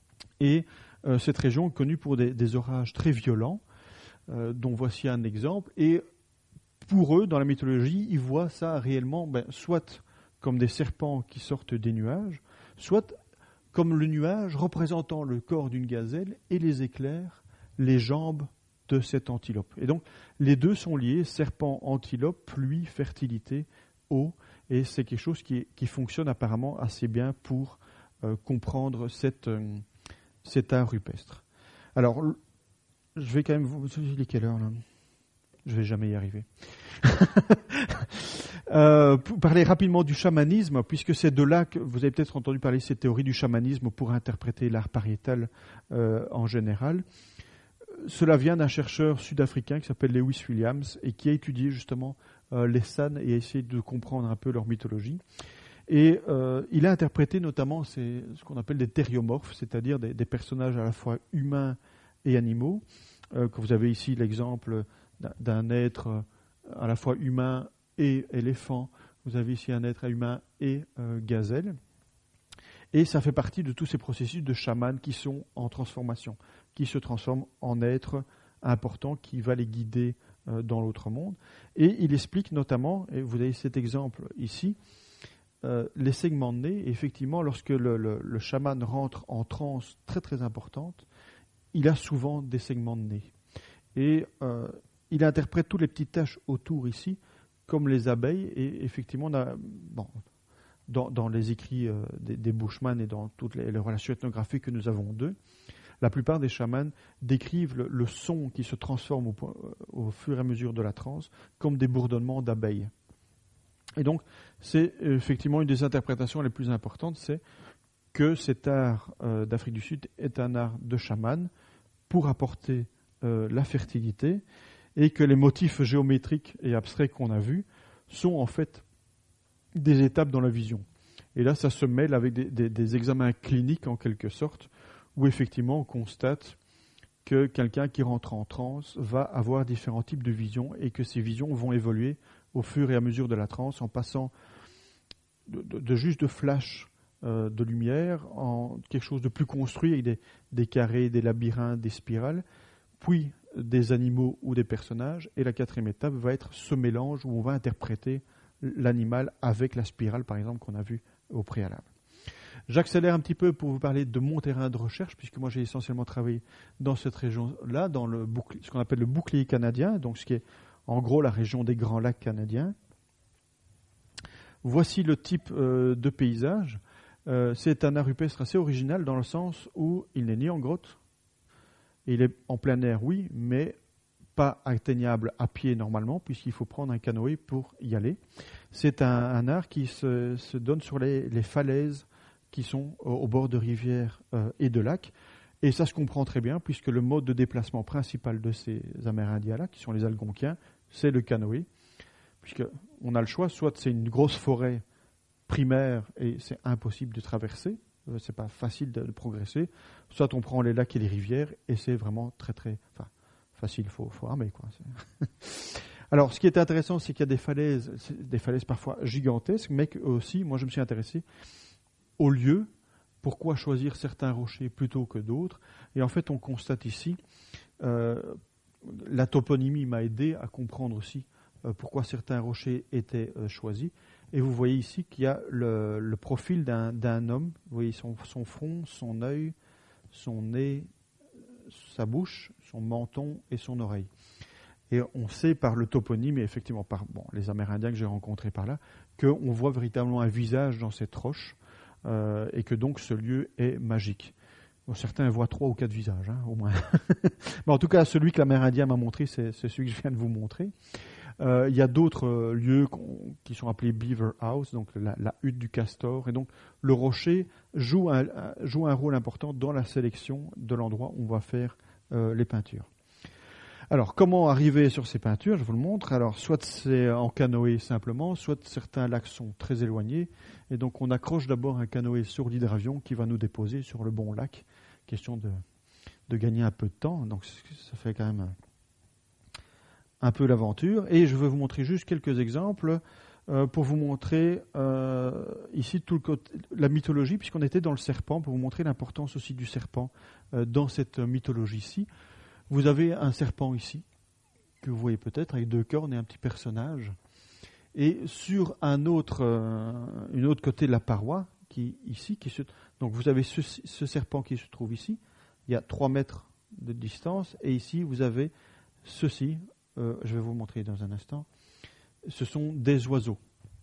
Et euh, cette région est connue pour des, des orages très violents, euh, dont voici un exemple. Et pour eux, dans la mythologie, ils voient ça réellement, ben, soit comme des serpents qui sortent des nuages, soit comme le nuage représentant le corps d'une gazelle et les éclairs, les jambes de cette antilope. Et donc, les deux sont liés, serpent, antilope, pluie, fertilité, eau, et c'est quelque chose qui, qui fonctionne apparemment assez bien pour euh, comprendre cette, euh, cet art rupestre. Alors, je vais quand même vous... Il est quelle heure, là ? Je vais jamais y arriver. euh, pour parler rapidement du chamanisme, puisque c'est de là que vous avez peut-être entendu parler de ces théories du chamanisme pour interpréter l'art pariétal euh, en général. Cela vient d'un chercheur sud-africain qui s'appelle Lewis Williams et qui a étudié justement euh, les San et a essayé de comprendre un peu leur mythologie. Et euh, il a interprété notamment ces, ce qu'on appelle des thériomorphes, c'est-à-dire des, des personnages à la fois humains et animaux. Euh, que vous avez ici l'exemple d'un, d'un être à la fois humain et éléphant. Vous avez ici un être humain et euh, gazelle. Et ça fait partie de tous ces processus de chaman qui sont en transformation, qui se transforment en êtres importants qui va les guider euh, dans l'autre monde. Et il explique notamment, et vous avez cet exemple ici, euh, les segments de nez. Et effectivement, lorsque le, le, le chaman rentre en transe très très importante, il a souvent des segments de nez. Et euh, il interprète toutes les petites taches autour ici comme les abeilles. Et effectivement, on a, bon, dans, dans les écrits euh, des, des Bushman et dans toutes les, les relations ethnographiques que nous avons d'eux, la plupart des chamans décrivent le, le son qui se transforme au, au fur et à mesure de la transe comme des bourdonnements d'abeilles. Et donc, c'est effectivement une des interprétations les plus importantes, c'est que cet art euh, d'Afrique du Sud est un art de chaman pour apporter euh, la fertilité et que les motifs géométriques et abstraits qu'on a vus sont en fait des étapes dans la vision. Et là, ça se mêle avec des, des, des examens cliniques en quelque sorte, où effectivement on constate que quelqu'un qui rentre en transe va avoir différents types de visions et que ces visions vont évoluer au fur et à mesure de la transe en passant de, de, de juste de flash euh, de lumière en quelque chose de plus construit avec des, des carrés, des labyrinthes, des spirales, puis des animaux ou des personnages. Et la quatrième étape va être ce mélange où on va interpréter l'animal avec la spirale, par exemple, qu'on a vu au préalable. J'accélère un petit peu pour vous parler de mon terrain de recherche, puisque moi j'ai essentiellement travaillé dans cette région-là, dans le bouclier, ce qu'on appelle le bouclier canadien, donc ce qui est en gros la région des Grands Lacs canadiens. Voici le type euh, de paysage. Euh, c'est un art rupestre assez original dans le sens où il n'est ni en grotte, il est en plein air, oui, mais pas atteignable à pied normalement, puisqu'il faut prendre un canoë pour y aller. C'est un, un art qui se, se donne sur les, les falaises qui sont au, au bord de rivières euh, et de lacs. Et ça se comprend très bien, puisque le mode de déplacement principal de ces Amérindiens-là, qui sont les Algonquiens, c'est le canoë. Puisqu'on a le choix, soit c'est une grosse forêt primaire et c'est impossible de traverser, euh, c'est pas facile de, de progresser, soit on prend les lacs et les rivières et c'est vraiment très très... Enfin, facile, il faut, faut ramer, quoi. Alors, ce qui est intéressant, c'est qu'il y a des falaises, des falaises parfois gigantesques, mais aussi, moi je me suis intéressé au lieu, pourquoi choisir certains rochers plutôt que d'autres. Et en fait, on constate ici, euh, la toponymie m'a aidé à comprendre aussi euh, pourquoi certains rochers étaient euh, choisis. Et vous voyez ici qu'il y a le, le profil d'un, d'un homme. Vous voyez son, son front, son œil, son nez, sa bouche, son menton et son oreille. Et on sait par le toponyme, et effectivement par bon, les Amérindiens que j'ai rencontrés par là, qu'on voit véritablement un visage dans cette roche, euh, et que donc ce lieu est magique. Bon, certains voient trois ou quatre visages, hein, au moins. Mais en tout cas, celui que l'Amérindien m'a montré, c'est, c'est celui que je viens de vous montrer. Euh, il y a d'autres euh, lieux qui sont appelés Beaver House, donc la, la hutte du castor. Et donc le rocher joue un, joue un rôle important dans la sélection de l'endroit où on va faire euh, les peintures. Alors, comment arriver sur ces peintures? Je vous le montre. Alors, soit c'est en canoë simplement, soit certains lacs sont très éloignés. Et donc, on accroche d'abord un canoë sur l'hydravion qui va nous déposer sur le bon lac. Question de, de gagner un peu de temps. Donc, ça fait quand même un, un peu l'aventure. Et je vais vous montrer juste quelques exemples euh, pour vous montrer euh, ici tout le côté, la mythologie, puisqu'on était dans le serpent, pour vous montrer l'importance aussi du serpent euh, dans cette mythologie-ci. Vous avez un serpent ici, que vous voyez peut-être, avec deux cornes et un petit personnage. Et sur un autre, euh, une autre côté de la paroi, qui ici, qui se, donc vous avez ce, ce serpent qui se trouve ici, il y a trois mètres de distance, et ici vous avez ceci, euh, je vais vous montrer dans un instant, ce sont des oiseaux.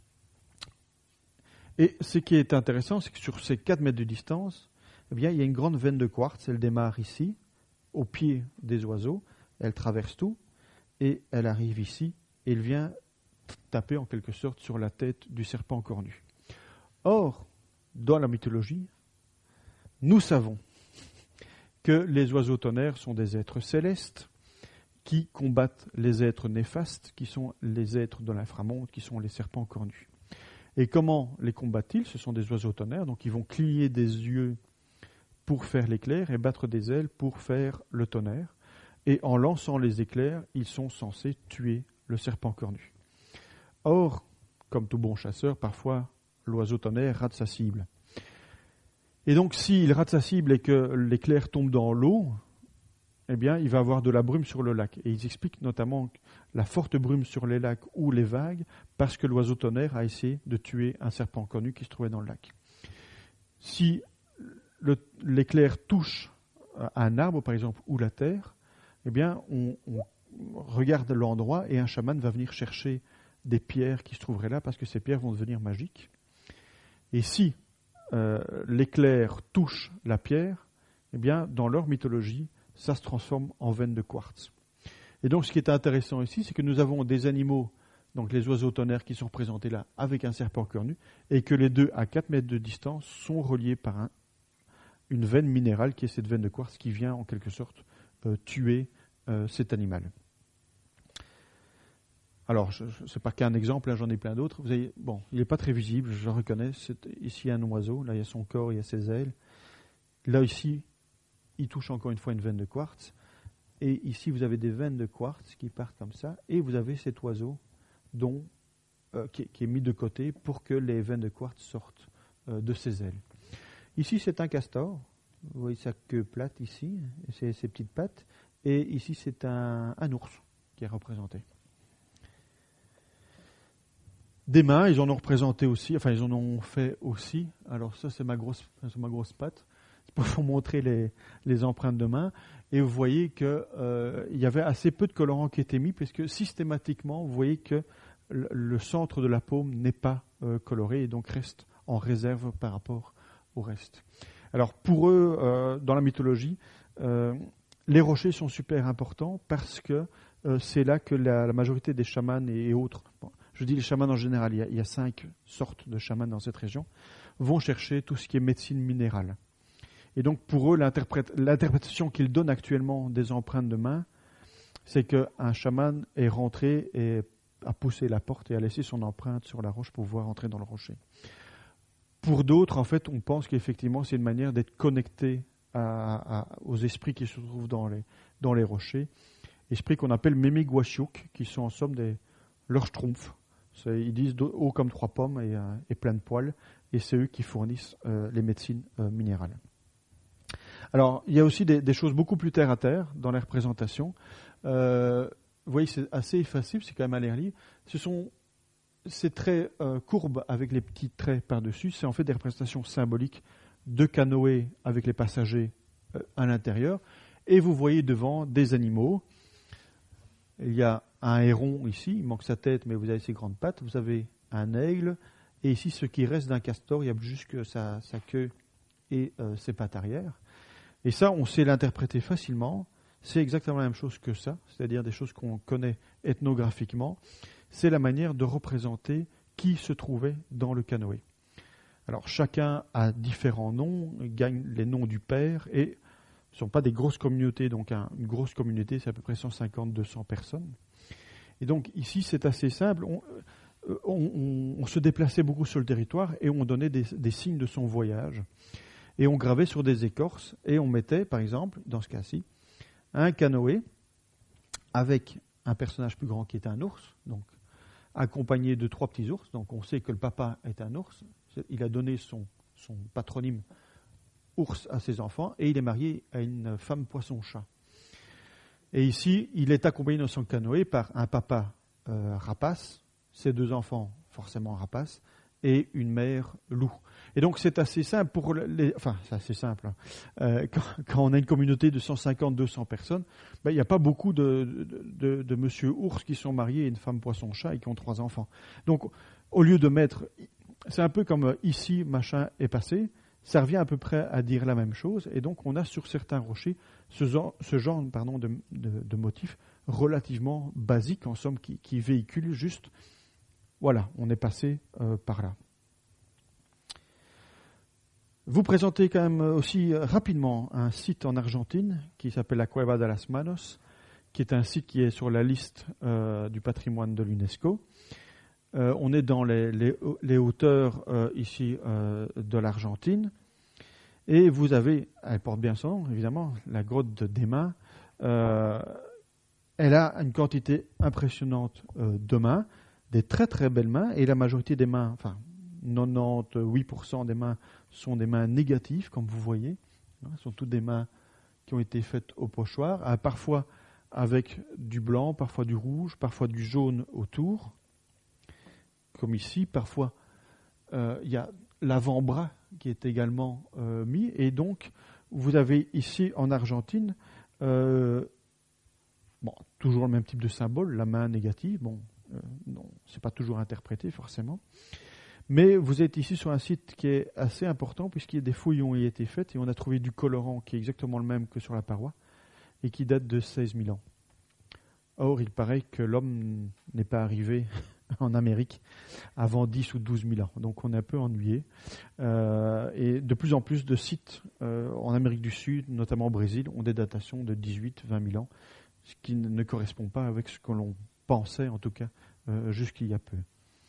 Et ce qui est intéressant, c'est que sur ces quatre mètres de distance, eh bien, il y a une grande veine de quartz, elle démarre ici, au pied des oiseaux, elle traverse tout, et elle arrive ici, et elle vient taper en quelque sorte sur la tête du serpent cornu. Or, dans la mythologie, nous savons que les oiseaux tonnerres sont des êtres célestes qui combattent les êtres néfastes, qui sont les êtres de l'inframonde, qui sont les serpents cornus. Et comment les combattent-ils ? Ce sont des oiseaux tonnerres, donc ils vont cligner des yeux pour faire l'éclair et battre des ailes pour faire le tonnerre. Et en lançant les éclairs, ils sont censés tuer le serpent cornu. Or, comme tout bon chasseur, parfois l'oiseau tonnerre rate sa cible. Et donc, s'il rate sa cible et que l'éclair tombe dans l'eau, eh bien, il va avoir de la brume sur le lac. Et ils expliquent notamment la forte brume sur les lacs ou les vagues parce que l'oiseau tonnerre a essayé de tuer un serpent cornu qui se trouvait dans le lac. Si le, l'éclair touche un arbre, par exemple, ou la terre, eh bien, on, on regarde l'endroit et un chaman va venir chercher des pierres qui se trouveraient là parce que ces pierres vont devenir magiques. Et si euh, l'éclair touche la pierre, eh bien, dans leur mythologie, ça se transforme en veine de quartz. Et donc, ce qui est intéressant ici, c'est que nous avons des animaux, donc les oiseaux tonnerres qui sont représentés là, avec un serpent cornu, et que les deux, à quatre mètres de distance, sont reliés par un, une veine minérale, qui est cette veine de quartz, qui vient en quelque sorte euh, tuer euh, cet animal. Alors, ce n'est pas qu'un exemple, là, j'en ai plein d'autres. Vous avez, bon, il n'est pas très visible, je le reconnais. C'est ici un oiseau, là il y a son corps, il y a ses ailes. Là, ici, il touche encore une fois une veine de quartz. Et ici, vous avez des veines de quartz qui partent comme ça. Et vous avez cet oiseau dont, euh, qui, qui est mis de côté pour que les veines de quartz sortent euh, de ses ailes. Ici, c'est un castor. Vous voyez sa queue plate ici, et ses, ses petites pattes. Et ici, c'est un, un ours qui est représenté. Des mains, ils en ont représenté aussi, enfin, ils en ont fait aussi. Alors ça, c'est ma grosse, c'est ma grosse patte. Pour vous montrer les, les empreintes de main. Et vous voyez qu'il euh, y avait assez peu de colorants qui étaient mis, puisque systématiquement, vous voyez que le, le centre de la paume n'est pas euh, coloré et donc reste en réserve par rapport au reste. Alors pour eux, euh, dans la mythologie, euh, les rochers sont super importants parce que euh, c'est là que la, la majorité des chamans et, et autres, bon, je dis les chamans en général, il y, a, il y a cinq sortes de chamans dans cette région, vont chercher tout ce qui est médecine minérale. Et donc, pour eux, l'interprét- l'interprétation qu'ils donnent actuellement des empreintes de main, c'est qu'un chaman est rentré et a poussé la porte et a laissé son empreinte sur la roche pour pouvoir entrer dans le rocher. Pour d'autres, en fait, on pense qu'effectivement, c'est une manière d'être connecté à, à, aux esprits qui se trouvent dans les, dans les rochers. Esprits qu'on appelle Memigwashuk, qui sont en somme des, leurs schtroumpfs. C'est, ils disent haut comme trois pommes et, euh, et plein de poils. Et c'est eux qui fournissent euh, les médecines euh, minérales. Alors, il y a aussi des, des choses beaucoup plus terre à terre dans les représentations. Euh, vous voyez, c'est assez effacé, c'est quand même à l'air libre. Ce sont ces traits euh, courbes avec les petits traits par-dessus. C'est en fait des représentations symboliques de canoës avec les passagers euh, à l'intérieur. Et vous voyez devant des animaux. Il y a un héron ici, il manque sa tête, mais vous avez ses grandes pattes. Vous avez un aigle. Et ici, ce qui reste d'un castor, il y a juste que sa, sa queue et euh, ses pattes arrière. Et ça, on sait l'interpréter facilement. C'est exactement la même chose que ça, c'est-à-dire des choses qu'on connaît ethnographiquement. C'est la manière de représenter qui se trouvait dans le canoë. Alors, chacun a différents noms, gagne les noms du père, et ce ne sont pas des grosses communautés. Donc, un, une grosse communauté, c'est à peu près cent cinquante à deux cents personnes. Et donc, ici, c'est assez simple. On, on, on, on se déplaçait beaucoup sur le territoire et on donnait des, des signes de son voyage. Et on gravait sur des écorces et on mettait, par exemple, dans ce cas-ci, un canoë avec un personnage plus grand qui est un ours, donc accompagné de trois petits ours. Donc on sait que le papa est un ours. Il a donné son, son patronyme ours à ses enfants et il est marié à une femme poisson-chat. Et ici, il est accompagné dans son canoë par un papa euh, rapace, ses deux enfants forcément rapaces, et une mère loup. Et donc c'est assez simple pour les, enfin c'est assez simple. Hein. Euh, quand, quand on a une communauté de cent cinquante à deux cents personnes, ben, il n'y a pas beaucoup de, de, de, de monsieur ours qui sont mariés à une femme poisson-chat et qui ont trois enfants. Donc au lieu de mettre, c'est un peu comme ici machin est passé, ça revient à peu près à dire la même chose. Et donc, on a sur certains rochers ce genre, ce genre pardon, de, de, de motif relativement basique, en somme, qui, qui véhicule juste, voilà, on est passé euh, par là. Vous présentez quand même aussi rapidement un site en Argentine qui s'appelle la Cueva de las Manos, qui est un site qui est sur la liste euh, du patrimoine de l'UNESCO. Euh, on est dans les, les, les hauteurs euh, ici euh, de l'Argentine. Et vous avez, elle porte bien son nom, évidemment, la grotte des mains. Euh, elle a une quantité impressionnante euh, de mains, des très très belles mains, et la majorité des mains, enfin quatre-vingt-dix-huit pour cent des mains sont des mains négatives, comme vous voyez. Ce sont toutes des mains qui ont été faites au pochoir, à, parfois avec du blanc, parfois du rouge, parfois du jaune autour, comme ici. Parfois, euh, il y a l'avant-bras qui est également euh, mis. Et donc, vous avez ici en Argentine, euh, bon, toujours le même type de symbole, la main négative. Bon, euh, non, c'est pas toujours interprété forcément. Mais vous êtes ici sur un site qui est assez important puisqu'il y a des fouilles ont été faites et on a trouvé du colorant qui est exactement le même que sur la paroi et qui date de seize mille ans. Or, il paraît que l'homme n'est pas arrivé en Amérique avant dix ou douze mille ans. Donc on est un peu ennuyé. Euh, et de plus en plus de sites euh, en Amérique du Sud, notamment au Brésil, ont des datations de dix-huit à vingt mille ans, ce qui ne correspond pas avec ce que l'on pensait, en tout cas, euh, jusqu'il y a peu.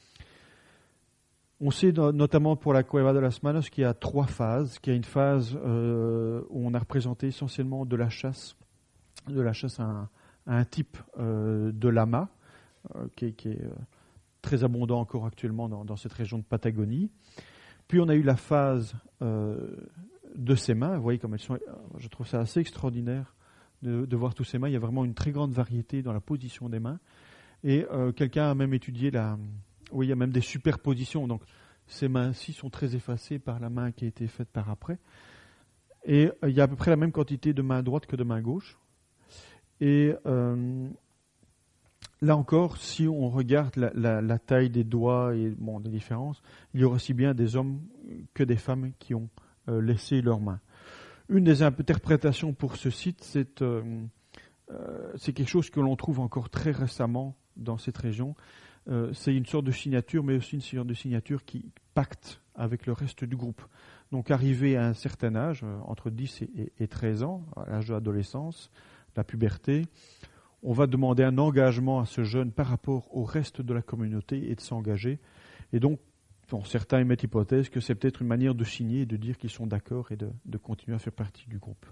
On sait no- notamment pour la Cueva de las Manos qu'il y a trois phases, qu'il y a une phase euh, où on a représenté essentiellement de la chasse, de la chasse à un, à un type euh, de lama, euh, qui est, qui est euh, très abondant encore actuellement dans, dans cette région de Patagonie. Puis on a eu la phase euh, de ces mains. Vous voyez comme elles sont. Je trouve ça assez extraordinaire de, de voir tous ces mains. Il y a vraiment une très grande variété dans la position des mains. Et euh, quelqu'un a même étudié la. Oui, il y a même des superpositions. Donc ces mains-ci sont très effacées par la main qui a été faite par après. Et euh, il y a à peu près la même quantité de main droite que de main gauche. Et euh, là encore, si on regarde la, la, la taille des doigts et bon, des différences, il y aura aussi bien des hommes que des femmes qui ont euh, laissé leurs mains. Une des interprétations pour ce site, c'est, euh, euh, c'est quelque chose que l'on trouve encore très récemment dans cette région. Euh, c'est une sorte de signature, mais aussi une sorte de signature qui pacte avec le reste du groupe. Donc arrivé à un certain âge, euh, entre dix et, et, et treize ans, à l'âge de l'adolescence, la puberté, on va demander un engagement à ce jeune par rapport au reste de la communauté et de s'engager. Et donc, bon, certains émettent l'hypothèse que c'est peut-être une manière de signer et de dire qu'ils sont d'accord et de, de continuer à faire partie du groupe.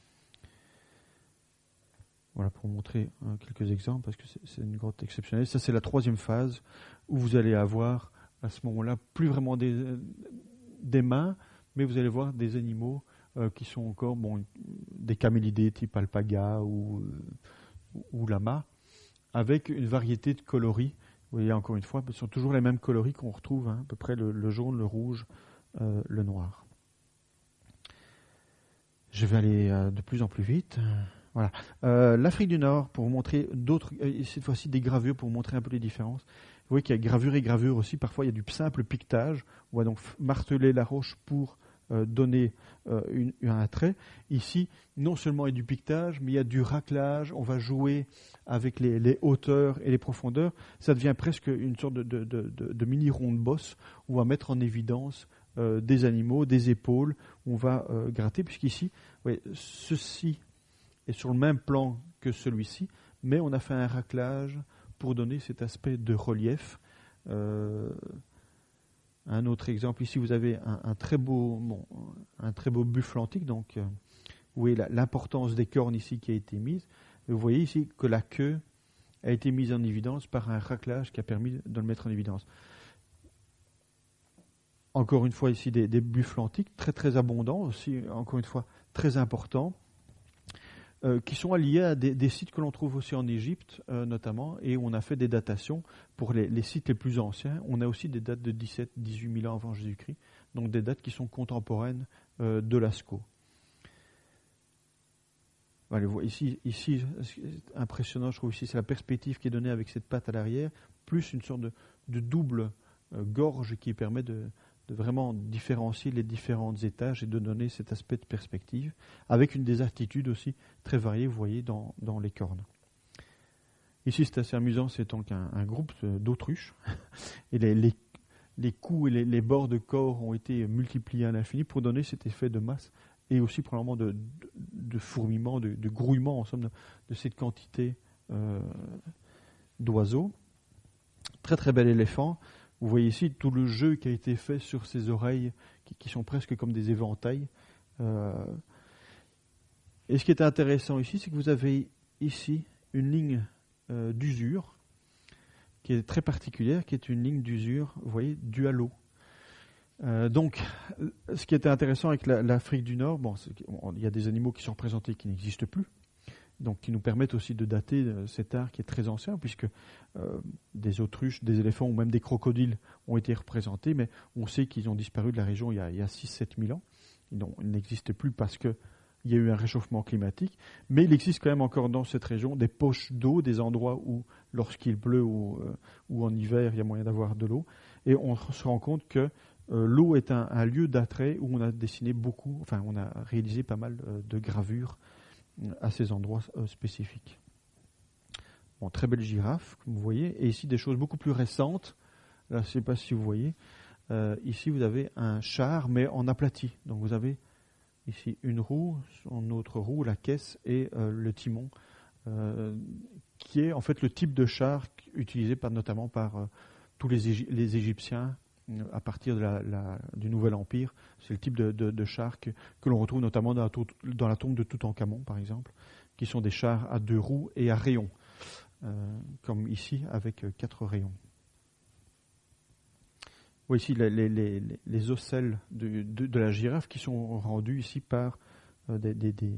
Voilà, pour vous montrer hein, quelques exemples, parce que c'est, c'est une grotte exceptionnelle. Ça, c'est la troisième phase, où vous allez avoir, à ce moment-là, plus vraiment des, des mains, mais vous allez voir des animaux euh, qui sont encore bon, des camélidés type alpaga ou, ou lama, avec une variété de coloris. Vous voyez, encore une fois, ce sont toujours les mêmes coloris qu'on retrouve, hein, à peu près le, le jaune, le rouge, euh, le noir. Je vais aller euh, de plus en plus vite. Voilà. Euh, L'Afrique du Nord, pour vous montrer d'autres, euh, cette fois-ci des gravures, pour vous montrer un peu les différences. Vous voyez qu'il y a gravure et gravure aussi. Parfois, il y a du simple piquetage. On va donc marteler la roche pour euh, donner euh, une, un trait. Ici, non seulement il y a du piquetage, mais il y a du raclage. On va jouer avec les, les hauteurs et les profondeurs. Ça devient presque une sorte de, de, de, de, de mini ronde bosse où on va mettre en évidence euh, des animaux, des épaules. On va euh, gratter, puisqu'ici, vous voyez, ceci est sur le même plan que celui-ci, mais on a fait un raclage pour donner cet aspect de relief. Euh, un autre exemple, ici vous avez un, un très beau, bon, un très beau buffle antique, donc euh, vous voyez la, l'importance des cornes ici qui a été mise. Et vous voyez ici que la queue a été mise en évidence par un raclage qui a permis de le mettre en évidence. Encore une fois ici des, des buffles antiques très très abondants, aussi encore une fois très importants. Euh, qui sont liés à des, des sites que l'on trouve aussi en Égypte, euh, notamment, et où on a fait des datations pour les, les sites les plus anciens. On a aussi des dates de dix-sept à dix-huit mille ans avant Jésus-Christ, donc des dates qui sont contemporaines euh, de Lascaux. Voilà, ici, ici, impressionnant, je trouve ici, c'est la perspective qui est donnée avec cette patte à l'arrière, plus une sorte de, de double euh, gorge qui permet de, de vraiment différencier les différents étages et de donner cet aspect de perspective, avec une des attitudes aussi très variées, vous voyez, dans, dans les cornes. Ici, c'est assez amusant, c'est donc un, un groupe d'autruches, et les, les, les coups et les, les bords de corps ont été multipliés à l'infini pour donner cet effet de masse, et aussi probablement de, de, de fourmillement, de, de grouillement, en somme, de, de cette quantité euh, d'oiseaux. Très très bel éléphant. Vous voyez ici tout le jeu qui a été fait sur ses oreilles, qui, qui sont presque comme des éventails. Euh, et ce qui est intéressant ici, c'est que vous avez ici une ligne euh, d'usure, qui est très particulière, qui est une ligne d'usure, vous voyez, due à l'eau. Euh, donc, ce qui était intéressant avec la, l'Afrique du Nord, bon, il y a des animaux qui sont représentés qui n'existent plus, donc qui nous permettent aussi de dater euh, cet art qui est très ancien, puisque euh, des autruches, des éléphants ou même des crocodiles ont été représentés, mais on sait qu'ils ont disparu de la région il y a, il y a six à sept mille ans. Donc, ils n'existent plus parce qu'il y a eu un réchauffement climatique, mais il existe quand même encore dans cette région des poches d'eau, des endroits où, lorsqu'il pleut ou, euh, ou en hiver, il y a moyen d'avoir de l'eau, et on se rend compte que euh, l'eau est un, un lieu d'attrait où on a dessiné beaucoup, enfin on a réalisé pas mal euh, de gravures à ces endroits euh, spécifiques. Bon, très belle girafe, comme vous voyez. Et ici, des choses beaucoup plus récentes. Là, je ne sais pas si vous voyez. Euh, ici, vous avez un char, mais en aplati. Donc, vous avez ici une roue, son autre roue, la caisse et euh, le timon, euh, qui est en fait le type de char utilisé par, notamment par euh, tous les, Égy- les Égyptiens euh, à partir de la, la, du Nouvel Empire. C'est le type de, de, de char que, que l'on retrouve notamment dans la, dans la tombe de Toutankhamon, par exemple, qui sont des chars à deux roues et à rayons, euh, comme ici avec euh, quatre rayons. Vous voyez ici les, les, les, les ocelles de, de, de la girafe qui sont rendus ici par euh, des, des, des,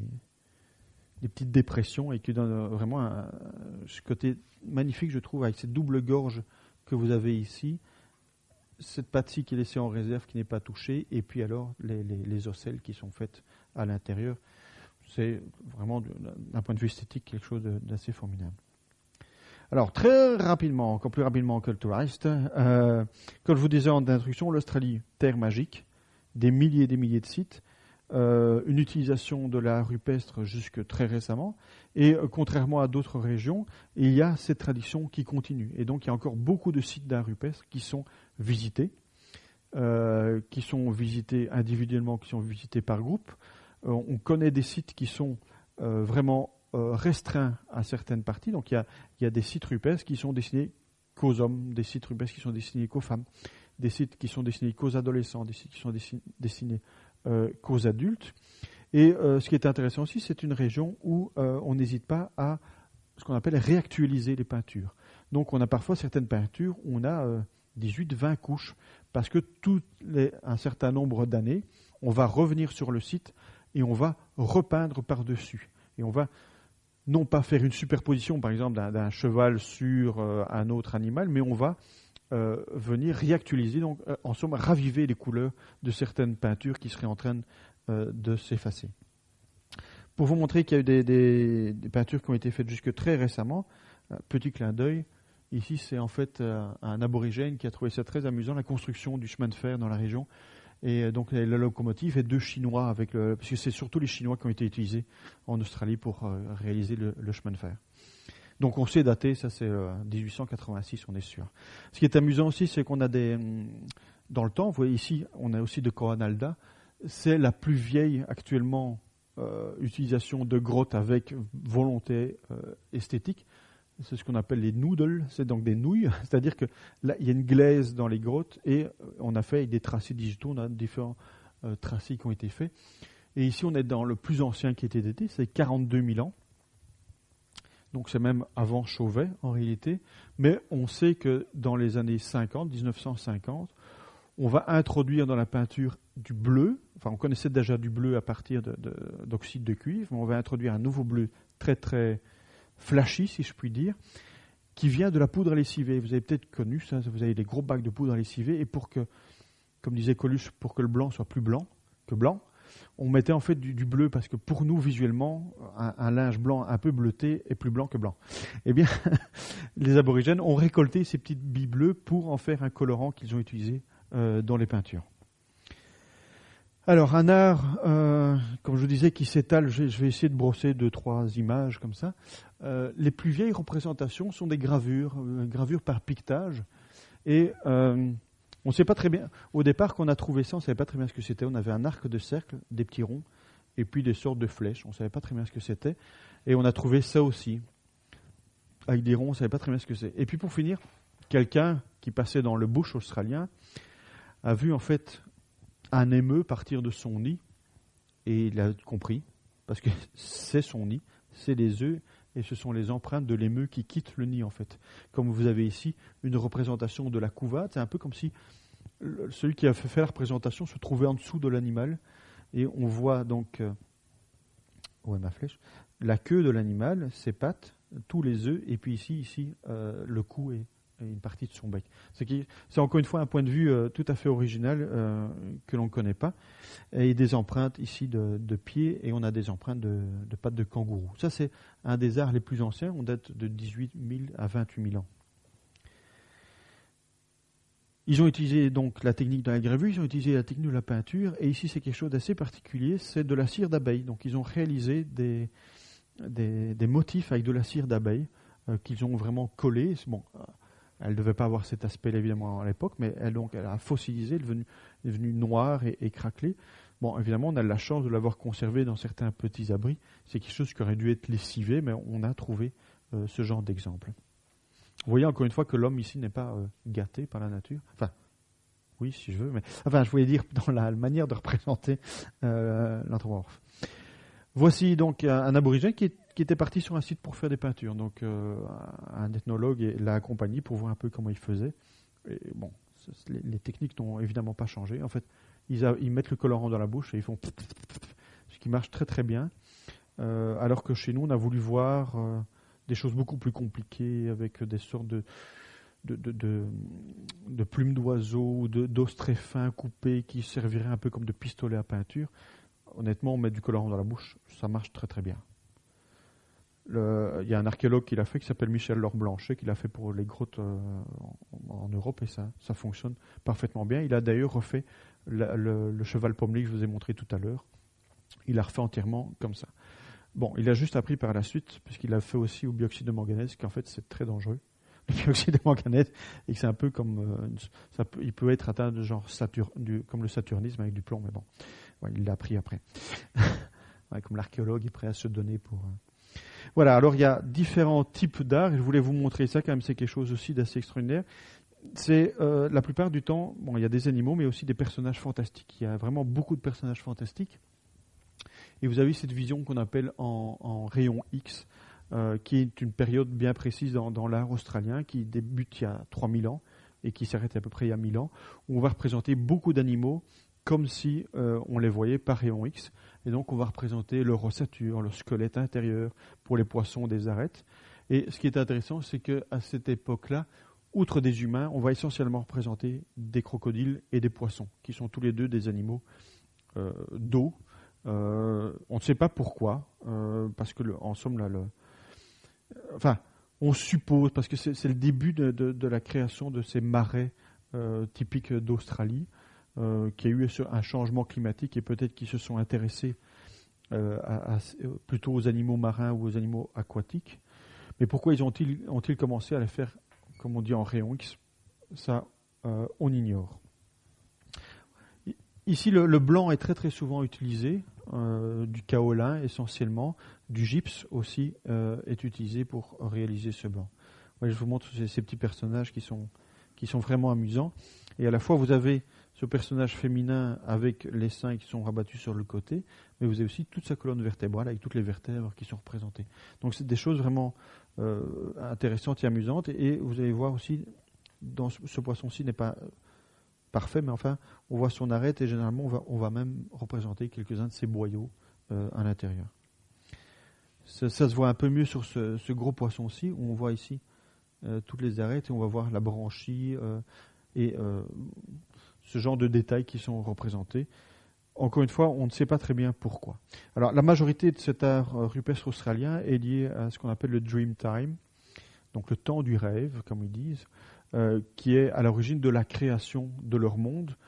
des petites dépressions et qui donnent vraiment un, ce côté magnifique, je trouve, avec cette double gorge que vous avez ici, cette partie qui est laissée en réserve, qui n'est pas touchée, et puis alors les, les, les ocelles qui sont faites à l'intérieur. C'est vraiment, d'un point de vue esthétique, quelque chose de, d'assez formidable. Alors, très rapidement, encore plus rapidement que le touriste, euh, comme je vous disais en introduction, l'Australie, terre magique, des milliers et des milliers de sites, euh, une utilisation de l'art rupestre jusque très récemment, et euh, contrairement à d'autres régions, il y a cette tradition qui continue. Et donc, il y a encore beaucoup de sites d'art rupestre qui sont visités, euh, qui sont visités individuellement, qui sont visités par groupe. Euh, on connaît des sites qui sont euh, vraiment Euh, restreint à certaines parties. Donc il y a, il y a des sites rupestres qui sont destinés qu'aux hommes, des sites rupestres qui sont destinés qu'aux femmes, des sites qui sont destinés qu'aux adolescents, des sites qui sont destinés, destinés euh, qu'aux adultes. Et euh, ce qui est intéressant aussi, c'est une région où euh, on n'hésite pas à ce qu'on appelle réactualiser les peintures. Donc on a parfois certaines peintures où on a euh, dix-huit vingt couches, parce que tout les, un certain nombre d'années, on va revenir sur le site et on va repeindre par-dessus. Et on va non pas faire une superposition, par exemple, d'un, d'un cheval sur euh, un autre animal, mais on va euh, venir réactualiser, donc euh, en somme, raviver les couleurs de certaines peintures qui seraient en train euh, de s'effacer. Pour vous montrer qu'il y a eu des, des, des peintures qui ont été faites jusque très récemment, euh, petit clin d'œil, ici c'est en fait euh, un aborigène qui a trouvé ça très amusant, la construction du chemin de fer dans la région. Et donc la locomotive et deux Chinois, avec le, parce que c'est surtout les Chinois qui ont été utilisés en Australie pour euh, réaliser le, le chemin de fer. Donc on sait dater, ça c'est euh, dix-huit cent quatre-vingt-six, on est sûr. Ce qui est amusant aussi, c'est qu'on a des, dans le temps, vous voyez ici, on a aussi de Coanalda, c'est la plus vieille actuellement euh, utilisation de grottes avec volonté euh, esthétique. C'est ce qu'on appelle les noodles, c'est donc des nouilles, c'est-à-dire que là, il y a une glaise dans les grottes et on a fait des tracés digitaux, on a différents euh, tracés qui ont été faits. Et ici, on est dans le plus ancien qui a été daté, c'est quarante-deux mille ans. Donc c'est même avant Chauvet en réalité, mais on sait que dans les années cinquante, dix-neuf cent cinquante, on va introduire dans la peinture du bleu, enfin on connaissait déjà du bleu à partir de, de, d'oxyde de cuivre, mais on va introduire un nouveau bleu très très flashy, si je puis dire, qui vient de la poudre à lessiver. Vous avez peut-être connu ça, vous avez des gros bacs de poudre à lessiver, et pour que, comme disait Coluche, pour que le blanc soit plus blanc que blanc, on mettait en fait du, du bleu, parce que pour nous, visuellement, un, un linge blanc un peu bleuté est plus blanc que blanc. Eh bien, les aborigènes ont récolté ces petites billes bleues pour en faire un colorant qu'ils ont utilisé euh, dans les peintures. Alors, un art, euh, comme je vous disais, qui s'étale, je, je vais essayer de brosser deux, trois images comme ça. Euh, les plus vieilles représentations sont des gravures, euh, gravures par piquetage. Et euh, on ne sait pas très bien, au départ, quand on a trouvé ça, on ne savait pas très bien ce que c'était. On avait un arc de cercle, des petits ronds, et puis des sortes de flèches. On ne savait pas très bien ce que c'était. Et on a trouvé ça aussi, avec des ronds, on ne savait pas très bien ce que c'est. Et puis pour finir, quelqu'un qui passait dans le bush australien a vu en fait un émeu partir de son nid, et il a compris, parce que c'est son nid, c'est les œufs, et ce sont les empreintes de l'émeu qui quittent le nid en fait. Comme vous avez ici une représentation de la couvade, c'est un peu comme si le, celui qui a fait, fait la représentation se trouvait en dessous de l'animal, et on voit donc, euh, où est ma flèche, la queue de l'animal, ses pattes, tous les œufs, et puis ici, ici euh, le cou et une partie de son bec. C'est, qui, c'est encore une fois un point de vue euh, tout à fait original euh, que l'on ne connaît pas. Et des empreintes ici de, de pieds, et on a des empreintes de, de pattes de kangourou. Ça, c'est un des arts les plus anciens. On date de dix-huit mille à vingt-huit mille ans. Ils ont utilisé donc la technique de la gravure, ils ont utilisé la technique de la peinture, et ici c'est quelque chose d'assez particulier, c'est de la cire d'abeille. Donc ils ont réalisé des, des, des motifs avec de la cire d'abeille euh, qu'ils ont vraiment collé. Bon, elle ne devait pas avoir cet aspect évidemment à l'époque, mais elle, donc, elle a fossilisé, elle est devenue, est devenue noire et, et craquelée. Bon, évidemment, on a la chance de l'avoir conservée dans certains petits abris. C'est quelque chose qui aurait dû être lessivé, mais on a trouvé euh, ce genre d'exemple. Vous voyez encore une fois que l'homme ici n'est pas euh, gâté par la nature. Enfin, oui, si je veux, mais enfin, je voulais dire dans la manière de représenter euh, l'anthropomorphe. Voici donc un, un aborigène qui, est, qui était parti sur un site pour faire des peintures. Donc, euh, un ethnologue l'a accompagné pour voir un peu comment il faisait. Et bon, les, les techniques n'ont évidemment pas changé. En fait, ils, a, ils mettent le colorant dans la bouche et ils font ce qui marche très très bien. Euh, alors que chez nous, on a voulu voir euh, des choses beaucoup plus compliquées avec des sortes de, de, de, de, de plumes d'oiseaux ou de, d'os très fins coupés qui serviraient un peu comme de pistolets à peinture. Honnêtement, on met du colorant dans la bouche, ça marche très très bien. Le, il y a un archéologue qui l'a fait, qui s'appelle Michel Laure-Blanchet, qui l'a fait pour les grottes euh, en, en Europe, et ça, ça fonctionne parfaitement bien. Il a d'ailleurs refait la, le, le cheval pommelé que je vous ai montré tout à l'heure. Il l'a refait entièrement comme ça. Bon, il a juste appris par la suite, puisqu'il l'a fait aussi au bioxyde de manganèse, qu'en fait c'est très dangereux, le bioxyde de manganèse, et que c'est un peu comme, euh, ça peut, il peut être atteint de genre Satur, du, comme le saturnisme avec du plomb, mais bon. Ouais, il l'a appris après. Ouais, comme l'archéologue est prêt à se donner pour... Euh... Voilà, alors il y a différents types d'art, et je voulais vous montrer ça, quand même c'est quelque chose aussi d'assez extraordinaire. C'est euh, la plupart du temps, bon, il y a des animaux, mais aussi des personnages fantastiques. Il y a vraiment beaucoup de personnages fantastiques. Et vous avez cette vision qu'on appelle en, en rayon X, euh, qui est une période bien précise dans, dans l'art australien, qui débute il y a trois mille ans, et qui s'arrête à peu près il y a mille ans, où on va représenter beaucoup d'animaux, comme si euh, on les voyait par rayon X. Et donc on va représenter leur ossature, leur squelette intérieur, pour les poissons des arêtes. Et ce qui est intéressant, c'est qu'à cette époque-là, outre des humains, on va essentiellement représenter des crocodiles et des poissons, qui sont tous les deux des animaux euh, d'eau. Euh, on ne sait pas pourquoi, euh, parce que le, en somme, là, le, enfin, on suppose, parce que c'est, c'est le début de, de, de la création de ces marais euh, typiques d'Australie, Euh, qu'il y a eu un changement climatique et peut-être qu'ils se sont intéressés euh, à, à, plutôt aux animaux marins ou aux animaux aquatiques. Mais pourquoi ils ont-ils, ont-ils commencé à les faire, comme on dit, en rayon X? Ça, euh, on ignore. Ici, le, le blanc est très très souvent utilisé, euh, du kaolin essentiellement, du gypse aussi euh, est utilisé pour réaliser ce blanc. Ouais, je vous montre ces, ces petits personnages qui sont, qui sont vraiment amusants. Et à la fois, vous avez ce personnage féminin avec les seins qui sont rabattus sur le côté, mais vous avez aussi toute sa colonne vertébrale avec toutes les vertèbres qui sont représentées. Donc c'est des choses vraiment euh, intéressantes et amusantes. Et vous allez voir aussi, dans ce, ce poisson-ci n'est pas parfait, mais enfin, on voit son arête et généralement on va, on va même représenter quelques-uns de ses boyaux euh, à l'intérieur. Ça, ça se voit un peu mieux sur ce, ce gros poisson-ci, où on voit ici euh, toutes les arêtes et on va voir la branchie euh, et euh, ce genre de détails qui sont représentés. Encore une fois, on ne sait pas très bien pourquoi. Alors, la majorité de cet art euh, rupestre australien est liée à ce qu'on appelle le dream time, donc le temps du rêve, comme ils disent, euh, qui est à l'origine de la création de leur monde,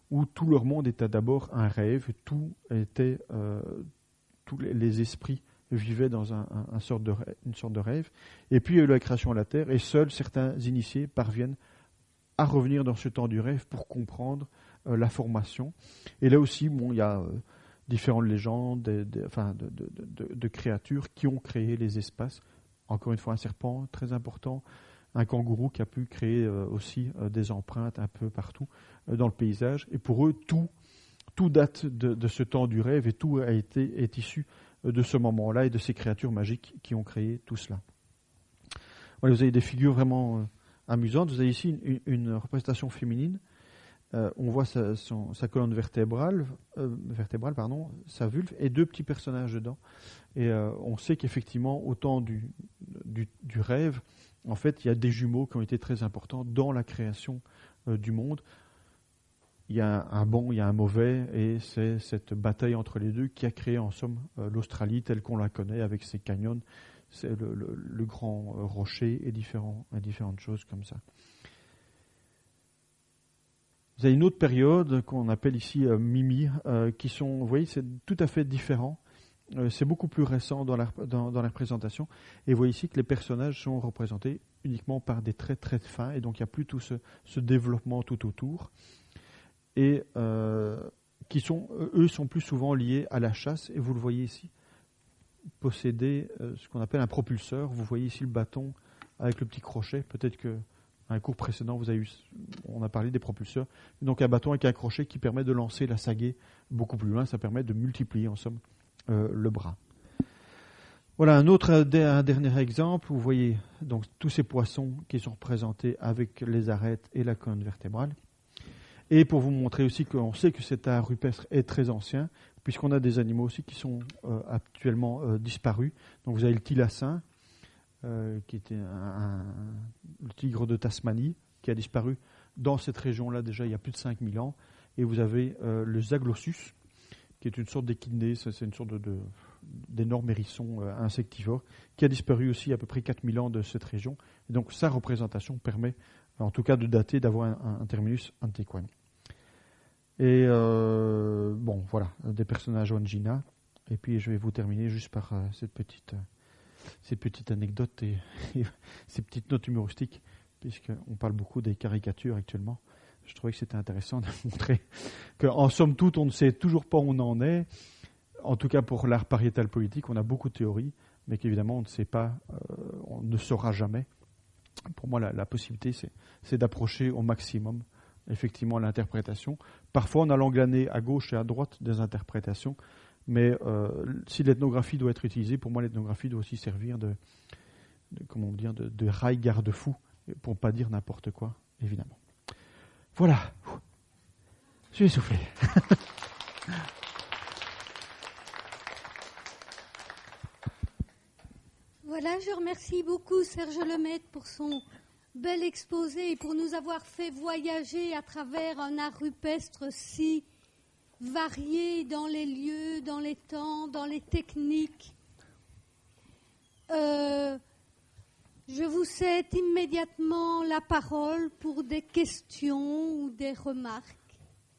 où tout leur monde était d'abord un rêve, tout était, euh, tous les, les esprits vivaient dans un, un, un sorte de rêve, une sorte de rêve. Et puis il y a eu la création de la terre, et seuls certains initiés parviennent à revenir dans ce temps du rêve pour comprendre euh, la formation. Et là aussi, bon, il y a euh, différentes légendes, des, des, enfin, de, de, de, de créatures qui ont créé les espaces. Encore une fois, un serpent très important, un kangourou qui a pu créer euh, aussi euh, des empreintes un peu partout euh, dans le paysage. Et pour eux, tout, tout date de, de ce temps du rêve et tout a été, est issu euh, de ce moment-là et de ces créatures magiques qui ont créé tout cela. Voilà, vous avez des figures vraiment euh, amusantes. Vous avez ici une, une représentation féminine. Euh, on voit sa, son, sa colonne vertébrale, euh, vertébrale pardon, sa vulve, et deux petits personnages dedans. Et euh, on sait qu'effectivement, au temps du, du, du rêve, en fait, il y a des jumeaux qui ont été très importants dans la création euh, du monde. Il y a un, un bon, il y a un mauvais, et c'est cette bataille entre les deux qui a créé en somme euh, l'Australie telle qu'on la connaît, avec ses canyons, c'est le, le, le grand euh, rocher et, différents, et différentes choses comme ça. Vous avez une autre période qu'on appelle ici euh, Mimi, euh, qui sont, vous voyez, c'est tout à fait différent. Euh, c'est beaucoup plus récent dans la, dans, dans la représentation. Et vous voyez ici que les personnages sont représentés uniquement par des traits très fins, et donc il n'y a plus tout ce, ce développement tout autour. Et euh, qui sont, eux sont plus souvent liés à la chasse, et vous le voyez ici, posséder euh, ce qu'on appelle un propulseur. Vous voyez ici le bâton avec le petit crochet, peut-être que un cours précédent, vous avez eu, on a parlé des propulseurs. Donc un bâton avec un crochet qui permet de lancer la sagaie beaucoup plus loin. Ça permet de multiplier en somme euh, le bras. Voilà un autre, un dernier exemple. Vous voyez donc tous ces poissons qui sont représentés avec les arêtes et la colonne vertébrale. Et pour vous montrer aussi qu'on sait que cet art rupestre est très ancien, puisqu'on a des animaux aussi qui sont euh, actuellement euh, disparus. Donc vous avez le thylacin, Euh, qui était un, un, le tigre de Tasmanie, qui a disparu dans cette région-là déjà il y a plus de cinq mille ans. Et vous avez euh, le Zaglossus, qui est une sorte d'échidné, c'est, c'est une sorte de, de, d'énorme hérisson euh, insectivore, qui a disparu aussi il y a à peu près quatre mille ans de cette région. Et donc sa représentation permet, en tout cas, de dater, d'avoir un, un terminus antiquum. Et euh, bon, voilà, des personnages Wandjina. Et puis je vais vous terminer juste par euh, cette petite... Euh, ces petites anecdotes et, et ces petites notes humoristiques, puisqu'on parle beaucoup des caricatures actuellement. Je trouvais que c'était intéressant de montrer qu'en somme toute, on ne sait toujours pas où on en est. En tout cas, pour l'art pariétal politique, on a beaucoup de théories, mais qu'évidemment, on ne sait pas, euh, on ne saura jamais. Pour moi, la, la possibilité, c'est, c'est d'approcher au maximum, effectivement, l'interprétation. Parfois, en allant glaner à gauche et à droite des interprétations. Mais euh, si l'ethnographie doit être utilisée, pour moi, l'ethnographie doit aussi servir de, de comment dire, de, de rail garde-fou, pour ne pas dire n'importe quoi, évidemment. Voilà. Je suis essoufflé. Voilà, je remercie beaucoup Serge Lemaître pour son bel exposé et pour nous avoir fait voyager à travers un art rupestre si varié dans les lieux, dans les temps, dans les techniques. Euh, je vous cède immédiatement la parole pour des questions ou des remarques.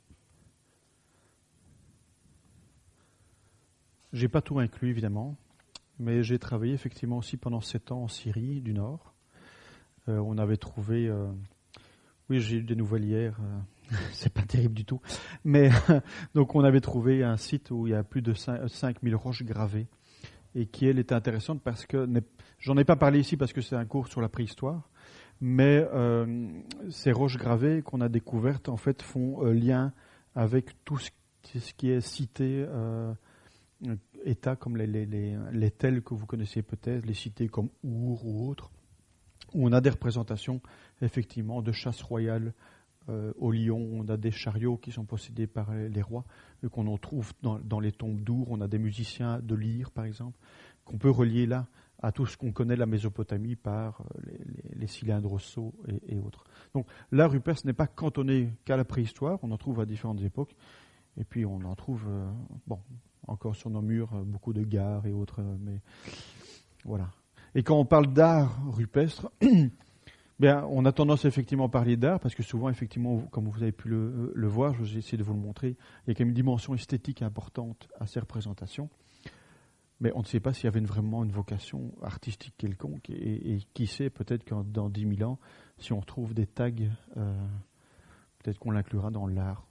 Je n'ai pas tout inclus, évidemment, mais j'ai travaillé effectivement aussi pendant sept ans en Syrie du Nord. Euh, on avait trouvé... Euh, oui, j'ai eu des nouvelles hier... Euh, c'est pas terrible du tout. Mais donc on avait trouvé un site où il y a plus de cinq mille roches gravées et qui, elle, était intéressante parce que, j'en ai pas parlé ici parce que c'est un cours sur la préhistoire, mais euh, ces roches gravées qu'on a découvertes, en fait, font euh, lien avec tout ce, ce qui est cité, euh, États comme les, les, les, les tels que vous connaissez peut-être, les cités comme Our ou autres, où on a des représentations, effectivement, de chasse royale. Euh, au Lion, on a des chariots qui sont possédés par les rois, et qu'on en trouve dans, dans les tombes d'Our. On a des musiciens de lyre, par exemple, qu'on peut relier là à tout ce qu'on connaît de la Mésopotamie par les, les, les cylindres osseux et, et autres. Donc l'art rupestre n'est pas cantonné qu'à la préhistoire, on en trouve à différentes époques, et puis on en trouve, euh, bon, encore sur nos murs, beaucoup de gares et autres, mais voilà. Et quand on parle d'art rupestre, Bien, on a tendance effectivement à parler d'art parce que souvent, effectivement, comme vous avez pu le, le voir, je vais essayer de vous le montrer, il y a quand même une dimension esthétique importante à ces représentations. Mais on ne sait pas s'il y avait une, vraiment une vocation artistique quelconque. Et, et qui sait, peut-être que dans dix mille ans, si on retrouve des tags, euh, peut-être qu'on l'inclura dans l'art.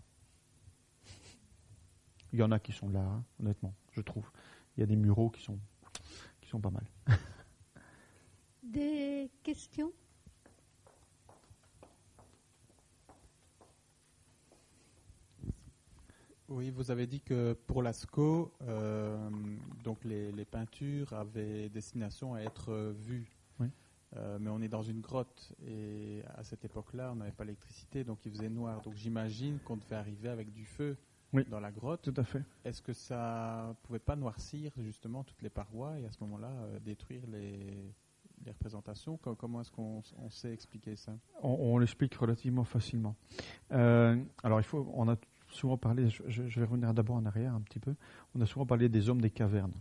Il y en a qui sont là, hein, honnêtement, je trouve. Il y a des muraux qui sont, qui sont pas mal. Des questions ? Oui, vous avez dit que pour Lascaux, euh, donc les, les peintures avaient destination à être vues. Oui. Euh, mais on est dans une grotte et à cette époque-là, on n'avait pas l'électricité, donc il faisait noir. Donc j'imagine qu'on devait arriver avec du feu oui, dans la grotte. Tout à fait. Est-ce que ça ne pouvait pas noircir justement toutes les parois et à ce moment-là euh, détruire les, les représentations ? Comment est-ce qu'on on sait expliquer ça ? On, on l'explique relativement facilement. Euh, alors il faut, on a souvent parlé, je, je vais revenir d'abord en arrière un petit peu, on a souvent parlé des hommes des cavernes.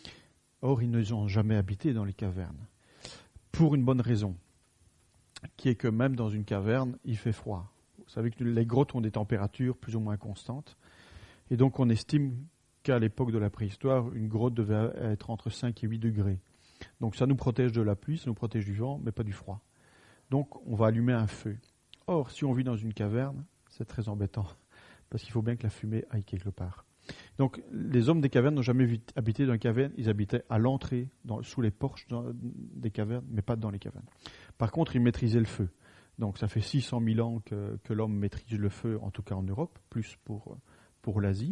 Or, ils ne ont jamais habité dans les cavernes. Pour une bonne raison, qui est que même dans une caverne, il fait froid. Vous savez que les grottes ont des températures plus ou moins constantes. Et donc, on estime qu'à l'époque de la préhistoire, une grotte devait être entre cinq et huit degrés. Donc, ça nous protège de la pluie, ça nous protège du vent, mais pas du froid. Donc, on va allumer un feu. Or, si on vit dans une caverne, c'est très embêtant. Parce qu'il faut bien que la fumée aille quelque part. Donc, les hommes des cavernes n'ont jamais vit- habité dans les cavernes, ils habitaient à l'entrée, dans, sous les porches dans, des cavernes, mais pas dans les cavernes. Par contre, ils maîtrisaient le feu. Donc, ça fait six cent mille ans que, que l'homme maîtrise le feu, en tout cas en Europe, plus pour, pour l'Asie.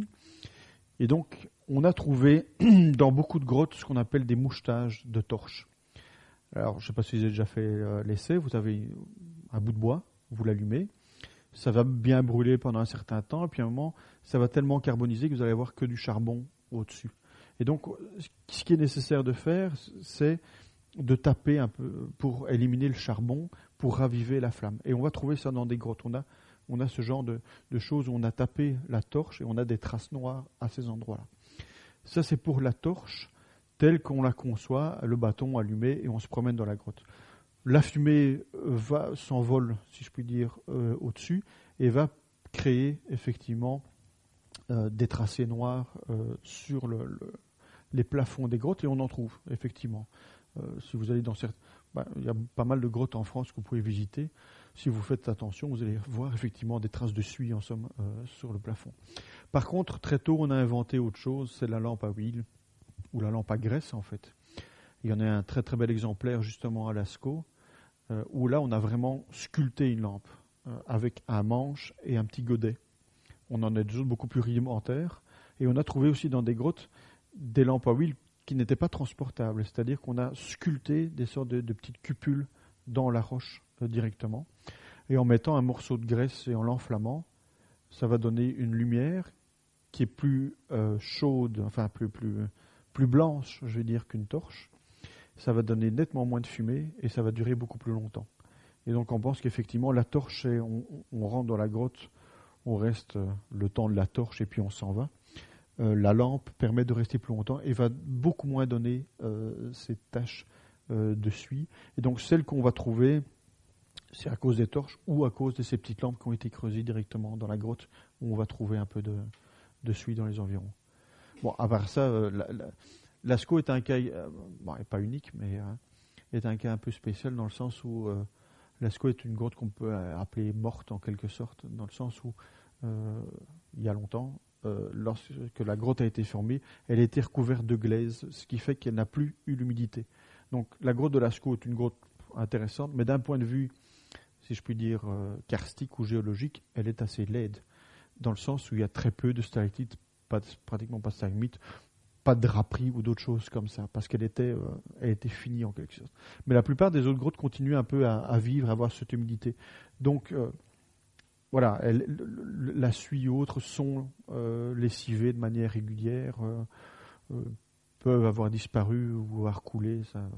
Et donc, on a trouvé dans beaucoup de grottes ce qu'on appelle des mouchetages de torches. Alors, je ne sais pas si vous avez déjà fait euh, l'essai, vous avez un bout de bois, vous l'allumez, ça va bien brûler pendant un certain temps, et puis à un moment, ça va tellement carboniser que vous allez avoir que du charbon au-dessus. Et donc, ce qui est nécessaire de faire, c'est de taper un peu pour éliminer le charbon, pour raviver la flamme. Et on va trouver ça dans des grottes. On a, on a ce genre de, de choses où on a tapé la torche et on a des traces noires à ces endroits-là. Ça, c'est pour la torche telle qu'on la conçoit, le bâton allumé, et on se promène dans la grotte. La fumée va s'envole, si je puis dire, euh, au-dessus et va créer effectivement euh, des tracés noirs euh, sur le, le, les plafonds des grottes, et on en trouve effectivement. Euh, si vous allez dans certaines, bah, il y a pas mal de grottes en France que vous pouvez visiter. Si vous faites attention, vous allez voir effectivement des traces de suie en somme euh, sur le plafond. Par contre, très tôt, on a inventé autre chose, c'est la lampe à huile ou la lampe à graisse en fait. Il y en a un très très bel exemplaire justement à Lascaux. Euh, où là, on a vraiment sculpté une lampe euh, avec un manche et un petit godet. On en a des autres beaucoup plus rudimentaires. Et on a trouvé aussi dans des grottes des lampes à huile qui n'étaient pas transportables. C'est-à-dire qu'on a sculpté des sortes de, de petites cupules dans la roche euh, directement. Et en mettant un morceau de graisse et en l'enflammant, ça va donner une lumière qui est plus euh, chaude, enfin plus, plus, plus blanche, je vais dire, qu'une torche. Ça va donner nettement moins de fumée et ça va durer beaucoup plus longtemps. Et donc on pense qu'effectivement la torche, est, on, on rentre dans la grotte, on reste euh, le temps de la torche et puis on s'en va. Euh, la lampe permet de rester plus longtemps et va beaucoup moins donner euh, ces taches euh, de suie. Et donc celles qu'on va trouver, c'est à cause des torches ou à cause de ces petites lampes qui ont été creusées directement dans la grotte où on va trouver un peu de, de suie dans les environs. Bon, à part ça, euh, la, la, Lascaux est un cas, euh, bon, pas unique, mais euh, est un cas un peu spécial dans le sens où euh, Lascaux est une grotte qu'on peut appeler morte en quelque sorte, dans le sens où euh, il y a longtemps, euh, lorsque la grotte a été formée, elle a été recouverte de glaise, ce qui fait qu'elle n'a plus eu l'humidité. Donc la grotte de Lascaux est une grotte intéressante, mais d'un point de vue, si je puis dire, euh, karstique ou géologique, elle est assez laide, dans le sens où il y a très peu de stalactites, pas de, pratiquement pas de stalagmites, pas de draperie ou d'autres choses comme ça, parce qu'elle était, euh, elle était finie en quelque sorte. Mais la plupart des autres grottes continuent un peu à, à vivre, à avoir cette humidité. Donc, euh, voilà, elle, le, la suie et autres sont euh, lessivées de manière régulière, euh, euh, peuvent avoir disparu ou avoir coulé. Ça.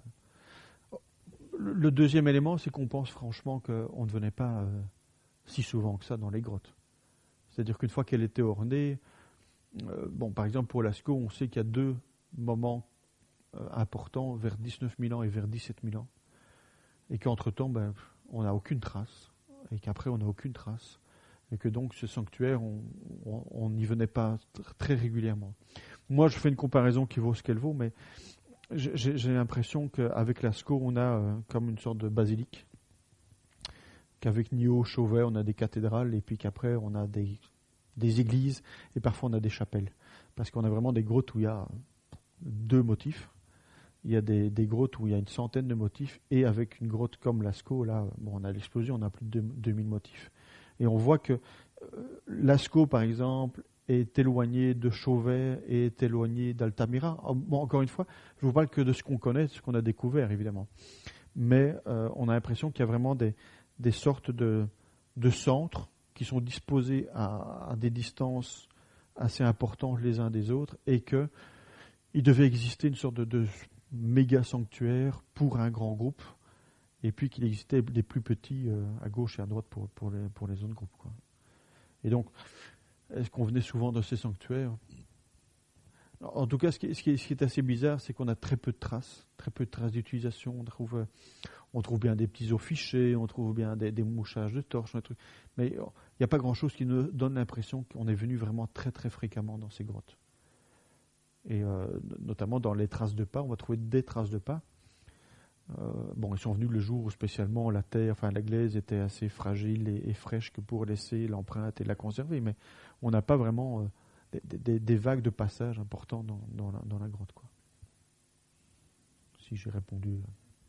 Le, le deuxième élément, c'est qu'on pense franchement qu'on ne venait pas euh, si souvent que ça dans les grottes. C'est-à-dire qu'une fois qu'elle était ornée, Euh, bon, par exemple, pour Lascaux, on sait qu'il y a deux moments euh, importants, vers dix-neuf mille ans et vers dix-sept mille ans. Et qu'entre-temps, ben, on n'a aucune trace, et qu'après on n'a aucune trace, et que donc ce sanctuaire, on n'y venait pas tr- très régulièrement. Moi, je fais une comparaison qui vaut ce qu'elle vaut, mais j'ai, j'ai l'impression qu'avec Lascaux, on a euh, comme une sorte de basilique, qu'avec Niort, Chauvet, on a des cathédrales, et puis qu'après, on a des, des églises, et parfois on a des chapelles. Parce qu'on a vraiment des grottes où il y a deux motifs. Il y a des, des grottes où il y a une centaine de motifs, et avec une grotte comme Lascaux, là, bon, on a l'explosion, on a plus de deux mille motifs. Et on voit que euh, Lascaux, par exemple, est éloigné de Chauvet, est éloigné d'Altamira. Bon, encore une fois, je ne vous parle que de ce qu'on connaît, de ce qu'on a découvert, évidemment. Mais euh, on a l'impression qu'il y a vraiment des, des sortes de, de centres qui sont disposés à, à des distances assez importantes les uns des autres, et qu'il devait exister une sorte de, de méga sanctuaire pour un grand groupe, et puis qu'il existait des plus petits euh, à gauche et à droite pour, pour, les, pour les autres groupes, quoi. Et donc, est-ce qu'on venait souvent de ces sanctuaires ? En tout cas, ce qui est, ce qui est, ce qui est assez bizarre, c'est qu'on a très peu de traces, très peu de traces d'utilisation. On trouve, on trouve bien des petits os fichés, on trouve bien des, des mouchages de torches, des trucs, mais il n'y a pas grand-chose qui nous donne l'impression qu'on est venu vraiment très très fréquemment dans ces grottes. Et euh, notamment dans les traces de pas, on va trouver des traces de pas. Euh, bon, ils sont venus le jour où spécialement la terre, enfin la glaise était assez fragile et, et fraîche que pour laisser l'empreinte et la conserver, mais on n'a pas vraiment euh, des, des, des vagues de passage importants dans, dans, la, dans la grotte, quoi. Si j'ai répondu.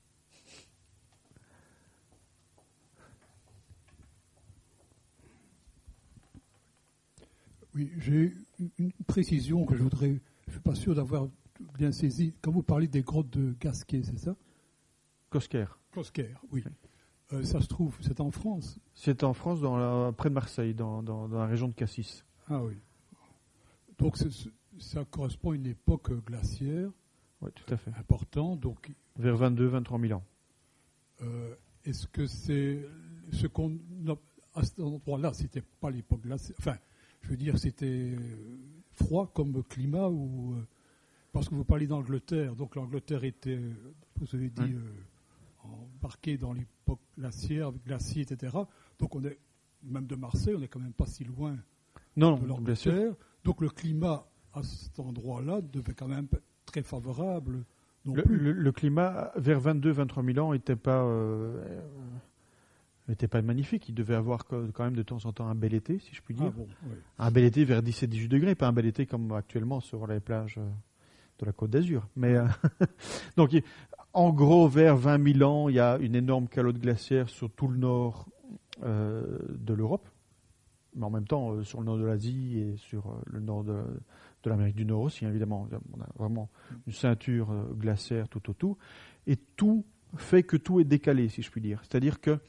Oui, j'ai une précision que je voudrais. Je ne suis pas sûr d'avoir bien saisi. Quand vous parlez des grottes de Gasquet, c'est ça ? Cosquer. Cosquer, oui. Euh, ça se trouve, c'est en France ? C'est en France, dans la, près de Marseille, dans, dans, dans la région de Cassis. Ah oui. Donc c'est, ça correspond à une époque glaciaire. Oui, tout à fait. Important. Donc, vers vingt-deux à vingt-trois mille ans. Euh, est-ce que c'est ce qu'on a, à cet endroit-là, c'était pas l'époque glaciaire. Enfin, je veux dire, c'était froid comme climat ou euh, parce que vous parlez d'Angleterre, donc l'Angleterre était, vous avez dit, oui. euh, embarquée dans l'époque glaciaire, avec glacier, et cetera. Donc on est, même de Marseille, on n'est quand même pas si loin non, de l'Angleterre. Donc le climat à cet endroit-là devait quand même être très favorable. Non le, plus. Le, le climat vers vingt-deux à vingt-trois mille ans n'était pas, euh, était pas magnifique. Il devait avoir quand même de temps en temps un bel été, si je puis dire. Ah bon, oui. Un bel été vers dix-sept à dix-huit degrés, pas un bel été comme actuellement sur les plages de la Côte d'Azur. Mais euh, donc, en gros, vers vingt mille ans, il y a une énorme calotte glaciaire sur tout le nord euh, de l'Europe, mais en même temps euh, sur le nord de l'Asie et sur euh, le nord de, de l'Amérique du Nord aussi, évidemment. On a vraiment une ceinture euh, glaciaire tout autour. Et tout fait que tout est décalé, si je puis dire. C'est-à-dire que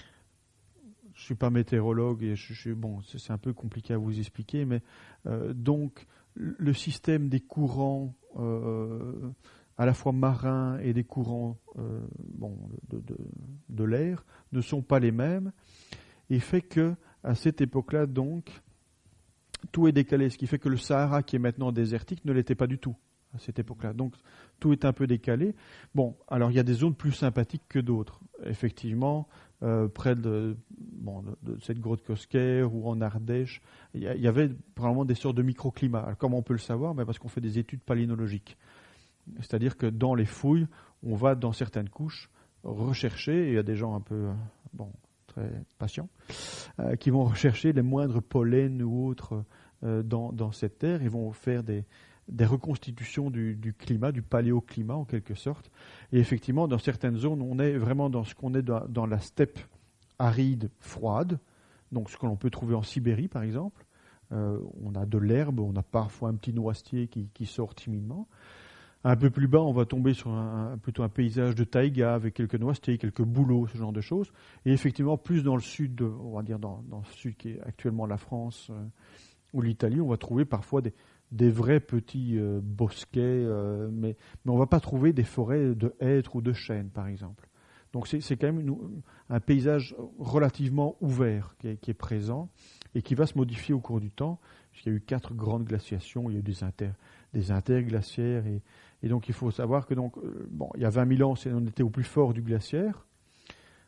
je ne suis pas météorologue et je, je, bon, c'est, c'est un peu compliqué à vous expliquer, mais euh, donc le système des courants euh, à la fois marins et des courants euh, bon, de, de, de l'air ne sont pas les mêmes et fait que à cette époque-là, donc, tout est décalé, ce qui fait que le Sahara, qui est maintenant désertique, ne l'était pas du tout à cette époque-là. Donc, tout est un peu décalé. Bon, alors il y a des zones plus sympathiques que d'autres. Effectivement, euh, près de, bon, de, de cette grotte Cosquer ou en Ardèche, il y, y avait probablement des sortes de microclimats. Alors, comment on peut le savoir ? Ben, parce qu'on fait des études palynologiques. C'est-à-dire que dans les fouilles, on va dans certaines couches rechercher, et il y a des gens un peu... bon. très patients, euh, qui vont rechercher les moindres pollens ou autres euh, dans, dans cette terre. Ils vont faire des, des reconstitutions du, du climat, du paléoclimat en quelque sorte. Et effectivement, dans certaines zones, on est vraiment dans ce qu'on est dans, dans la steppe aride, froide, donc ce que l'on peut trouver en Sibérie par exemple. Euh, on a de l'herbe, on a parfois un petit noisetier qui, qui sort timidement. Un peu plus bas, on va tomber sur un, un, plutôt un paysage de taïga avec quelques noisetiers, quelques bouleaux, ce genre de choses. Et effectivement, plus dans le sud, de, on va dire dans, dans le sud qui est actuellement la France euh, ou l'Italie, on va trouver parfois des, des vrais petits euh, bosquets, euh, mais, mais on ne va pas trouver des forêts de hêtres ou de chênes, par exemple. Donc c'est, c'est quand même une, un paysage relativement ouvert qui est, qui est présent et qui va se modifier au cours du temps. Il y a eu quatre grandes glaciations, il y a eu des, inter, des interglaciaires et Et donc il faut savoir que donc, euh, bon, il y a vingt mille ans, on était au plus fort du glaciaire.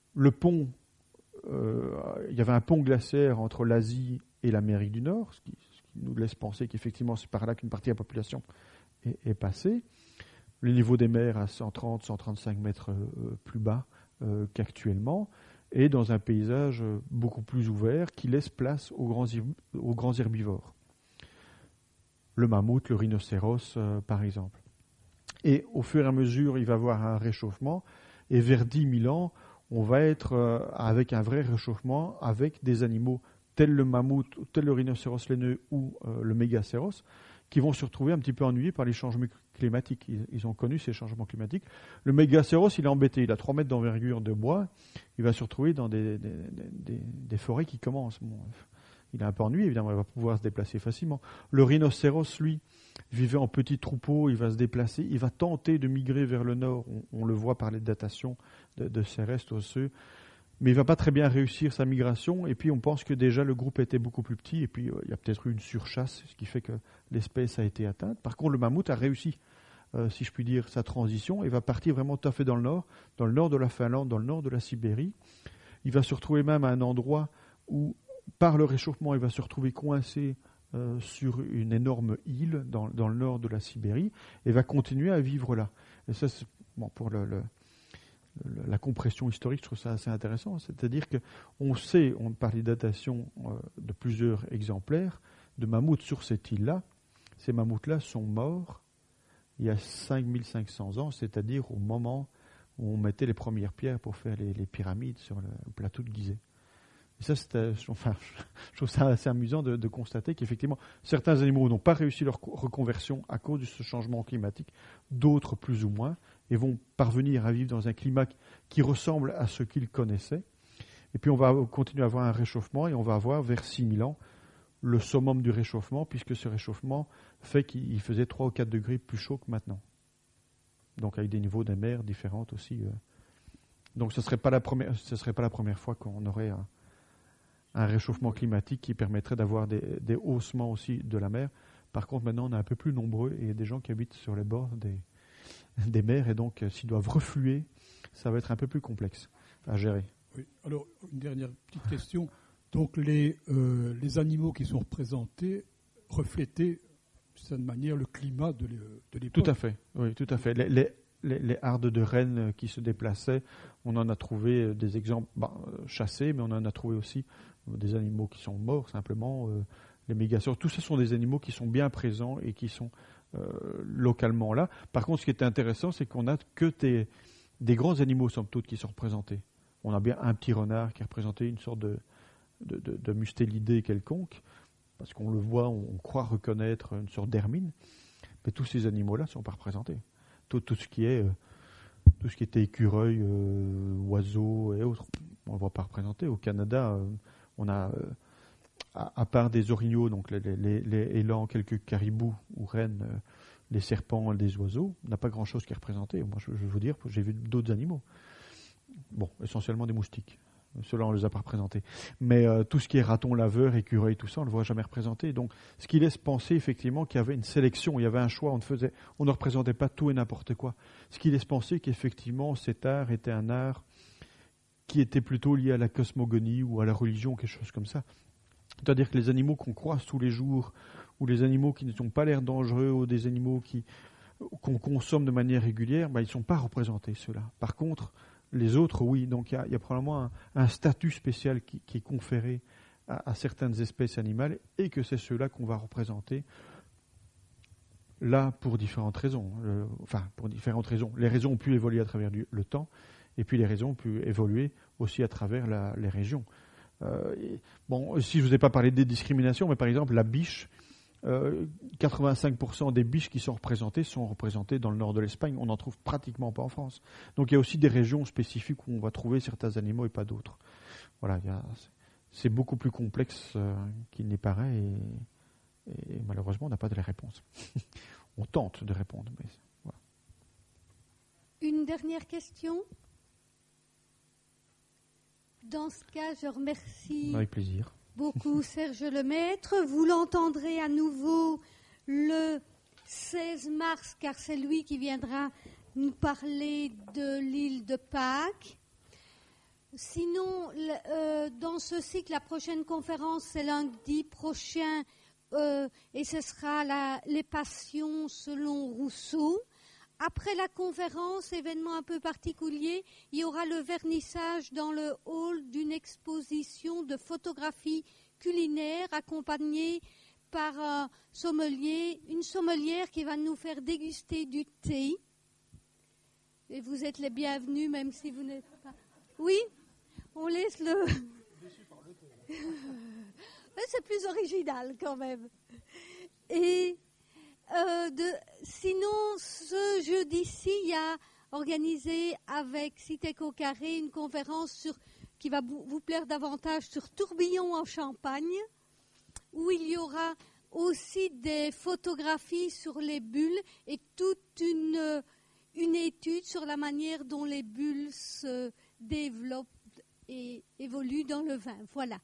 le pont, euh, il y avait un pont glaciaire entre l'Asie et l'Amérique du Nord, ce qui, ce qui nous laisse penser qu'effectivement c'est par là qu'une partie de la population est, est passée. Le niveau des mers à cent trente à cent trente-cinq mètres euh, plus bas euh, qu'actuellement, et dans un paysage beaucoup plus ouvert qui laisse place aux grands, aux grands herbivores. Le mammouth, le rhinocéros, euh, par exemple. Et au fur et à mesure, il va y avoir un réchauffement, et vers dix mille ans, on va être euh, avec un vrai réchauffement, avec des animaux tels le mammouth, tels le rhinocéros laineux ou euh, le mégacéros, qui vont se retrouver un petit peu ennuyés par les changements climatiques. Ils, ils ont connu ces changements climatiques. Le mégacéros, il est embêté. Il a trois mètres d'envergure de bois. Il va se retrouver dans des, des, des, des forêts qui commencent. Bon, il est un peu ennuyé, évidemment. Il va pouvoir se déplacer facilement. Le rhinocéros, lui, vivait en petits troupeaux. Il va se déplacer. Il va tenter de migrer vers le nord. On, on le voit par les datations de, de ses restes osseux. Mais il ne va pas très bien réussir sa migration. Et puis, on pense que déjà, le groupe était beaucoup plus petit. Et puis, euh, il y a peut-être eu une surchasse, ce qui fait que l'espèce a été atteinte. Par contre, le mammouth a réussi, euh, si je puis dire, sa transition. Il va partir vraiment tout à fait dans le nord, dans le nord de la Finlande, dans le nord de la Sibérie. Il va se retrouver même à un endroit où, par le réchauffement, il va se retrouver coincé euh, sur une énorme île dans, dans le nord de la Sibérie et va continuer à vivre là. Et ça, c'est bon, pour le... le la compression historique, je trouve ça assez intéressant. C'est-à-dire qu'on sait, on parle des datations euh, de plusieurs exemplaires de mammouths sur cette île-là. Ces mammouths-là sont morts il y a cinq mille cinq cents ans, c'est-à-dire au moment où on mettait les premières pierres pour faire les, les pyramides sur le plateau de Gizeh. Et ça, c'est, enfin, je trouve ça assez amusant de, de constater qu'effectivement, certains animaux n'ont pas réussi leur reconversion à cause de ce changement climatique, d'autres plus ou moins, et vont parvenir à vivre dans un climat qui ressemble à ce qu'ils connaissaient. Et puis on va continuer à avoir un réchauffement, et on va avoir vers six mille ans le summum du réchauffement, puisque ce réchauffement fait qu'il faisait trois ou quatre degrés plus chaud que maintenant. Donc avec des niveaux des mers différents aussi. Donc ce ne serait pas la première, ce serait pas la première fois qu'on aurait un, un réchauffement climatique qui permettrait d'avoir des, des haussements aussi de la mer. Par contre, maintenant, on est un peu plus nombreux et il y a des gens qui habitent sur les bords des, des mers et donc, s'ils doivent refluer, ça va être un peu plus complexe à gérer. Oui. Alors, une dernière petite question. Donc, les, euh, les animaux qui sont représentés reflétaient, de certaine manière, le climat de l'époque. Tout à fait, oui, tout à fait. Les, les, les, les hardes de rennes qui se déplaçaient, on en a trouvé des exemples bah, chassés, mais on en a trouvé aussi des animaux qui sont morts, simplement, euh, les mégacéros. Tout ça sont des animaux qui sont bien présents et qui sont euh, localement là. Par contre, ce qui est intéressant, c'est qu'on n'a que des, des grands animaux, somme toute, qui sont représentés. On a bien un petit renard qui est représenté, une sorte de, de, de, de mustélidé quelconque, parce qu'on le voit, on, on croit reconnaître une sorte d'hermine, mais tous ces animaux-là ne sont pas représentés. Tout, tout ce qui est... Euh, tout ce qui était écureuil, euh, oiseaux et autres, on ne le voit pas représenté. Au Canada, euh, on a, euh, à, à part des orignaux, donc les, les, les élans, quelques caribous ou rennes, euh, les serpents, des oiseaux, on n'a pas grand-chose qui est représenté. Moi, je, je veux dire, j'ai vu d'autres animaux. Bon, essentiellement des moustiques. Ceux-là, on ne les a pas représentés. Mais euh, tout ce qui est raton laveur, écureuil, tout ça, on ne le voit jamais représenté. Donc, ce qui laisse penser effectivement qu'il y avait une sélection, il y avait un choix, on ne, faisait, on ne représentait pas tout et n'importe quoi. Ce qui laisse penser qu'effectivement, cet art était un art qui était plutôt lié à la cosmogonie ou à la religion, quelque chose comme ça. C'est-à-dire que les animaux qu'on croise tous les jours, ou les animaux qui n'ont pas l'air dangereux, ou des animaux qui, qu'on consomme de manière régulière, ben, ils ne sont pas représentés, ceux-là. Par contre, les autres, oui. Donc, il y a, y a probablement un, un statut spécial qui, qui est conféré à, à certaines espèces animales et que c'est ceux-là qu'on va représenter là pour différentes raisons. Le, enfin, pour différentes raisons. Les raisons ont pu évoluer à travers du, le temps et puis les raisons ont pu évoluer aussi à travers la, les régions. Euh, et, bon, si je ne vous ai pas parlé des discriminations, mais par exemple, la biche, Euh, quatre-vingt-cinq pour cent des biches qui sont représentées sont représentées dans le nord de l'Espagne. On n'en trouve pratiquement pas en France. Donc il y a aussi des régions spécifiques où on va trouver certains animaux et pas d'autres. Voilà, il y a, c'est beaucoup plus complexe euh, qu'il n'y paraît et, et malheureusement on n'a pas de réponse. On tente de répondre. Mais voilà. Une dernière question. Dans ce cas, je remercie. Avec plaisir. Beaucoup Serge Lemaître. Vous l'entendrez à nouveau le seize mars, car c'est lui qui viendra nous parler de l'île de Pâques. Sinon, le, euh, dans ce cycle, la prochaine conférence, c'est lundi prochain, euh, et ce sera la, les passions selon Rousseau. Après la conférence, événement un peu particulier, il y aura le vernissage dans le hall d'une exposition de photographie culinaire accompagnée par un sommelier, une sommelière qui va nous faire déguster du thé. Et vous êtes les bienvenus, même si vous n'êtes pas... Oui, on laisse le... C'est plus original quand même. Et... Euh, de, sinon, ce jeudi-ci, il y a organisé avec Citec au Carré une conférence sur, qui va vous, vous plaire davantage sur tourbillon en Champagne, où il y aura aussi des photographies sur les bulles et toute une, une étude sur la manière dont les bulles se développent et évoluent dans le vin. Voilà.